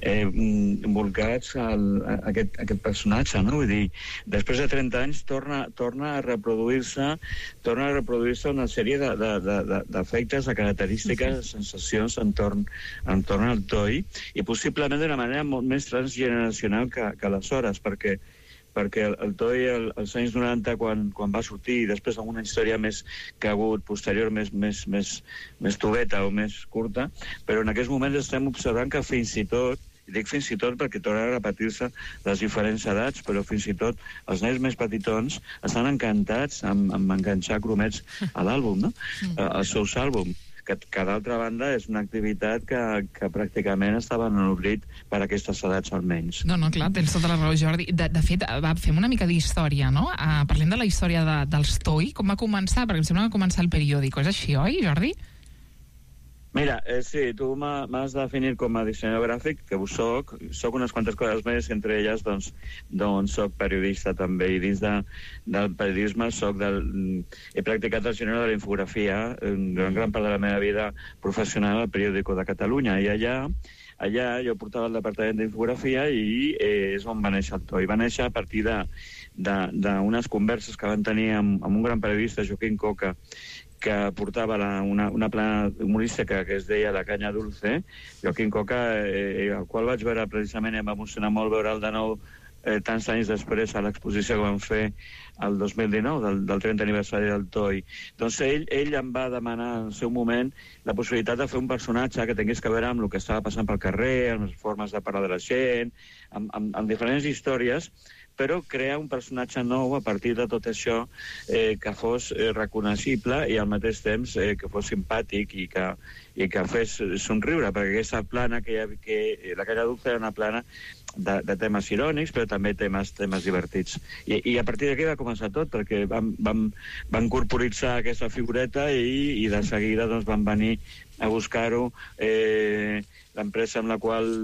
volcats a aquest personatge, no? Vull dir, després de 30 anys torna a reproduir-se una sèrie d'efectes, de característiques, de sensacions entorn al toi, i possiblement d'una manera molt més transgeneracional que aleshores, perquè el toi als anys 90, quan va sortir, i després amb una història més que ha hagut posterior, més tubeta o més curta, però en aquests moments estem observant que fins i tot, i dic fins i tot perquè torna a repetir-se les diferents edats, però fins i tot els nens més petitons estan encantats amb enganxar cromets a l'àlbum, no? Als seus àlbums. Que d'altra banda és una activitat que pràcticament estava en l'oblit per a aquestes edats almenys. No, clar, tens tota la raó, Jordi. De fet, fem una mica d'història, no? Parlem de la història dels toi. Com va començar? Perquè em sembla que va començar el periòdico. És així, oi, Jordi? Mira, sí, tu m'has definit com a dissenyador gràfic, que ho soc unes quantes coses més, i entre elles doncs soc periodista també, i dins del periodisme he practicat el gènere de la infografia gran part de la meva vida professional al Periòdico de Catalunya, i allà jo portava el departament d'infografia, i és on va néixer el toi. Va néixer a partir d'unes converses que van tenir amb un gran periodista, Joaquín Coca, que portava una plana humorística que es deia La Canya Dulce, Joaquín Coca, el qual vaig veure precisament, i em va emocionar molt veure'l de nou tants anys després a l'exposició que vam fer el 2019, del 30 aniversari del toi. Doncs ell em va demanar en el seu moment la possibilitat de fer un personatge que tingués que veure amb el que estava passant pel carrer, amb les formes de parlar de la gent, amb diferents històries, però crear un personatge nou a partir de tot això que fos reconeixible i al mateix temps que fos simpàtic i que fes somriure, perquè aquesta plana la que duc era una plana de temes irònics, però també temes divertits. I a partir d'aquí va començar tot, perquè van corporitzar aquesta figureta i de seguida doncs, van venir a buscar-ho l'empresa amb la qual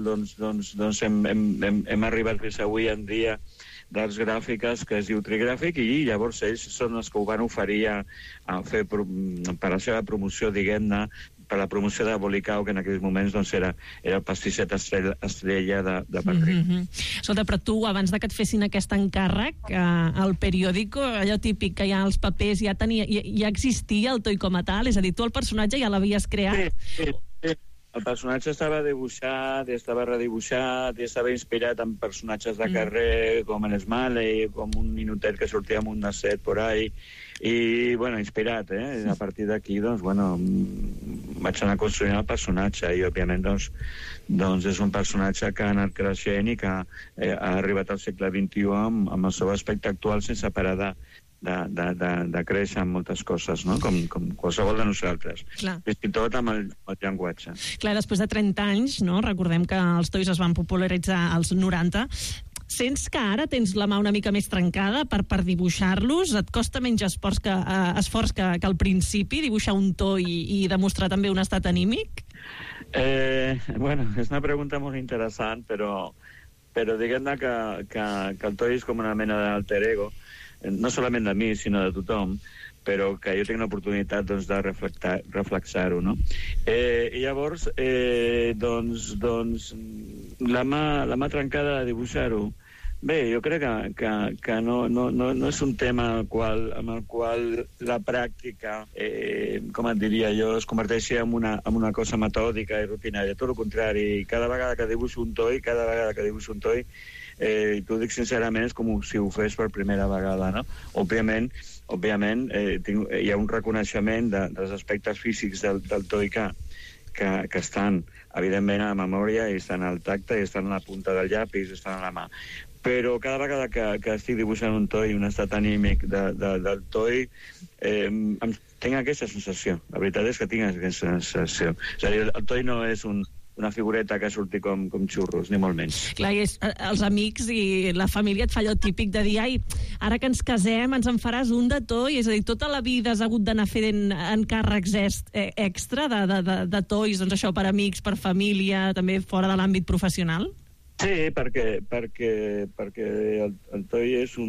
hem arribat fins avui en dia d'arts gràfiques, que es diu Trigràfic, i llavors ells són els que ho van oferir a fer per la seva promoció, diguem-ne, per la promoció de Bolicau, que en aquells moments doncs, era el pastisset estrella de Patrick. Escolta, però tu, abans de que et fessin aquest encàrrec, al periòdico, allò típic que hi ha els papers, ja existia el Toi com a tal? És a dir, tu el personatge ja l'havies creat? Sí. El personatge estava dibuixat, estava redibuixat, estava inspirat en personatges de carrer, com en Smalley, com un ninotet que sortia amb un nasset por ahí, i, bueno, inspirat, A partir d'aquí, doncs, bueno, vaig anar construint el personatge i, òbviament, doncs és un personatge que ha anat creixent i que ha arribat al segle XXI amb el seu aspecte actual sense parar de créixer en moltes coses, no? Com qualsevol de nosaltres. Fins i tot amb el llenguatge. Clar, després de 30 anys, no? Recordem que els tois es van popularitzar als 90. Sents que ara tens la mà una mica més trencada per dibuixar-los? Et costa menys esforç que al principi, dibuixar un toi i demostrar també un estat anímic? Bueno, és una pregunta molt interessant, però diguem-ne que el toi és com una mena d'alter ego, no solament de mi, sinó de tothom, però que jo tinc l'oportunitat doncs, de reflexar-ho, no? I llavors, doncs, la mà trencada de dibuixar-ho, bé, jo crec que no és un tema amb el qual la pràctica, com et diria jo, es converteixi en una cosa metòdica i rutinària. Tot el contrari, cada vegada que dibuixo un toi, i t'ho dic sincerament, és com si ho fes per primera vegada, no? Òbviament, hi ha un reconeixement dels aspectes físics del toi que estan, evidentment, a la memòria, i estan al tacte, i estan a la punta del llapis, i estan a la mà. Però cada vegada que estic dibuixant un toi, un estat anímic del toi, tinc aquesta sensació. La veritat és que tinc aquesta sensació. És a dir, el toi no és una figureta que surti com xurros, ni molt menys. Clar, i els amics i la família et fa allò típic de dir, ai, ara que ens casem ens en faràs un de toi, és a dir, tota la vida has hagut d'anar fent encàrrecs extra de tois, doncs això, per amics, per família, també fora de l'àmbit professional? Sí, perquè el toi és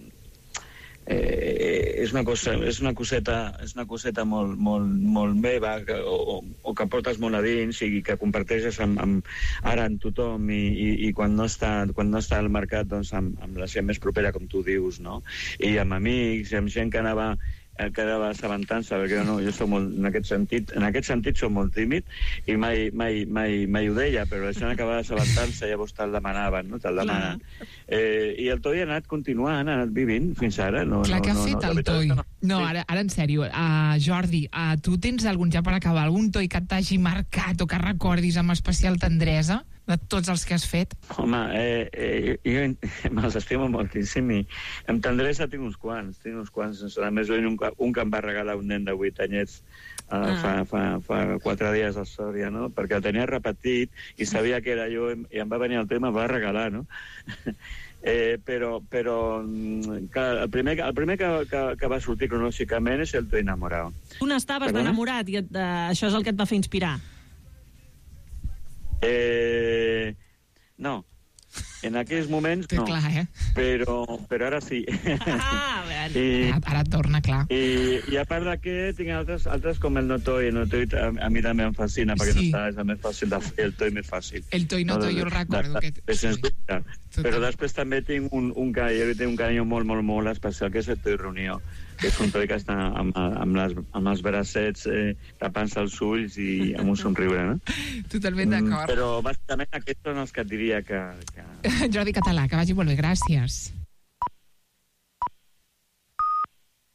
una coseta molt meva o que portes molt a dins i que comparteixes ara amb tothom i quan no està al mercat doncs amb la gent més propera, com tu dius, no? I amb amics i amb gent que anava assabentant-se, perquè jo soc molt, en aquest sentit soc molt tímid i mai ho deia, però la gent acabava assabentant-se, llavors te'l demanaven, no? Te'l demanen. I el toi ha anat continuant, ha anat vivint fins ara. Clar, què ha fet el toi? No, ara en sèrio, Jordi, tu tens ja per acabar algun toi que t'hagi marcat o que recordis amb especial tendresa de tots els que has fet? Home, jo me'ls estimo moltíssim i amb tendresa tinc uns quants. A més, un que em va regalar un nen de 8 anyets fa 4 dies a Sòria, no? Perquè el tenia repetit i sabia que era jo i em va venir el tema, em va regalar, no? Però el primer que va sortir cronològicament és el toi enamorado. Tu n'estaves d'enamorat i això és el que et va fer inspirar? No, en aquells moments no, clar, però ara sí. Ara torna, clar. I a part d'aquest tinc altres com el no toi. El no toi a mi també em fascina, perquè no és el més fàcil de fer, el toi més fàcil. El toi no toi, jo el recordo. Però després també tinc un carinyo molt especial, que és el toi reunió, que és un toi que està amb els bracets tapant-se els ulls i amb un somriure, no? Totalment d'acord. Però bàsicament aquests són els que et diria que... Jordi Català, que vagi molt bé, gràcies.